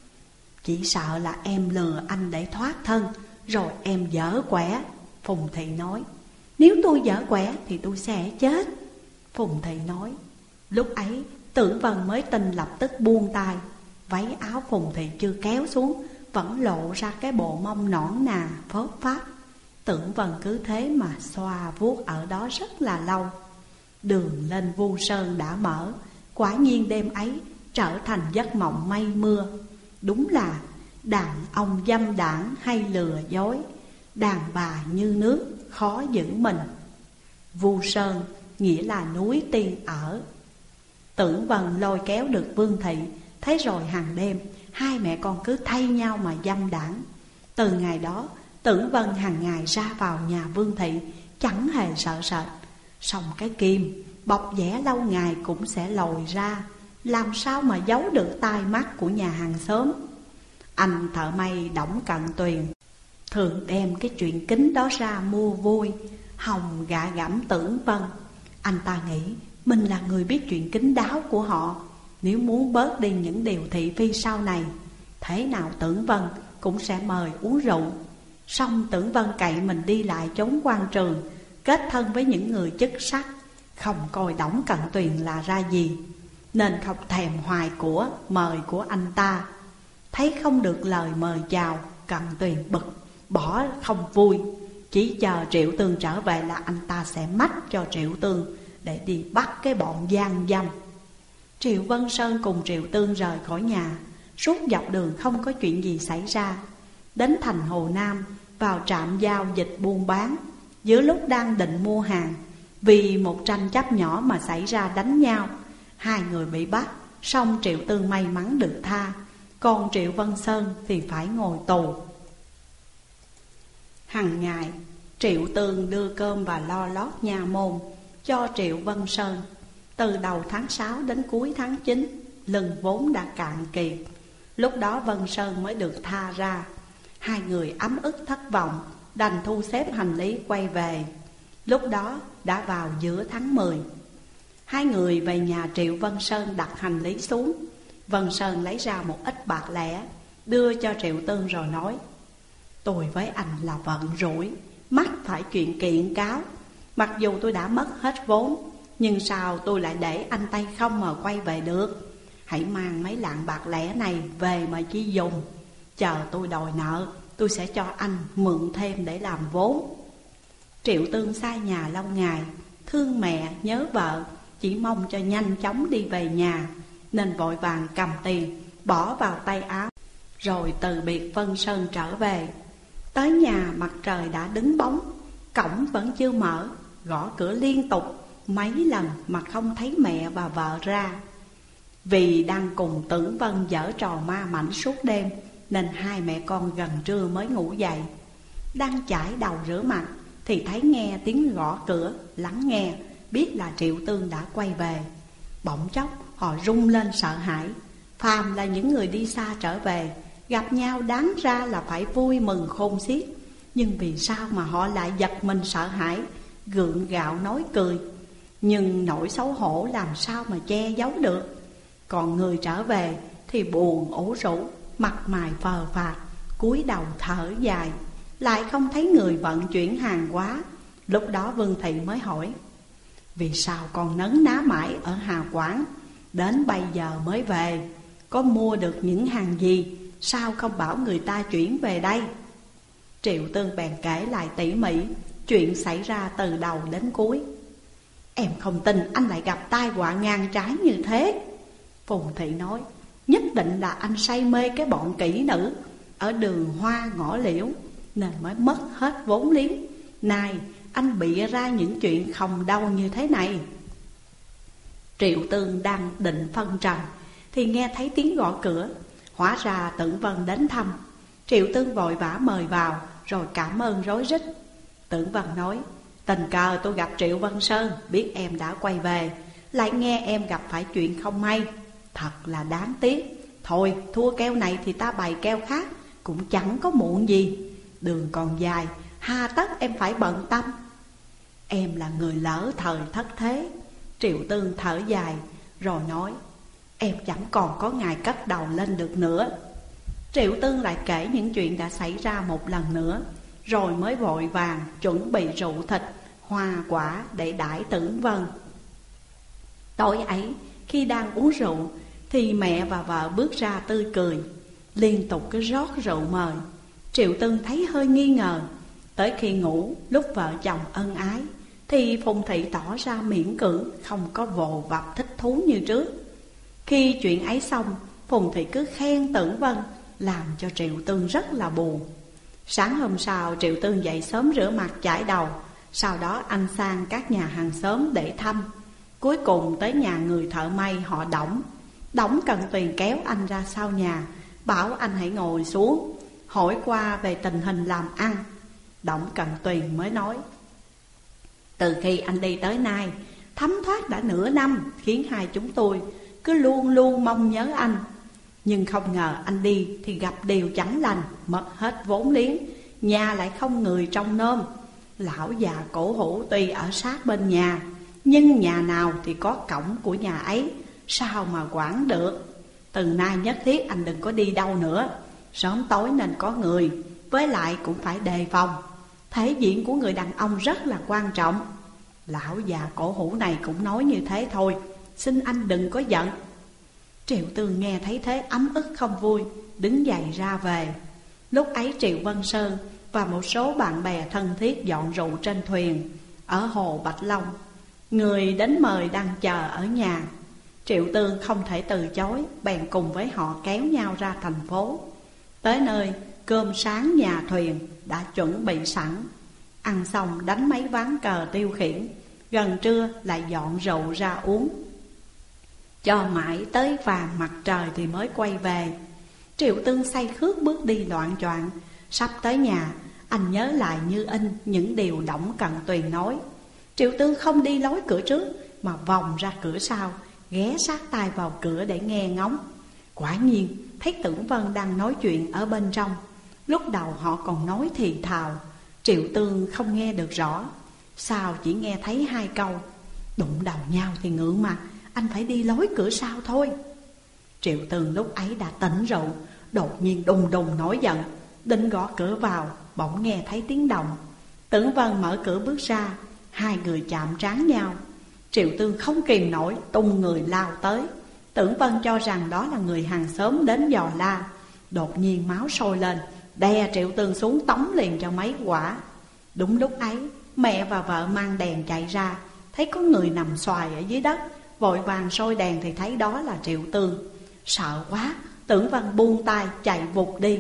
Chỉ sợ là em lừa anh để thoát thân, rồi em dở quẻ. Phùng Thị nói: nếu tôi dở quẻ thì tôi sẽ chết. Phùng Thị nói. Lúc ấy Tưởng Vân mới tin, lập tức buông tay. Váy áo Phùng Thị chưa kéo xuống, vẫn lộ ra cái bộ mông nõn nà phớt phát. Tưởng Vân cứ thế mà xoa vuốt ở đó rất là lâu. Đường lên Vu Sơn đã mở. Quả nhiên đêm ấy trở thành giấc mộng mây mưa. Đúng là đàn ông dâm đảng hay lừa dối, đàn bà như nước khó giữ mình. Vu Sơn nghĩa là núi tiên ở. Tưởng Vân lôi kéo được Vương Thị. Thế rồi hàng đêm hai mẹ con cứ thay nhau mà dâm đảng. Từ ngày đó Tưởng Vân hàng ngày ra vào nhà Vương Thị chẳng hề sợ sệt. Song cái kim bọc vẽ lâu ngày cũng sẽ lồi ra, làm sao mà giấu được tai mắt của nhà hàng xóm. Anh thợ may Đổng Cận Tuyền thường đem cái chuyện kính đó ra mua vui, hòng gạ gẫm Tưởng Vân. Anh ta nghĩ mình là người biết chuyện kín đáo của họ. Nếu muốn bớt đi những điều thị phi sau này, thế nào Tưởng Vân cũng sẽ mời uống rượu. Xong Tưởng Vân cậy mình đi lại chốn quan trường, kết thân với những người chức sắc, không coi Đổng Cận Tuyền là ra gì, nên không thèm hoài của mời của anh ta. Thấy không được lời mời chào, Cận Tuyền bực, bỏ không vui. Chỉ chờ Triệu Tương trở về là anh ta sẽ mách cho Triệu Tương để đi bắt cái bọn gian dâm. Triệu Vân Sơn cùng Triệu Tương rời khỏi nhà. Suốt dọc đường không có chuyện gì xảy ra. Đến thành Hồ Nam, vào trạm giao dịch buôn bán. Giữa lúc đang định mua hàng, vì một tranh chấp nhỏ mà xảy ra đánh nhau, hai người bị bắt. Song Triệu Tương may mắn được tha, còn Triệu Vân Sơn thì phải ngồi tù. Hằng ngày Triệu Tương đưa cơm và lo lót nhà môn cho Triệu Vân Sơn. Từ đầu tháng sáu đến cuối tháng chín, lương vốn đã cạn kiệt. Lúc đó Vân Sơn mới được tha ra. Hai người ấm ức thất vọng, đành thu xếp hành lý quay về. Lúc đó đã vào giữa tháng mười. Hai người về nhà Triệu Vân Sơn đặt hành lý xuống. Vân Sơn lấy ra một ít bạc lẻ, đưa cho Triệu Tương rồi nói: tôi với anh là vận rủi, mắc phải chuyện kiện cáo. Mặc dù tôi đã mất hết vốn, nhưng sao tôi lại để anh tay không mà quay về được? Hãy mang mấy lạng bạc lẻ này về mà chi dùng. Chờ tôi đòi nợ, tôi sẽ cho anh mượn thêm để làm vốn. Triệu Tương xa nhà lâu ngày, thương mẹ nhớ vợ, chỉ mong cho nhanh chóng đi về nhà, nên vội vàng cầm tiền bỏ vào tay áo, rồi từ biệt Vân Sơn trở về. Tới nhà mặt trời đã đứng bóng, cổng vẫn chưa mở, gõ cửa liên tục mấy lần mà không thấy mẹ và vợ ra. Vì đang cùng Tưởng Vân giở trò ma mảnh suốt đêm, nên hai mẹ con gần trưa mới ngủ dậy. Đang chải đầu rửa mặt thì thấy nghe tiếng gõ cửa, lắng nghe biết là Triệu Tương đã quay về. Bỗng chốc họ rung lên sợ hãi. Phàm là những người đi xa trở về, gặp nhau đáng ra là phải vui mừng khôn xiết, nhưng vì sao mà họ lại giật mình sợ hãi, gượng gạo nói cười. Nhưng nỗi xấu hổ làm sao mà che giấu được. Còn người trở về thì buồn ủ rũ, mặt mày phờ phạc, cúi đầu thở dài, lại không thấy người vận chuyển hàng hóa. Lúc đó Vương Thị mới hỏi: vì sao con nấn ná mãi ở Hà Quảng, đến bây giờ mới về? Có mua được những hàng gì? Sao không bảo người ta chuyển về đây? Triệu Tương bèn kể lại tỉ mỉ chuyện xảy ra từ đầu đến cuối. Em không tin anh lại gặp tai họa ngang trái như thế. Phùng Thị nói: nhất định là anh say mê cái bọn kỹ nữ ở đường hoa ngõ liễu, nên mới mất hết vốn liếng. Này, anh bịa ra những chuyện không đâu như thế này. Triệu Tương đang định phân trần thì nghe thấy tiếng gõ cửa. Hóa ra Tưởng Vân đến thăm. Triệu Tương vội vã mời vào, rồi cảm ơn rối rít. Tưởng Vân nói: tình cờ tôi gặp Triệu Vân Sơn, biết em đã quay về, lại nghe em gặp phải chuyện không may, thật là đáng tiếc. Thôi thua keo này thì ta bày keo khác, cũng chẳng có muộn gì. Đường còn dài, hà tất em phải bận tâm. Em là người lỡ thời thất thế. Triệu Tương thở dài rồi nói: em chẳng còn có ngày cất đầu lên được nữa. Triệu Tương lại kể những chuyện đã xảy ra một lần nữa, rồi mới vội vàng chuẩn bị rượu thịt, hoa quả để đãi Tưởng Vân. Tối ấy khi đang uống rượu thì mẹ và vợ bước ra tươi cười, liên tục cứ rót rượu mời. Triệu Tương thấy hơi nghi ngờ. Tới khi ngủ, lúc vợ chồng ân ái, thì Phùng Thị tỏ ra miễn cưỡng, không có vồ vập thích thú như trước. Khi chuyện ấy xong, Phùng Thị cứ khen Tưởng Vân, làm cho Triệu Tương rất là buồn. Sáng hôm sau, Triệu Tương dậy sớm rửa mặt chải đầu, sau đó anh sang các nhà hàng xóm để thăm. Cuối cùng tới nhà người thợ may họ Đổng. Đổng Cận Tuyền kéo anh ra sau nhà, bảo anh hãy ngồi xuống, hỏi qua về tình hình làm ăn. Đổng Cận Tuyền mới nói: từ khi anh đi tới nay, thấm thoát đã nửa năm, khiến hai chúng tôi cứ luôn luôn mong nhớ anh. Nhưng không ngờ anh đi thì gặp điều chẳng lành, mất hết vốn liếng, nhà lại không người trông nom. Lão già cổ hủ tuy ở sát bên nhà, nhưng nhà nào thì có cổng của nhà ấy, sao mà quản được. Từ nay nhất thiết anh đừng có đi đâu nữa, sớm tối nên có người, với lại cũng phải đề phòng. Thể diện của người đàn ông rất là quan trọng. Lão già cổ hủ này cũng nói như thế thôi, xin anh đừng có giận. Triệu Tương nghe thấy thế ấm ức không vui, đứng dậy ra về. Lúc ấy Triệu Vân Sơn và một số bạn bè thân thiết dọn rượu trên thuyền ở hồ Bạch Long. Người đến mời đang chờ ở nhà. Triệu Tương không thể từ chối, bèn cùng với họ kéo nhau ra thành phố. Tới nơi, cơm sáng nhà thuyền đã chuẩn bị sẵn. Ăn xong đánh mấy ván cờ tiêu khiển, gần trưa lại dọn rượu ra uống, cho mãi tới vàng mặt trời thì mới quay về. Triệu Tương say khước bước đi loạng choạng. Sắp tới nhà, anh nhớ lại như in những điều Đổng Cận Tuyền nói. Triệu Tương không đi lối cửa trước mà vòng ra cửa sau, ghé sát tai vào cửa để nghe ngóng. Quả nhiên thấy Tưởng Vân đang nói chuyện ở bên trong. Lúc đầu họ còn nói thì thào, Triệu Tương không nghe được rõ, sau chỉ nghe thấy hai câu: đụng đầu nhau thì ngượng mặt, anh phải đi lối cửa sau thôi. Triệu Tương lúc ấy đã tỉnh rượu, đột nhiên đùng đùng nổi giận, định gõ cửa vào, bỗng nghe thấy tiếng động. Tưởng Vân mở cửa bước ra, hai người chạm trán nhau. Triệu Tương không kìm nổi, tung người lao tới. Tưởng Vân cho rằng đó là người hàng xóm đến dò la. Đột nhiên máu sôi lên, đè Triệu Tương xuống tống liền cho mấy quả. Đúng lúc ấy, mẹ và vợ mang đèn chạy ra, thấy có người nằm xoài ở dưới đất. Vội vàng soi đèn thì thấy đó là Triệu Tương. Sợ quá, Tưởng Vân buông tay chạy vụt đi.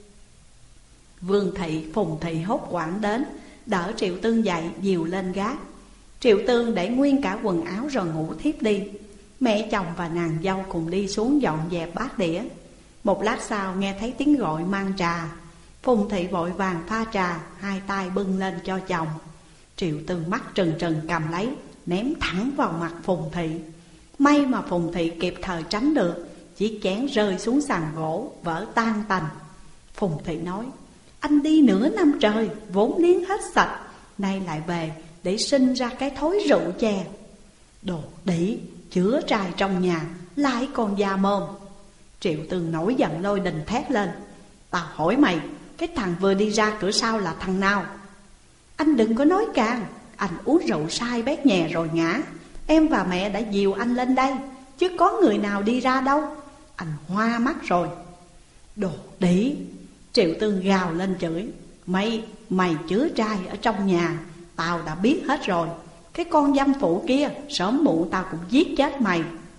Vương Thị, Phùng Thị hốt hoảng đến, đỡ Triệu Tương dậy dìu lên gác. Triệu Tương để nguyên cả quần áo rồi ngủ thiếp đi. Mẹ chồng và nàng dâu cùng đi xuống dọn dẹp bát đĩa. Một lát sau nghe thấy tiếng gọi mang trà. Phùng Thị vội vàng pha trà, hai tay bưng lên cho chồng. Triệu Tương mắt trừng trừng cầm lấy, ném thẳng vào mặt Phùng Thị. May mà Phùng Thị kịp thời tránh được, chiếc chén rơi xuống sàn gỗ, vỡ tan tành. Phùng Thị nói: anh đi nửa năm trời, vốn liếng hết sạch, nay lại về để sinh ra cái thối rượu chè. Đồ đĩ, chứa trai trong nhà, lại còn già mồm. Triệu Tương nổi giận lôi đình thét lên: tao hỏi mày, cái thằng vừa đi ra cửa sau là thằng nào? Anh đừng có nói càng, anh uống rượu sai bét nhè rồi ngã. Em và mẹ đã dìu anh lên đây, chứ có người nào đi ra đâu. Anh hoa mắt rồi. Đồ đĩ! Triệu Tương gào lên chửi: Mày, mày chứa trai ở trong nhà, tao đã biết hết rồi. Cái con dâm phụ kia, sớm muộn tao cũng giết chết mày.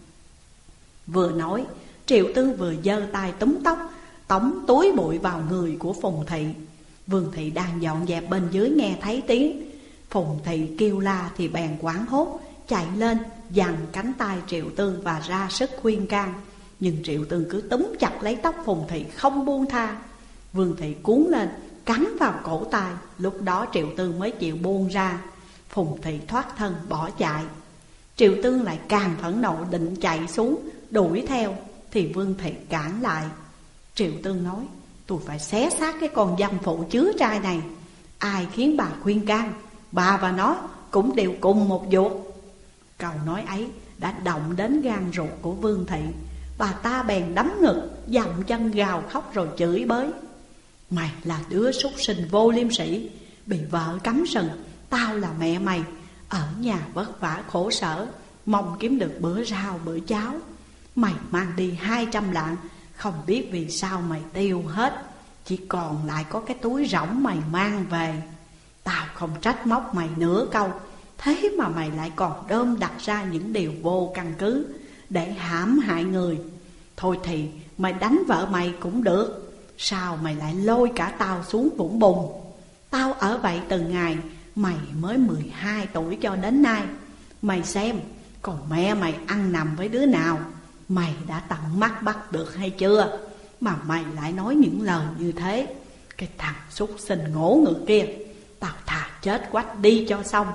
Vừa nói, Triệu Tương vừa giơ tay túm tóc, tống túi bụi vào người của Phùng Thị. Vương Thị đang dọn dẹp bên dưới nghe thấy tiếng Phùng Thị kêu la thì bèn hoảng hốt, chạy lên giằng cánh tay Triệu Tương và ra sức khuyên can. Nhưng Triệu Tương cứ túm chặt lấy tóc Phùng Thị không buông tha. Vương Thị cuốn lên cắn vào cổ tay, lúc đó Triệu Tương mới chịu buông ra. Phùng Thị thoát thân bỏ chạy. Triệu Tương lại càng phẫn nộ định chạy xuống đuổi theo, thì Vương Thị cản lại. Triệu Tương nói: tôi phải xé xác cái con dâm phụ chứa trai này. Ai khiến bà khuyên can, bà và nó cũng đều cùng một ruột. Câu nói ấy đã động đến gan ruột của Vương Thị. Bà ta bèn đấm ngực, dậm chân gào khóc rồi chửi bới: mày là đứa súc sinh vô liêm sỉ, bị vợ cấm sừng. Tao là mẹ mày, ở nhà vất vả khổ sở, mong kiếm được bữa rau bữa cháo. Mày mang đi hai trăm lạng, không biết vì sao mày tiêu hết, chỉ còn lại có cái túi rỗng mày mang về. Tao không trách móc mày nửa câu, thế mà mày lại còn đơm đặt ra những điều vô căn cứ để hãm hại người. Thôi thì mày đánh vợ mày cũng được, sao mày lại lôi cả tao xuống vũng bùn? Tao ở vậy từ ngày mày mới mười hai tuổi cho đến nay. Mày xem, còn mẹ mày ăn nằm với đứa nào? Mày đã tận mắt bắt được hay chưa? Mà mày lại nói những lời như thế. Cái thằng súc sinh ngỗ ngược kia, tao thà chết quách đi cho xong.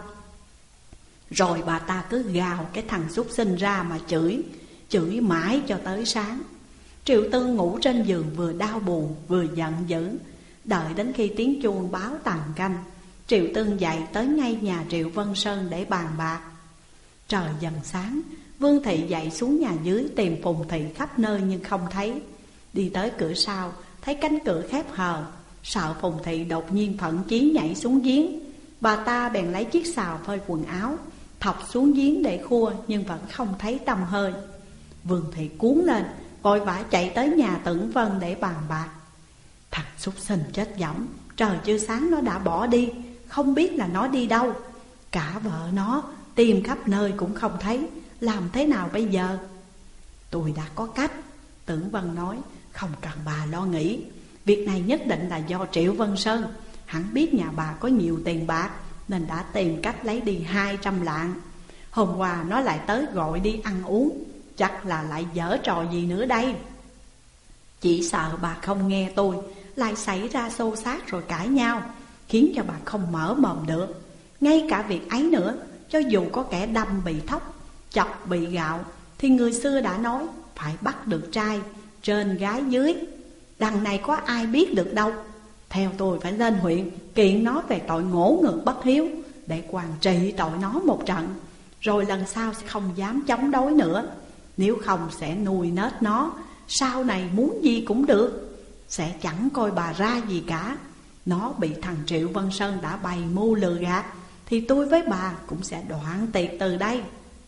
Rồi bà ta cứ gào cái thằng súc sinh ra mà chửi, chửi mãi cho tới sáng. Triệu Tương ngủ trên giường vừa đau buồn vừa giận dữ. Đợi đến khi tiếng chuông báo tàn canh, Triệu Tương dậy tới ngay nhà Triệu Vân Sơn để bàn bạc. Trời dần sáng, Vương Thị dậy xuống nhà dưới tìm Phùng Thị khắp nơi nhưng không thấy. Đi tới cửa sau, thấy cánh cửa khép hờ, sợ Phùng Thị đột nhiên thận chí nhảy xuống giếng. Bà ta bèn lấy chiếc xào phơi quần áo, thọc xuống giếng để khua nhưng vẫn không thấy tăm hơi. Vương Thị cuốn lên, vội vã chạy tới nhà Tưởng Vân để bàn bạc. Thằng súc sinh chết dẫm, trời chưa sáng nó đã bỏ đi, không biết là nó đi đâu. Cả vợ nó tìm khắp nơi cũng không thấy, làm thế nào bây giờ? Tôi đã có cách. Tưởng Vân nói: không cần bà lo nghĩ, việc này nhất định là do Triệu Vân Sơn. Hắn biết nhà bà có nhiều tiền bạc nên đã tìm cách lấy đi hai trăm lạng. Hôm qua nó lại tới gọi đi ăn uống, chắc là lại giở trò gì nữa đây. Chỉ sợ bà không nghe tôi, lại xảy ra xô xát rồi cãi nhau, khiến cho bà không mở mồm được. Ngay cả việc ấy nữa, cho dù có kẻ đâm bị thóc, chọc bị gạo, thì người xưa đã nói phải bắt được trai trên gái dưới. Đằng này có ai biết được đâu. Theo tôi phải lên huyện kiện nó về tội ngỗ ngược bất hiếu, để quản trị tội nó một trận, rồi lần sau sẽ không dám chống đối nữa. Nếu không sẽ nuôi nết nó, sau này muốn gì cũng được, sẽ chẳng coi bà ra gì cả. Nó bị thằng Triệu Vân Sơn đã bày mưu lừa gạt, thì tôi với bà cũng sẽ đoạn tiệc từ đây.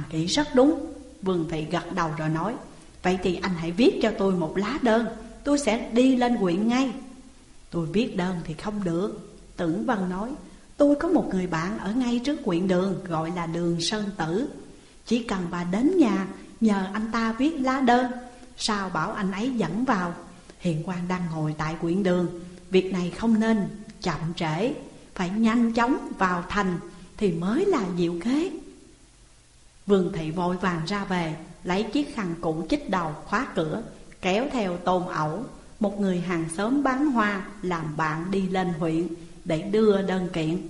nghĩ rất đúng. Vương Thị gật đầu rồi nói: Vậy thì anh hãy viết cho tôi một lá đơn, tôi sẽ đi lên huyện ngay. Tôi viết đơn thì không được, Tưởng Vân nói. Tôi có một người bạn ở ngay trước huyện đường, gọi là Đường Sơn Tử. Chỉ cần bà đến nhà nhờ anh ta viết lá đơn, sao bảo anh ấy dẫn vào. Hiện quan đang ngồi tại huyện đường, việc này không nên chậm trễ, phải nhanh chóng vào thành thì mới là diệu kế. Vương Thị vội vàng ra về, lấy chiếc khăn cũ chích đầu khóa cửa, kéo theo Tôn Ẩu, một người hàng xóm bán hoa, làm bạn đi lên huyện để đưa đơn kiện.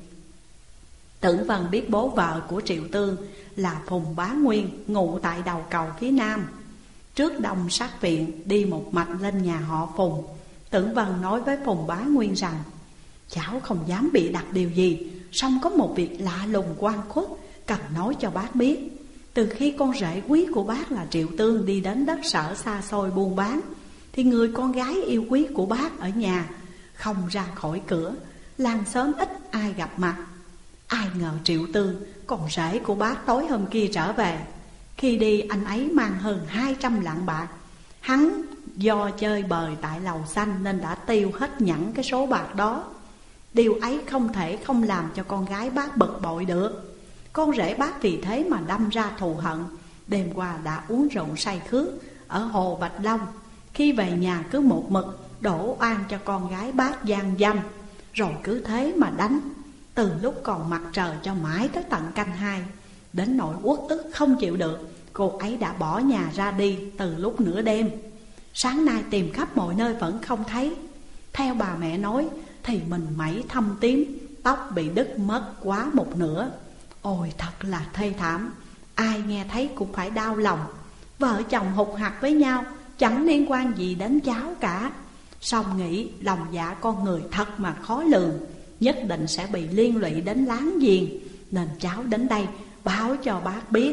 Tưởng Vân biết bố vợ của Triệu Tương là Phùng Bá Nguyên, ngụ tại đầu cầu phía nam. Trước Đông Sát Viện đi một mạch lên nhà họ Phùng. Tưởng Vân nói với Phùng Bá Nguyên rằng: Cháu không dám bị đặt điều gì, song có một việc lạ lùng oan khuất cần nói cho bác biết. Từ khi con rể quý của bác là Triệu Tương đi đến đất Sở xa xôi buôn bán, thì người con gái yêu quý của bác ở nhà, không ra khỏi cửa, làng xóm ít ai gặp mặt. Ai ngờ Triệu Tương, con rể của bác, tối hôm kia trở về. Khi đi anh ấy mang hơn hai trăm lạng bạc. Hắn do chơi bời tại Lầu Xanh nên đã tiêu hết nhẵn cái số bạc đó. Điều ấy không thể không làm cho con gái bác bực bội được. Con rể bác vì thế mà đâm ra thù hận. Đêm qua đã uống rượu say khước ở hồ Bạch Long. Khi về nhà cứ một mực đổ oan cho con gái bác gian dâm, rồi cứ thế mà đánh. Từ lúc còn mặt trời cho mãi tới tận canh hai. Đến nỗi uất ức không chịu được, cô ấy đã bỏ nhà ra đi từ lúc nửa đêm. Sáng nay tìm khắp mọi nơi vẫn không thấy. Theo bà mẹ nói thì mình mẩy thâm tím, tóc bị đứt mất quá một nửa. Ôi thật là thê thảm, ai nghe thấy cũng phải đau lòng. Vợ chồng hụt hặc với nhau, chẳng liên quan gì đến cháu cả. Song nghĩ lòng dạ con người thật mà khó lường, nhất định sẽ bị liên lụy đến láng giềng, nên cháu đến đây báo cho bác biết.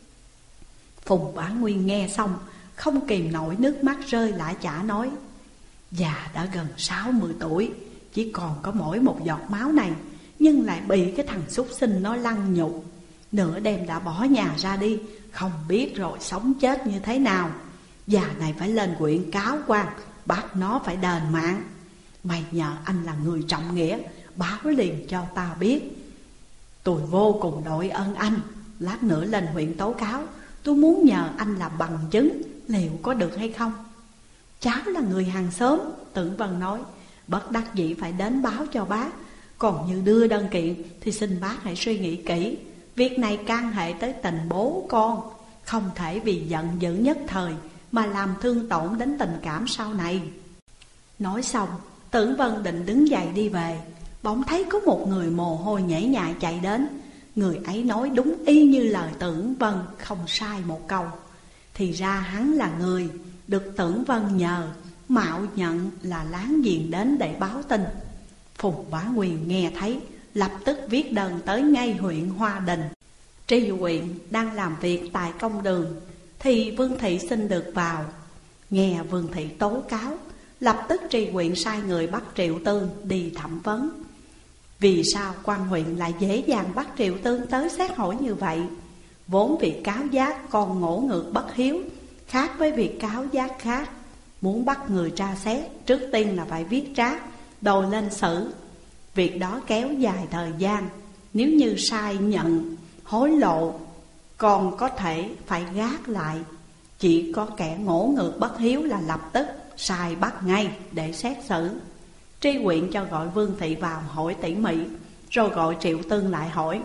Phùng Bá Nguyên nghe xong không kìm nổi nước mắt rơi lã chã nói: Già đã gần sáu mươi tuổi, chỉ còn có mỗi một giọt máu này, nhưng lại bị cái thằng súc sinh nó lăng nhục. Nửa đêm đã bỏ nhà ra đi, không biết rồi sống chết như thế nào. Già này phải lên huyện cáo quan, bắt nó phải đền mạng. Mày nhờ anh là người trọng nghĩa, báo liền cho ta biết. Tôi vô cùng đội ơn anh, lát nữa lên huyện tố cáo. Tôi muốn nhờ anh làm bằng chứng, liệu có được hay không? Cháu là người hàng xóm, Tưởng Vân nói, bất đắc dĩ phải đến báo cho bác. Còn như đưa đơn kiện thì xin bác hãy suy nghĩ kỹ. Việc này can hệ tới tình bố con, không thể vì giận dữ nhất thời mà làm thương tổn đến tình cảm sau này. Nói xong, Tưởng Vân định đứng dậy đi về, bỗng thấy có một người mồ hôi nhễ nhại chạy đến. Người ấy nói đúng y như lời Tưởng Vân, không sai một câu. Thì ra hắn là người được Tưởng Vân nhờ, mạo nhận là láng giềng đến để báo tin. Phùng Bá Nguyên nghe thấy, lập tức viết đơn tới ngay huyện Hoa Đình. Tri huyện đang làm việc tại công đường, thì Vương Thị xin được vào. Nghe Vương Thị tố cáo, lập tức tri huyện sai người bắt Triệu Tương đi thẩm vấn. Vì sao quan huyện lại dễ dàng bắt Triệu Tương tới xét hỏi như vậy? Vốn việc cáo giác còn ngỗ ngược bất hiếu, khác với việc cáo giác khác. Muốn bắt người tra xét, trước tiên là phải viết trác, đòi lên xử. Việc đó kéo dài thời gian. Nếu như sai nhận, hối lộ, còn có thể phải gác lại. Chỉ có kẻ ngỗ ngược bất hiếu là lập tức sai bắt ngay để xét xử. Tri huyện cho gọi Vương Thị vào hỏi tỉ mỉ, rồi gọi Triệu Tương lại hỏi: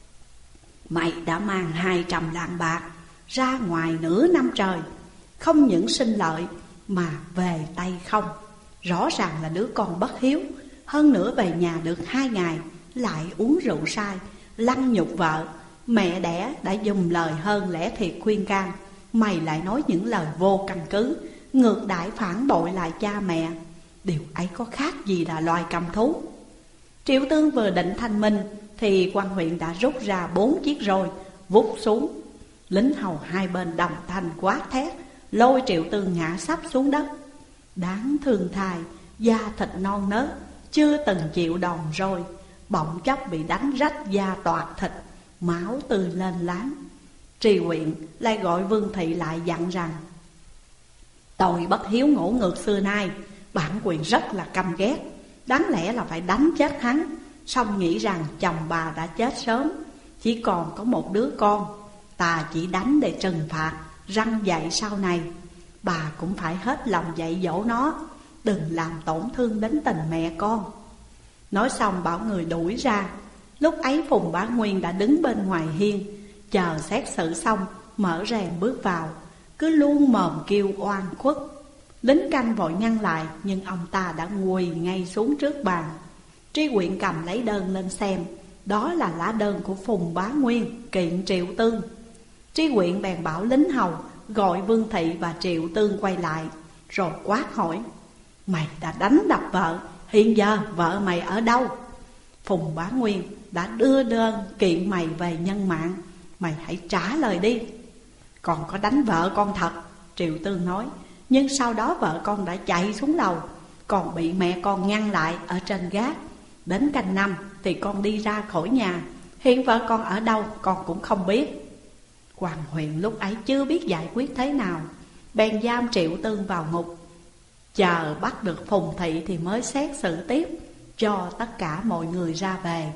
Mày đã mang hai trăm lạng bạc ra ngoài nửa năm trời, không những sinh lợi mà về tay không. Rõ ràng là đứa con bất hiếu. Hơn nữa về nhà được hai ngày lại uống rượu say, lăng nhục vợ. Mẹ đẻ đã dùng lời hơn lẽ thiệt khuyên can, mày lại nói những lời vô căn cứ, ngược đãi phản bội lại cha mẹ. Điều ấy có khác gì là loài cầm thú? Triệu Tương vừa định thanh minh thì quan huyện đã rút ra bốn chiếc roi vút xuống. Lính hầu hai bên đồng thanh quát thét, lôi Triệu Tương ngã sắp xuống đất. Đáng thương thai, da thịt non nớt, chưa từng chịu đòn roi, bỗng chốc bị đánh rách da toạc thịt, máu tươi lên láng. Tri Huyện lại gọi Vương Thị lại dặn rằng: Tội bất hiếu ngỗ ngược xưa nay, bản quyền rất là căm ghét, đáng lẽ là phải đánh chết hắn. Song nghĩ rằng chồng bà đã chết sớm, chỉ còn có một đứa con, ta chỉ đánh để trừng phạt, răn dạy sau này. Bà cũng phải hết lòng dạy dỗ nó, đừng làm tổn thương đến tình mẹ con. Nói xong bảo người đuổi ra. Lúc ấy Phùng Bá Nguyên đã đứng bên ngoài hiên, chờ xét xử xong mở rèm bước vào, cứ luôn mồm kêu oan khuất. Lính canh vội ngăn lại, nhưng ông ta đã quỳ ngay xuống trước bàn. Tri Huyện cầm lấy đơn lên xem, đó là lá đơn của Phùng Bá Nguyên kiện Triệu Tương. Tri Huyện bèn bảo lính hầu gọi Vương Thị và Triệu Tương quay lại, rồi quát hỏi: Mày đã đánh đập vợ, hiện giờ vợ mày ở đâu? Phùng Bá Nguyên đã đưa đơn kiện mày về nhân mạng, mày hãy trả lời đi. Còn có đánh vợ con thật, Triệu Tương nói, nhưng sau đó vợ con đã chạy xuống lầu, còn bị mẹ con ngăn lại ở trên gác. Đến canh năm thì con đi ra khỏi nhà, hiện vợ con ở đâu con cũng không biết. Hoàng Huyền lúc ấy chưa biết giải quyết thế nào, bèn giam Triệu Tương vào ngục, chờ bắt được Phùng Thị thì mới xét xử tiếp, cho tất cả mọi người ra về.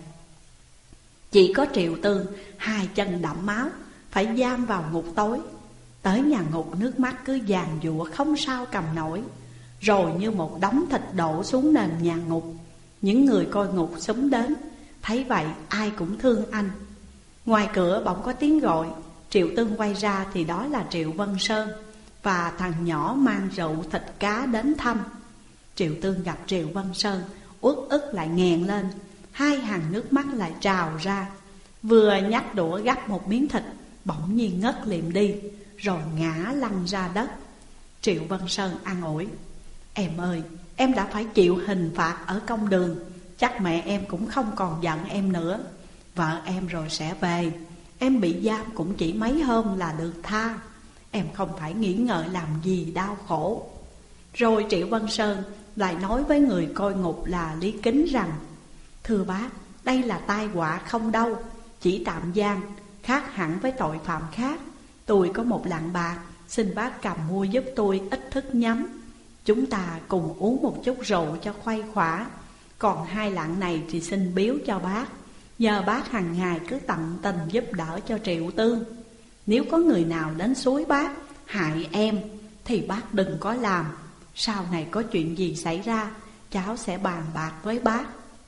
Chỉ có Triệu Tương hai chân đẫm máu, phải giam vào ngục tối. Tới nhà ngục nước mắt cứ giàn giụa không sao cầm nổi, rồi như một đống thịt đổ xuống nền nhà ngục. Những người coi ngục xúm đến, thấy vậy ai cũng thương anh. Ngoài cửa bỗng có tiếng gọi. Triệu Tương quay ra thì đó là Triệu Vân Sơn và thằng nhỏ mang rượu thịt cá đến thăm. Triệu Tương gặp Triệu Vân Sơn, uất ức lại nghẹn lên, hai hàng nước mắt lại trào ra. Vừa nhắc đũa gắp một miếng thịt, bỗng nhiên ngất liệm đi, rồi ngã lăn ra đất. Triệu Vân Sơn an ủi: Em ơi, em đã phải chịu hình phạt ở công đường, chắc mẹ em cũng không còn giận em nữa. Vợ em rồi sẽ về, em bị giam cũng chỉ mấy hôm là được tha. Em không phải nghĩ ngợi làm gì đau khổ. Rồi Triệu Vân Sơn lại nói với người coi ngục là Lý Kính rằng: Thưa bác, đây là tai họa không đâu, chỉ tạm giam, khác hẳn với tội phạm khác. Tôi có một lạng bạc, xin bác cầm mua giúp tôi ít thức nhắm. Chúng ta cùng uống một chút rượu cho khuây khỏa. Còn hai lạng này thì xin biếu cho bác, nhờ bác hàng ngày cứ tận tình giúp đỡ cho Triệu Tương. Nếu có người nào đến suối bác, hại em, thì bác đừng có làm. Sau này có chuyện gì xảy ra, cháu sẽ bàn bạc với bác.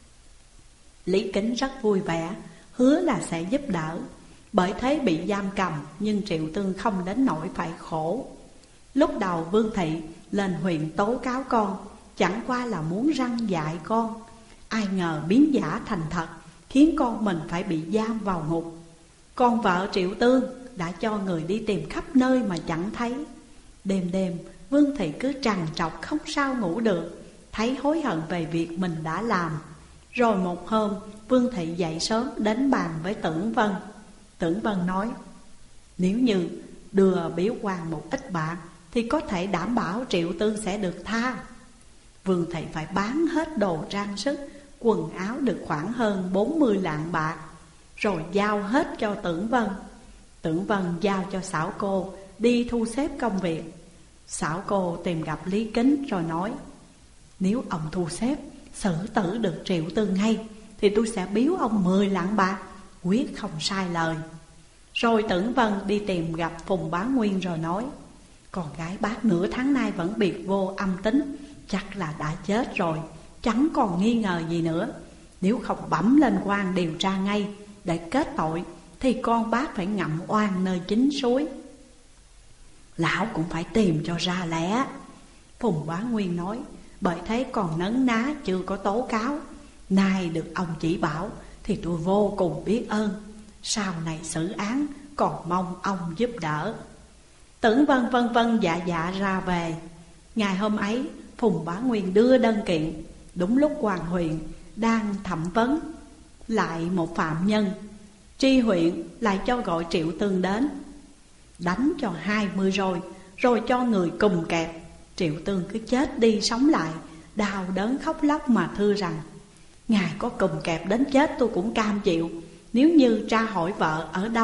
Lý Kính rất vui vẻ, hứa là sẽ giúp đỡ. Bởi thế bị giam cầm, nhưng Triệu Tương không đến nỗi phải khổ. Lúc đầu Vương Thị lên huyện tố cáo con, chẳng qua là muốn răn dạy con. Ai ngờ biến giả thành thật, khiến con mình phải bị giam vào ngục. Còn vợ Triệu Tương đã cho người đi tìm khắp nơi mà chẳng thấy. Đêm đêm Vương Thị cứ trằn trọc không sao ngủ được, thấy hối hận về việc mình đã làm. Rồi một hôm Vương Thị dậy sớm đến bàn với Tưởng Vân. Tưởng Vân nói: Nếu như đưa biếu quan một ít bạc thì có thể đảm bảo Triệu Tương sẽ được tha. Vương Thị phải bán hết đồ trang sức, quần áo được khoảng hơn bốn mươi lạng bạc, rồi giao hết cho Tưởng Vân. Tưởng Vân giao cho Xảo Cô đi thu xếp công việc. Xảo Cô tìm gặp Lý Kính rồi nói: Nếu ông thu xếp xử tử được Triệu Tương ngay, thì tôi sẽ biếu ông mười lạng bạc, quyết không sai lời. Rồi Tưởng Vân đi tìm gặp Phùng Bá Nguyên rồi nói: Con gái bác nửa tháng nay vẫn biệt vô âm tính, chắc là đã chết rồi, chẳng còn nghi ngờ gì nữa. Nếu không bẩm lên quan điều tra ngay để kết tội, thì con bác phải ngậm oan nơi chính suối. Lão cũng phải tìm cho ra lẽ. Phùng Bá Nguyên nói: Bởi thế còn nấn ná chưa có tố cáo. Nay được ông chỉ bảo thì tôi vô cùng biết ơn. Sau này xử án còn mong ông giúp đỡ. Tưởng Vân vân vân dạ dạ ra về. Ngày hôm ấy Phùng Bá Nguyên đưa đơn kiện. Đúng lúc Hoàng Huyền đang thẩm vấn lại một phạm nhân, Tri Huyện lại cho gọi Triệu Tương đến. Đánh cho hai mươi rồi, rồi cho người cùng kẹp. Triệu Tương cứ chết đi sống lại, đau đớn khóc lóc mà thưa rằng: Ngài có cùng kẹp đến chết tôi cũng cam chịu. Nếu như tra hỏi vợ ở đâu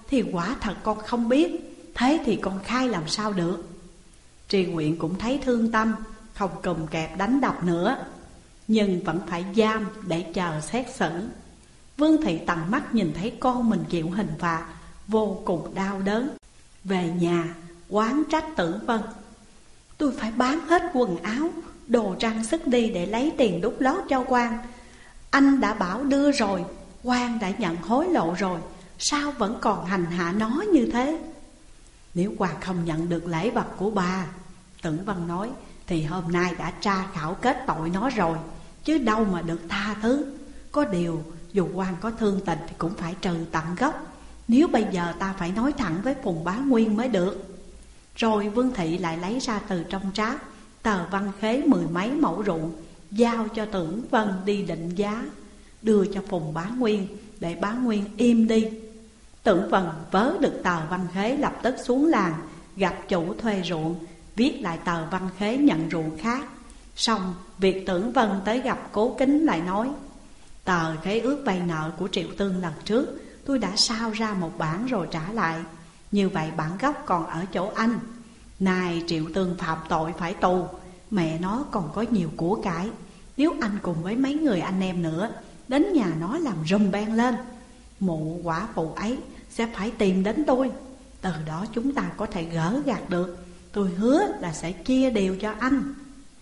thì quả thật con không biết. Thế thì con khai làm sao được? Tri huyện cũng thấy thương tâm, không cùm kẹp đánh đập nữa, nhưng vẫn phải giam để chờ xét xử. Vương thị tận mắt nhìn thấy con mình chịu hình phạt, vô cùng đau đớn. Về nhà oán trách Tử Vân: tôi phải bán hết quần áo, đồ trang sức đi để lấy tiền đút lót cho quan. Anh đã bảo đưa rồi, quan đã nhận hối lộ rồi, sao vẫn còn hành hạ nó như thế? Nếu quan không nhận được lễ vật của bà, Tử Vân nói, thì hôm nay đã tra khảo kết tội nó rồi, chứ đâu mà được tha thứ. Có điều dù quan có thương tình thì cũng phải trừ tận gốc. Nếu bây giờ ta phải nói thẳng với Phùng Bá Nguyên mới được. Rồi Vương thị lại lấy ra từ trong tráp tờ văn khế mười mấy mẫu ruộng, giao cho Tử Vân đi định giá, đưa cho Phùng Bá Nguyên để Bá Nguyên im đi. Tử Vân vớ được tờ văn khế lập tức xuống làng gặp chủ thuê ruộng, viết lại tờ văn khế nhận ruộng khác. Xong việc Tử Vân tới gặp Cố Kính lại nói: tờ khế ước vay nợ của Triệu Tương lần trước tôi đã sao ra một bản rồi trả lại, như vậy bản gốc còn ở chỗ anh. Này Triệu Tương phạm tội phải tù, mẹ nó còn có nhiều của cải. Nếu anh cùng với mấy người anh em nữa đến nhà nó làm rùm beng lên, mụ quả phụ ấy sẽ phải tìm đến tôi. Từ đó chúng ta có thể gỡ gạt được. Tôi hứa là sẽ chia đều cho anh.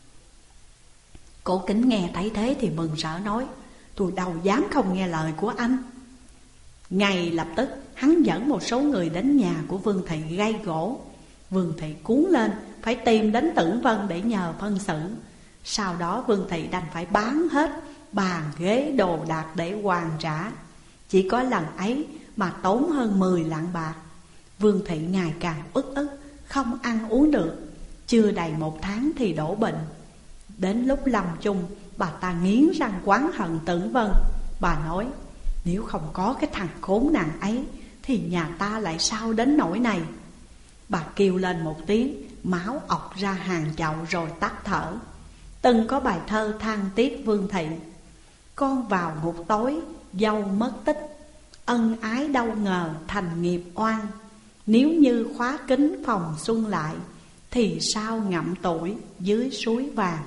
Cố Kính nghe thấy thế thì mừng rỡ nói: tôi đâu dám không nghe lời của anh. Ngay lập tức hắn dẫn một số người đến nhà của Vương thị gây gỗ. Vương thị cuống lên phải tìm đến Tử Vân để nhờ phân xử. Sau đó Vương thị đành phải bán hết bàn ghế đồ đạc để hoàn trả. Chỉ có lần ấy mà tốn hơn mười lạng bạc. Vương thị ngày càng uất ức, không ăn uống được. Chưa đầy một tháng thì đổ bệnh. Đến lúc lâm chung, bà ta nghiến răng oán hận Tử Vân. Bà nói: nếu không có cái thằng khốn nạn ấy thì nhà ta lại sao đến nỗi này. Bà kêu lên một tiếng, máu ọc ra hàng chậu rồi tắt thở. Từng có bài thơ than tiếc Vương thị: con vào ngục tối, dâu mất tích, ân ái đâu ngờ thành nghiệp oan. Nếu như khóa kính phòng xuân lại, thì sao ngậm tuổi dưới suối vàng.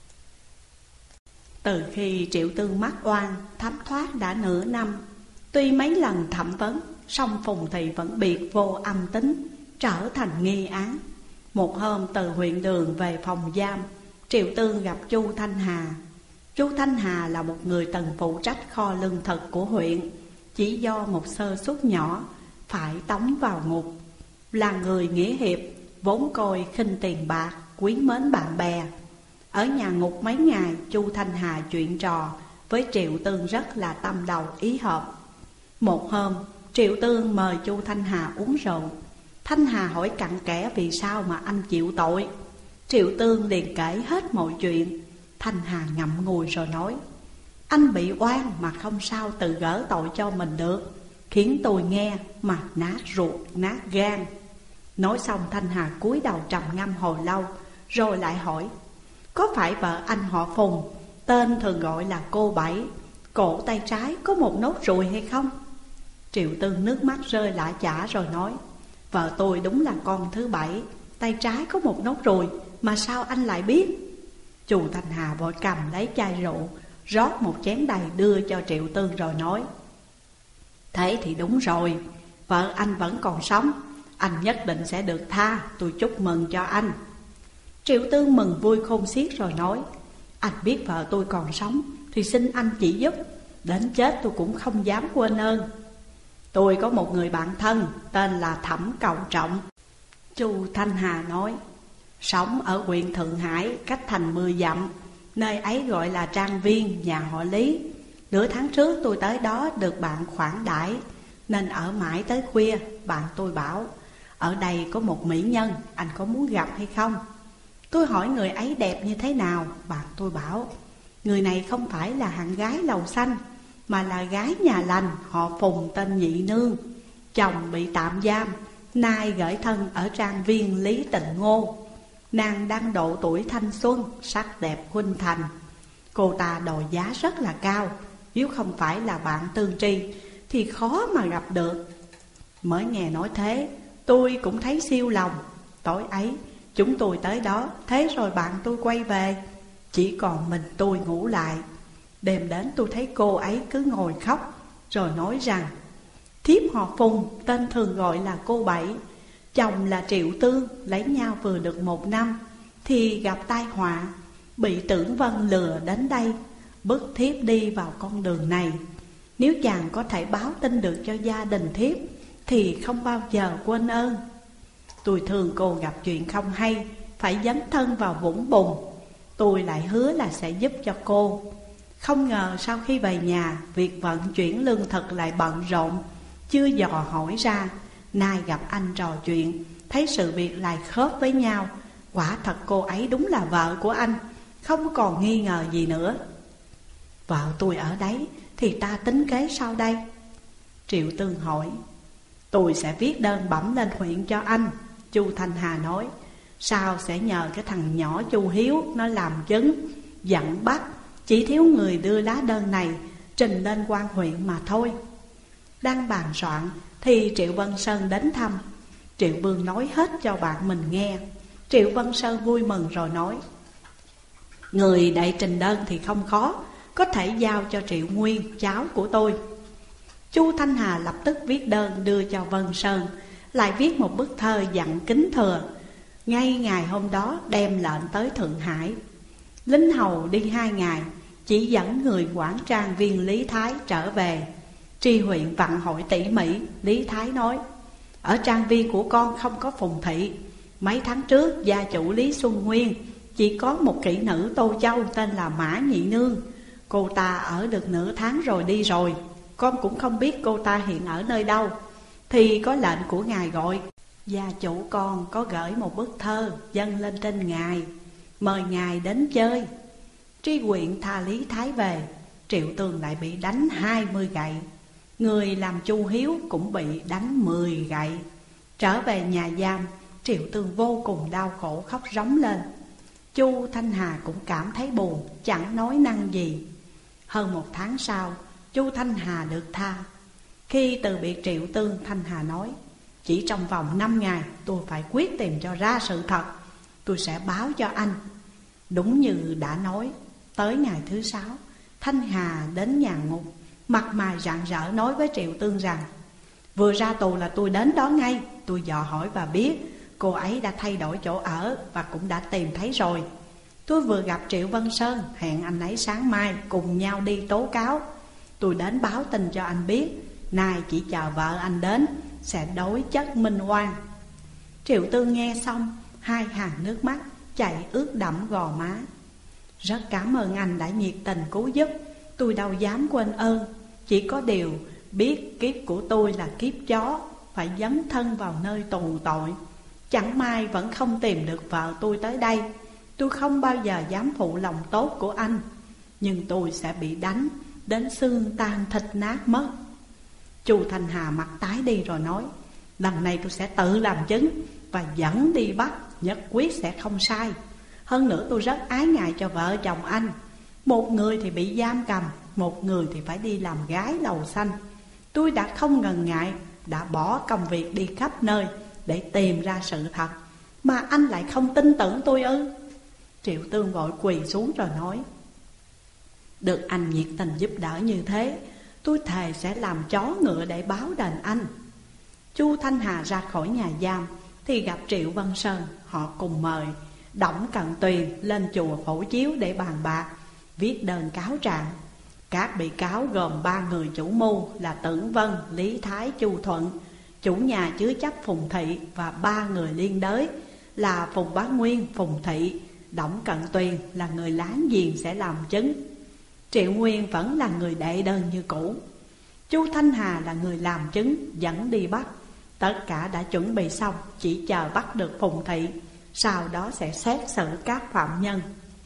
Từ khi Triệu Tương mắc oan thấm thoát đã nửa năm, tuy mấy lần thẩm vấn, song Phùng thị vẫn biệt vô âm tính, trở thành nghi án. Một hôm từ huyện Đường về phòng giam, Triệu Tương gặp Chu Thanh Hà. Chu Thanh Hà là một người từng phụ trách kho lương thực của huyện, chỉ do một sơ suất nhỏ phải tống vào ngục. Là người nghĩa hiệp, vốn coi khinh tiền bạc, quý mến bạn bè. Ở nhà ngục mấy ngày, Chu Thanh Hà chuyện trò với Triệu Tương rất là tâm đầu ý hợp. Một hôm, Triệu Tương mời Chu Thanh Hà uống rượu. Thanh Hà hỏi cặn kẽ vì sao mà anh chịu tội. Triệu Tương liền kể hết mọi chuyện. Thanh Hà ngậm ngùi rồi nói: anh bị oan mà không sao tự gỡ tội cho mình được, khiến tôi nghe mà nát ruột nát gan. Nói xong Thanh Hà cúi đầu trầm ngâm hồi lâu, rồi lại hỏi: có phải vợ anh họ Phùng, tên thường gọi là cô Bảy, cổ tay trái có một nốt ruồi hay không? Triệu Tương nước mắt rơi lã chã rồi nói: vợ tôi đúng là con thứ Bảy, tay trái có một nốt ruồi, mà sao anh lại biết? Chu Thanh Hà vội cầm lấy chai rượu, rót một chén đầy đưa cho Triệu Tương rồi nói: thế thì đúng rồi, vợ anh vẫn còn sống, anh nhất định sẽ được tha, tôi chúc mừng cho anh. Triệu Tương mừng vui khôn xiết rồi nói: anh biết vợ tôi còn sống thì xin anh chỉ giúp, đến chết tôi cũng không dám quên ơn. Tôi có một người bạn thân tên là Thẩm Cầu Trọng. Chu Thanh Hà nói: sống ở huyện Thượng Hải, cách thành mười dặm, nơi ấy gọi là Trang Viên, nhà họ Lý. Nửa tháng trước tôi tới đó được bạn khoản đãi, nên ở mãi tới khuya. Bạn tôi bảo: ở đây có một mỹ nhân, anh có muốn gặp hay không? Tôi hỏi người ấy đẹp như thế nào. Bạn tôi bảo: người này không phải là hạng gái lầu xanh, mà là gái nhà lành họ Phùng tên Nhị Nương. Chồng bị tạm giam, nay gởi thân ở Trang Viên Lý Tịnh Ngô. Nàng đang độ tuổi thanh xuân, sắc đẹp khuynh thành. Cô ta đòi giá rất là cao, nếu không phải là bạn tương tri thì khó mà gặp được. Mới nghe nói thế, tôi cũng thấy siêu lòng. Tối ấy chúng tôi tới đó, thế rồi bạn tôi quay về, chỉ còn mình tôi ngủ lại. Đêm đến tôi thấy cô ấy cứ ngồi khóc, rồi nói rằng thiếp họ Phùng, tên thường gọi là cô Bảy, chồng là Triệu Tương, lấy nhau vừa được một năm thì gặp tai họa, bị Tưởng Vân lừa đến đây, bức thiếp đi vào con đường này. Nếu chàng có thể báo tin được cho gia đình thiếp thì không bao giờ quên ơn. Tôi thương cô gặp chuyện không hay, phải dấn thân vào vũng bùn. Tôi lại hứa là sẽ giúp cho cô. Không ngờ sau khi về nhà, việc vận chuyển lương thực lại bận rộn, chưa dò hỏi ra. Nay gặp anh trò chuyện, thấy sự việc lại khớp với nhau. Quả thật cô ấy đúng là vợ của anh, không còn nghi ngờ gì nữa. Vợ tôi ở đấy thì ta tính kế sau đây? Triệu Tương hỏi. Tôi sẽ viết đơn bẩm lên huyện cho anh. Chu Thanh Hà nói. Sao sẽ nhờ cái thằng nhỏ Chu Hiếu nó làm chứng dẫn bắt, chỉ thiếu người đưa lá đơn này trình lên quan huyện mà thôi. Đang bàn soạn thì Triệu Vân Sơn đến thăm. Triệu Vương nói hết cho bạn mình nghe. Triệu Vân Sơn vui mừng rồi nói. Người đệ trình đơn thì không khó, có thể giao cho Triệu Nguyên, cháu của tôi. Chu Thanh Hà lập tức viết đơn đưa cho Vân Sơn, lại viết một bức thơ dặn kính thừa. Ngay ngày hôm đó đem lệnh tới Thượng Hải. Lính hầu đi hai ngày, chỉ dẫn người quản trang viên Lý Thái trở về. Tri huyện vặn hỏi tỉ mỉ. Lý Thái nói. Ở trang viên của con không có phùng thị. Mấy tháng trước gia chủ Lý Xuân Nguyên chỉ có một kỹ nữ Tô Châu tên là Mã Nhị Nương. Cô ta ở được nửa tháng rồi đi rồi. Con cũng không biết cô ta hiện ở nơi đâu. Thì có lệnh của ngài gọi. Gia chủ con có gửi một bức thơ dâng lên trên ngài, mời ngài đến chơi. Tri huyện tha Lý Thái về. Triệu Tương lại bị đánh hai mươi gậy. Người làm Chu Hiếu cũng bị đánh mười gậy. Trở về nhà giam, Triệu Tương vô cùng đau khổ khóc rống lên. Chu Thanh Hà cũng cảm thấy buồn, chẳng nói năng gì. Hơn một tháng sau, Chu Thanh Hà được tha. Khi từ biệt Triệu Tương, Thanh Hà nói. Chỉ trong vòng năm ngày tôi phải quyết tìm cho ra sự thật. Tôi sẽ báo cho anh. Đúng như đã nói. Tới ngày thứ sáu, Thanh Hà đến nhà ngục, mặt mày rạng rỡ nói với Triệu Tương rằng vừa ra tù là tôi đến đó ngay. Tôi dò hỏi và biết cô ấy đã thay đổi chỗ ở và cũng đã tìm thấy rồi. Tôi vừa gặp Triệu Vân Sơn, hẹn anh ấy sáng mai cùng nhau đi tố cáo. Tôi đến báo tin cho anh biết. Nay chỉ chờ vợ anh đến, sẽ đối chất minh oan. Triệu Tương nghe xong, hai hàng nước mắt chảy ướt đẫm gò má. Rất cảm ơn anh đã nhiệt tình cứu giúp. Tôi đâu dám quên ơn. Chỉ có điều biết kiếp của tôi là kiếp chó, phải dấn thân vào nơi tù tội. Chẳng may vẫn không tìm được vợ tôi tới đây. Tôi không bao giờ dám phụ lòng tốt của anh. Nhưng tôi sẽ bị đánh đến xương tan thịt nát mất. Chu Thanh Hà mặt tái đi rồi nói. Lần này tôi sẽ tự làm chứng và dẫn đi bắt, nhất quyết sẽ không sai. Hơn nữa tôi rất ái ngại cho vợ chồng anh. Một người thì bị giam cầm, một người thì phải đi làm gái lầu xanh. Tôi đã không ngần ngại, đã bỏ công việc đi khắp nơi để tìm ra sự thật. Mà anh lại không tin tưởng tôi ư? Triệu Tương vội quỳ xuống rồi nói. Được anh nhiệt tình giúp đỡ như thế, tôi thề sẽ làm chó ngựa để báo đền anh. Chu Thanh Hà ra khỏi nhà giam thì gặp Triệu Vân Sơn. Họ cùng mời Đổng Cận Tuyền lên chùa Phổ Chiếu để bàn bạc, viết đơn cáo trạng. Các bị cáo gồm ba người chủ mưu là Tưởng Vân, Lý Thái, Chu Thuận, chủ nhà chứa chấp Phùng Thị, và ba người liên đới là Phùng Bá Nguyên, Phùng Thị, Đổng Cận Tuyền là người láng giềng sẽ làm chứng. Triệu Nguyên vẫn là người đệ đơn như cũ. Chu Thanh Hà là người làm chứng dẫn đi bắt. Tất cả đã chuẩn bị xong, chỉ chờ bắt được Phùng Thị, sau đó sẽ xét xử các phạm nhân.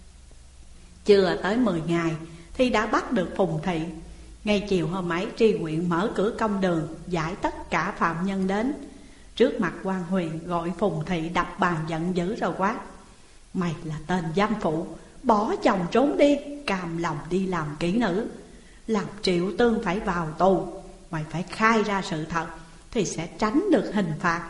Chưa tới mười ngày thì đã bắt được Phùng Thị. Ngay chiều hôm ấy, tri huyện mở cửa công đường, giải tất cả phạm nhân đến. Trước mặt quan huyền gọi Phùng Thị đập bàn giận dữ rồi quát. Mày là tên dâm phụ, bỏ chồng trốn đi, cam lòng đi làm kỹ nữ, làm Triệu Tương phải vào tù. Mày phải khai ra sự thật, thì sẽ tránh được hình phạt.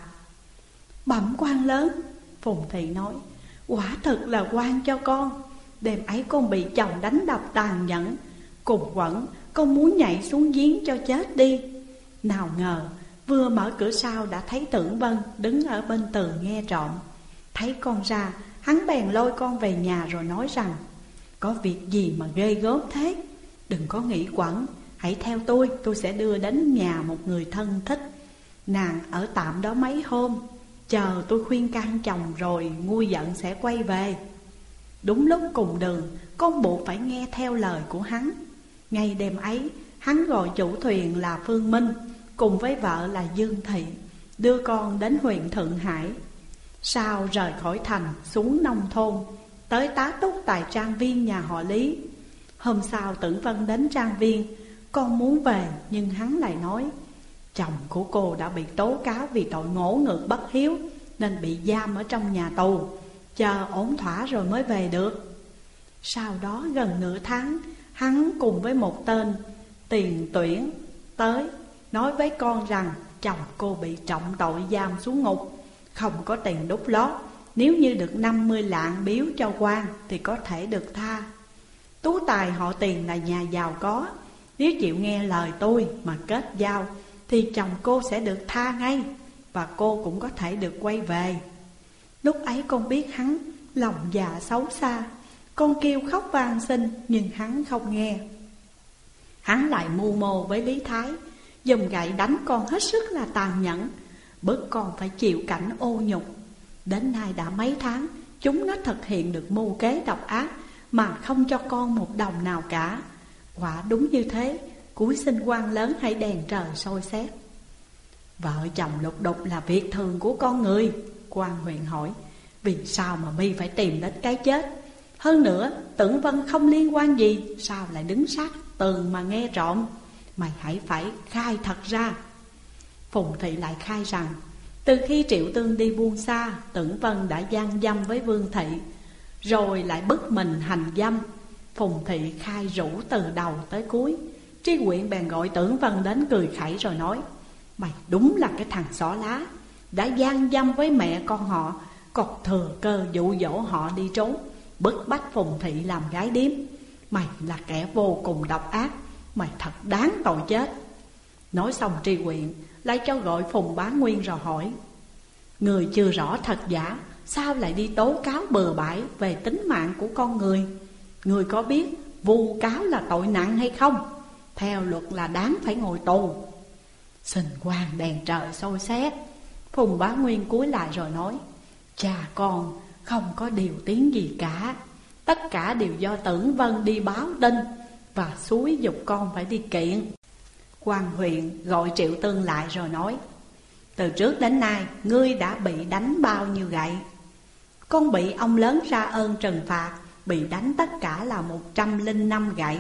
Bẩm quan lớn, Phùng Thị nói, quả thật là quan cho con. Đêm ấy con bị chồng đánh đập tàn nhẫn, cùng quẩn con muốn nhảy xuống giếng cho chết đi. Nào ngờ vừa mở cửa sau đã thấy Tưởng Vân đứng ở bên tường nghe trộm. Thấy con ra, hắn bèn lôi con về nhà rồi nói rằng, có việc gì mà ghê gớm thế? Đừng có nghĩ quẩn, hãy theo tôi, tôi sẽ đưa đến nhà một người thân thích. Nàng ở tạm đó mấy hôm, chờ tôi khuyên can chồng rồi nguôi giận sẽ quay về. Đúng lúc cùng đường, con buộc phải nghe theo lời của hắn. Ngay đêm ấy, hắn gọi chủ thuyền là Phương Minh cùng với vợ là Dương Thị đưa con đến huyện Thượng Hải. Sau rời khỏi thành xuống nông thôn, tới tá túc tại trang viên nhà họ Lý. Hôm sau Tưởng Vân đến trang viên, con muốn về nhưng hắn lại nói, chồng của cô đã bị tố cáo vì tội ngỗ ngược bất hiếu nên bị giam ở trong nhà tù, chờ ổn thỏa rồi mới về được. Sau đó gần nửa tháng, hắn cùng với một tên tiền tuyển tới nói với con rằng chồng cô bị trọng tội giam xuống ngục, không có tiền đút lót, nếu như được năm mươi lạng biếu cho quan thì có thể được tha. Tú Tài họ Tiền là nhà giàu có, nếu chịu nghe lời tôi mà kết giao thì chồng cô sẽ được tha ngay, và cô cũng có thể được quay về. Lúc ấy con biết hắn lòng dạ xấu xa, con kêu khóc van xin nhưng hắn không nghe. Hắn lại mưu mô với Lý Thái, dùng gậy đánh con hết sức là tàn nhẫn, bức con phải chịu cảnh ô nhục. Đến nay đã mấy tháng, chúng nó thực hiện được mưu kế độc ác mà không cho con một đồng nào cả. Quả đúng như thế, cuối sinh quan lớn hay đèn trời soi xét. Vợ chồng lục đục là việc thường của con người, quan huyện hỏi, vì sao mà mi phải tìm đến cái chết? Hơn nữa Tưởng Vân không liên quan gì, sao lại đứng sát tường mà nghe trộm? Mày hãy phải khai thật ra. Phùng Thị lại khai rằng, từ khi Triệu Tương đi buông xa, Tưởng Vân đã gian dâm với Vương Thị, rồi lại bức mình hành dâm. Phùng Thị khai rủ từ đầu tới cuối. Tri Huyện bèn gọi Tưởng Vân đến cười khẩy rồi nói, mày đúng là cái thằng xỏ lá, đã gian dâm với mẹ con họ, còn thừa cơ dụ dỗ họ đi trốn, bức bách Phùng Thị làm gái điếm. Mày là kẻ vô cùng độc ác, mày thật đáng tội chết. Nói xong Tri Huyện lại cho gọi Phùng Bá Nguyên rồi hỏi, người chưa rõ thật giả, sao lại đi tố cáo bừa bãi về tính mạng của con người? Người có biết vu cáo là tội nặng hay không? Theo luật là đáng phải ngồi tù. Xin quan đèn trời soi xét. Phùng Bá Nguyên cúi lại rồi nói, cha con không có điều tiếng gì cả, tất cả đều do Tưởng Vân đi báo tin và xúi giục con phải đi kiện. Quan huyện gọi Triệu Tương lại rồi nói, từ trước đến nay ngươi đã bị đánh bao nhiêu gậy? Con bị ông lớn ra ơn trừng phạt, bị đánh tất cả là một trăm linh năm gậy.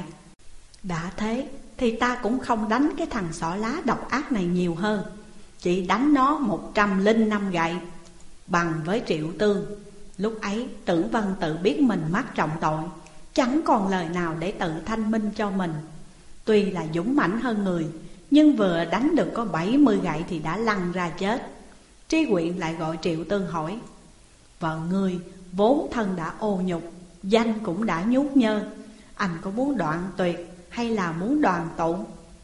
Đã thế thì ta cũng không đánh cái thằng xỏ lá độc ác này nhiều hơn, chỉ đánh nó một trăm linh năm gậy, bằng với Triệu Tương. Lúc ấy Tưởng Vân tự biết mình mắc trọng tội, chẳng còn lời nào để tự thanh minh cho mình. Tuy là dũng mãnh hơn người, nhưng vừa đánh được có bảy mươi gậy thì đã lăn ra chết. Tri Huyện lại gọi Triệu Tương hỏi, vợ ngươi vốn thân đã ô nhục, danh cũng đã nhút nhơ, anh có muốn đoạn tuyệt hay là muốn đoàn tụ?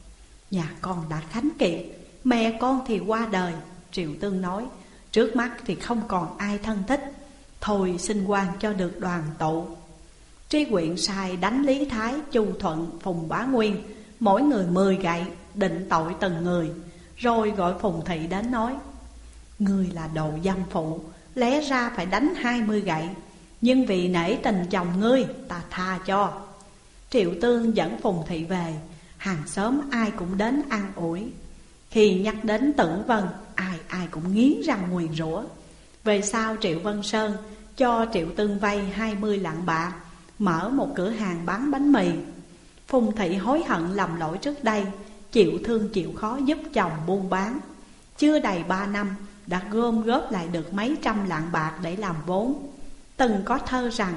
Nhà con đã khánh kiệt, mẹ con thì qua đời. Triệu Tương nói, trước mắt thì không còn ai thân thích, thôi xin quan cho được đoàn tụ. Tri Huyện sai đánh Lý Thái, Chu Thuận, Phùng Bá Nguyên, mỗi người mười gậy, định tội từng người. Rồi gọi Phùng Thị đến nói, ngươi là đồ dâm phụ, lẽ ra phải đánh hai mươi gậy, nhưng vì nể tình chồng ngươi, ta tha cho. Triệu Tương dẫn Phùng Thị về, hàng xóm ai cũng đến an ủi. Khi nhắc đến Tưởng Vân, ai ai cũng nghiến răng nguyền rủa. Về sau Triệu Vân Sơn cho Triệu Tương vay hai mươi lạng bạc, mở một cửa hàng bán bánh mì. Phùng Thị hối hận lầm lỗi trước đây, chịu thương chịu khó giúp chồng buôn bán. Chưa đầy ba năm đã gom góp lại được mấy trăm lạng bạc để làm vốn. Từng có thơ rằng,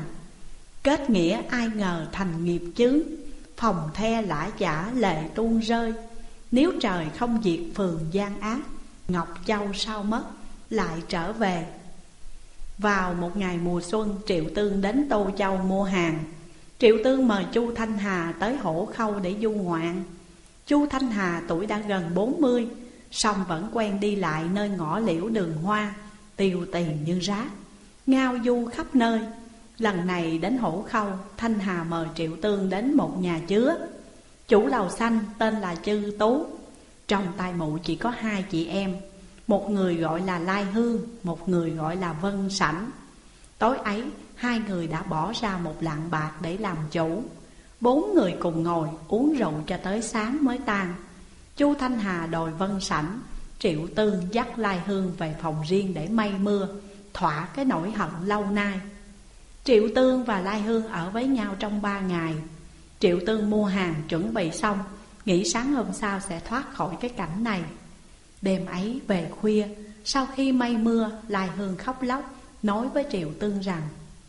kết nghĩa ai ngờ thành nghiệp chướng, phòng the lã chả lệ tuôn rơi. Nếu trời không diệt phường gian ác, Ngọc Châu sau mất lại trở về. Vào một ngày mùa xuân, Triệu Tương đến Tô Châu mua hàng. Triệu Tương mời Chu Thanh Hà tới Hổ Khâu để du ngoạn. Chu Thanh Hà tuổi đã gần bốn mươi, song vẫn quen đi lại nơi ngõ liễu đường hoa, tiêu tiền như rác, ngao du khắp nơi. Lần này đến Hổ Khâu, Thanh Hà mời Triệu Tương đến một nhà chứa. Chủ lầu xanh tên là Chư Tú. Trong tay mụ chỉ có hai chị em, một người gọi là Lai Hương, một người gọi là Vân Sảnh. Tối ấy, hai người đã bỏ ra một lạng bạc để làm chủ. Bốn người cùng ngồi uống rượu cho tới sáng mới tan. Chu Thanh Hà đòi Vân Sảnh, Triệu Tương dắt Lai Hương về phòng riêng để mây mưa, thỏa cái nỗi hận lâu nay. Triệu Tương và Lai Hương ở với nhau trong ba ngày. Triệu Tương mua hàng chuẩn bị xong, nghĩ sáng hôm sau sẽ thoát khỏi cái cảnh này. Đêm ấy về khuya, sau khi mây mưa, Lai Hương khóc lóc nói với Triệu Tương rằng: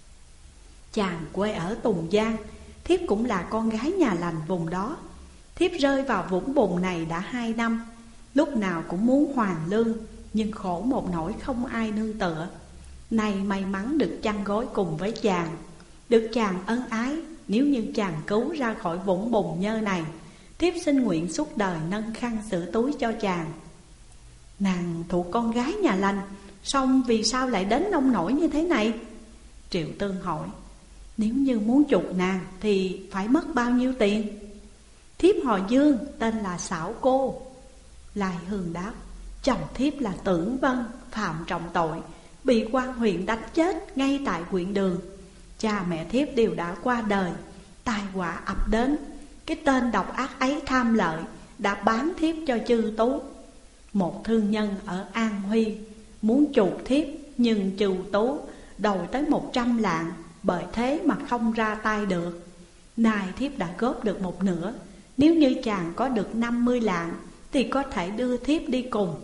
chàng quê ở Tùng Giang, thiếp cũng là con gái nhà lành vùng đó. Thiếp rơi vào vũng bùn này đã hai năm, lúc nào cũng muốn hoàn lương, nhưng khổ một nỗi không ai nương tựa. Nay may mắn được chăn gối cùng với chàng, được chàng ân ái. Nếu như chàng cứu ra khỏi vũng bùn nhơ này, thiếp xin nguyện suốt đời nâng khăn sửa túi cho chàng. Nàng thuộc con gái nhà lành, song vì sao lại đến nông nổi như thế này? Triệu Tương hỏi: nếu như muốn chuộc nàng thì phải mất bao nhiêu tiền? Thiếp họ Dương, tên là Xảo Cô. Lai Hương đáp: chồng thiếp là Tưởng Vân, phạm trọng tội, bị quan huyện đánh chết ngay tại huyện đường. Cha mẹ thiếp đều đã qua đời, tai họa ập đến. Cái tên độc ác ấy tham lợi, đã bán thiếp cho Chư Tú, một thương nhân ở An Huy, muốn chuộc thiếp. Nhưng Chư Tú đòi tới một trăm lạng, bởi thế mà không ra tay được. Nay thiếp đã góp được một nửa, nếu như chàng có được năm mươi lạng thì có thể đưa thiếp đi cùng.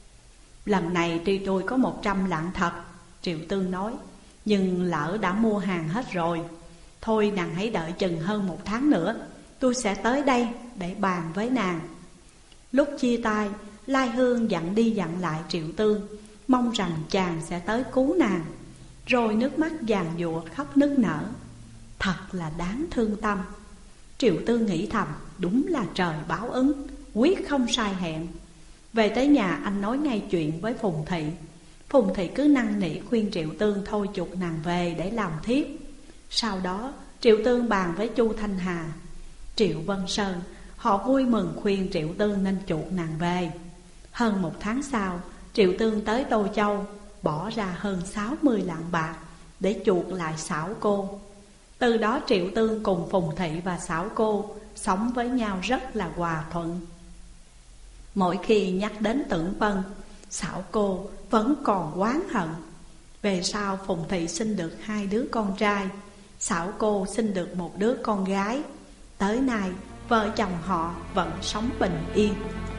Lần này tuy tôi có một trăm lạng thật, Triệu Tương nói, nhưng lỡ đã mua hàng hết rồi. Thôi nàng hãy đợi chừng hơn một tháng nữa, tôi sẽ tới đây để bàn với nàng. Lúc chia tay, Lai Hương dặn đi dặn lại Triệu Tương, mong rằng chàng sẽ tới cứu nàng. Rồi nước mắt giàn giụa khóc nức nở. Thật là đáng thương tâm. Triệu Tương nghĩ thầm, đúng là trời báo ứng, quyết không sai hẹn. Về tới nhà, anh nói ngay chuyện với Phùng Thị. Phùng Thị cứ năn nỉ khuyên Triệu Tương thôi chuộc nàng về để làm thiếp. Sau đó Triệu Tương bàn với Chu Thanh Hà, Triệu Vân Sơn, họ vui mừng khuyên Triệu Tương nên chuộc nàng về. Hơn một tháng sau, Triệu Tương tới Tô Châu, bỏ ra hơn sáu mươi lạng bạc để chuộc lại Xảo Cô. Từ đó Triệu Tương cùng Phùng Thị và Xảo Cô sống với nhau rất là hòa thuận. Mỗi khi nhắc đến Tưởng Vân, Xảo Cô vẫn còn oán hận. Về sau Phùng Thị sinh được hai đứa con trai, Xảo Cô sinh được một đứa con gái. Tới nay vợ chồng họ vẫn sống bình yên.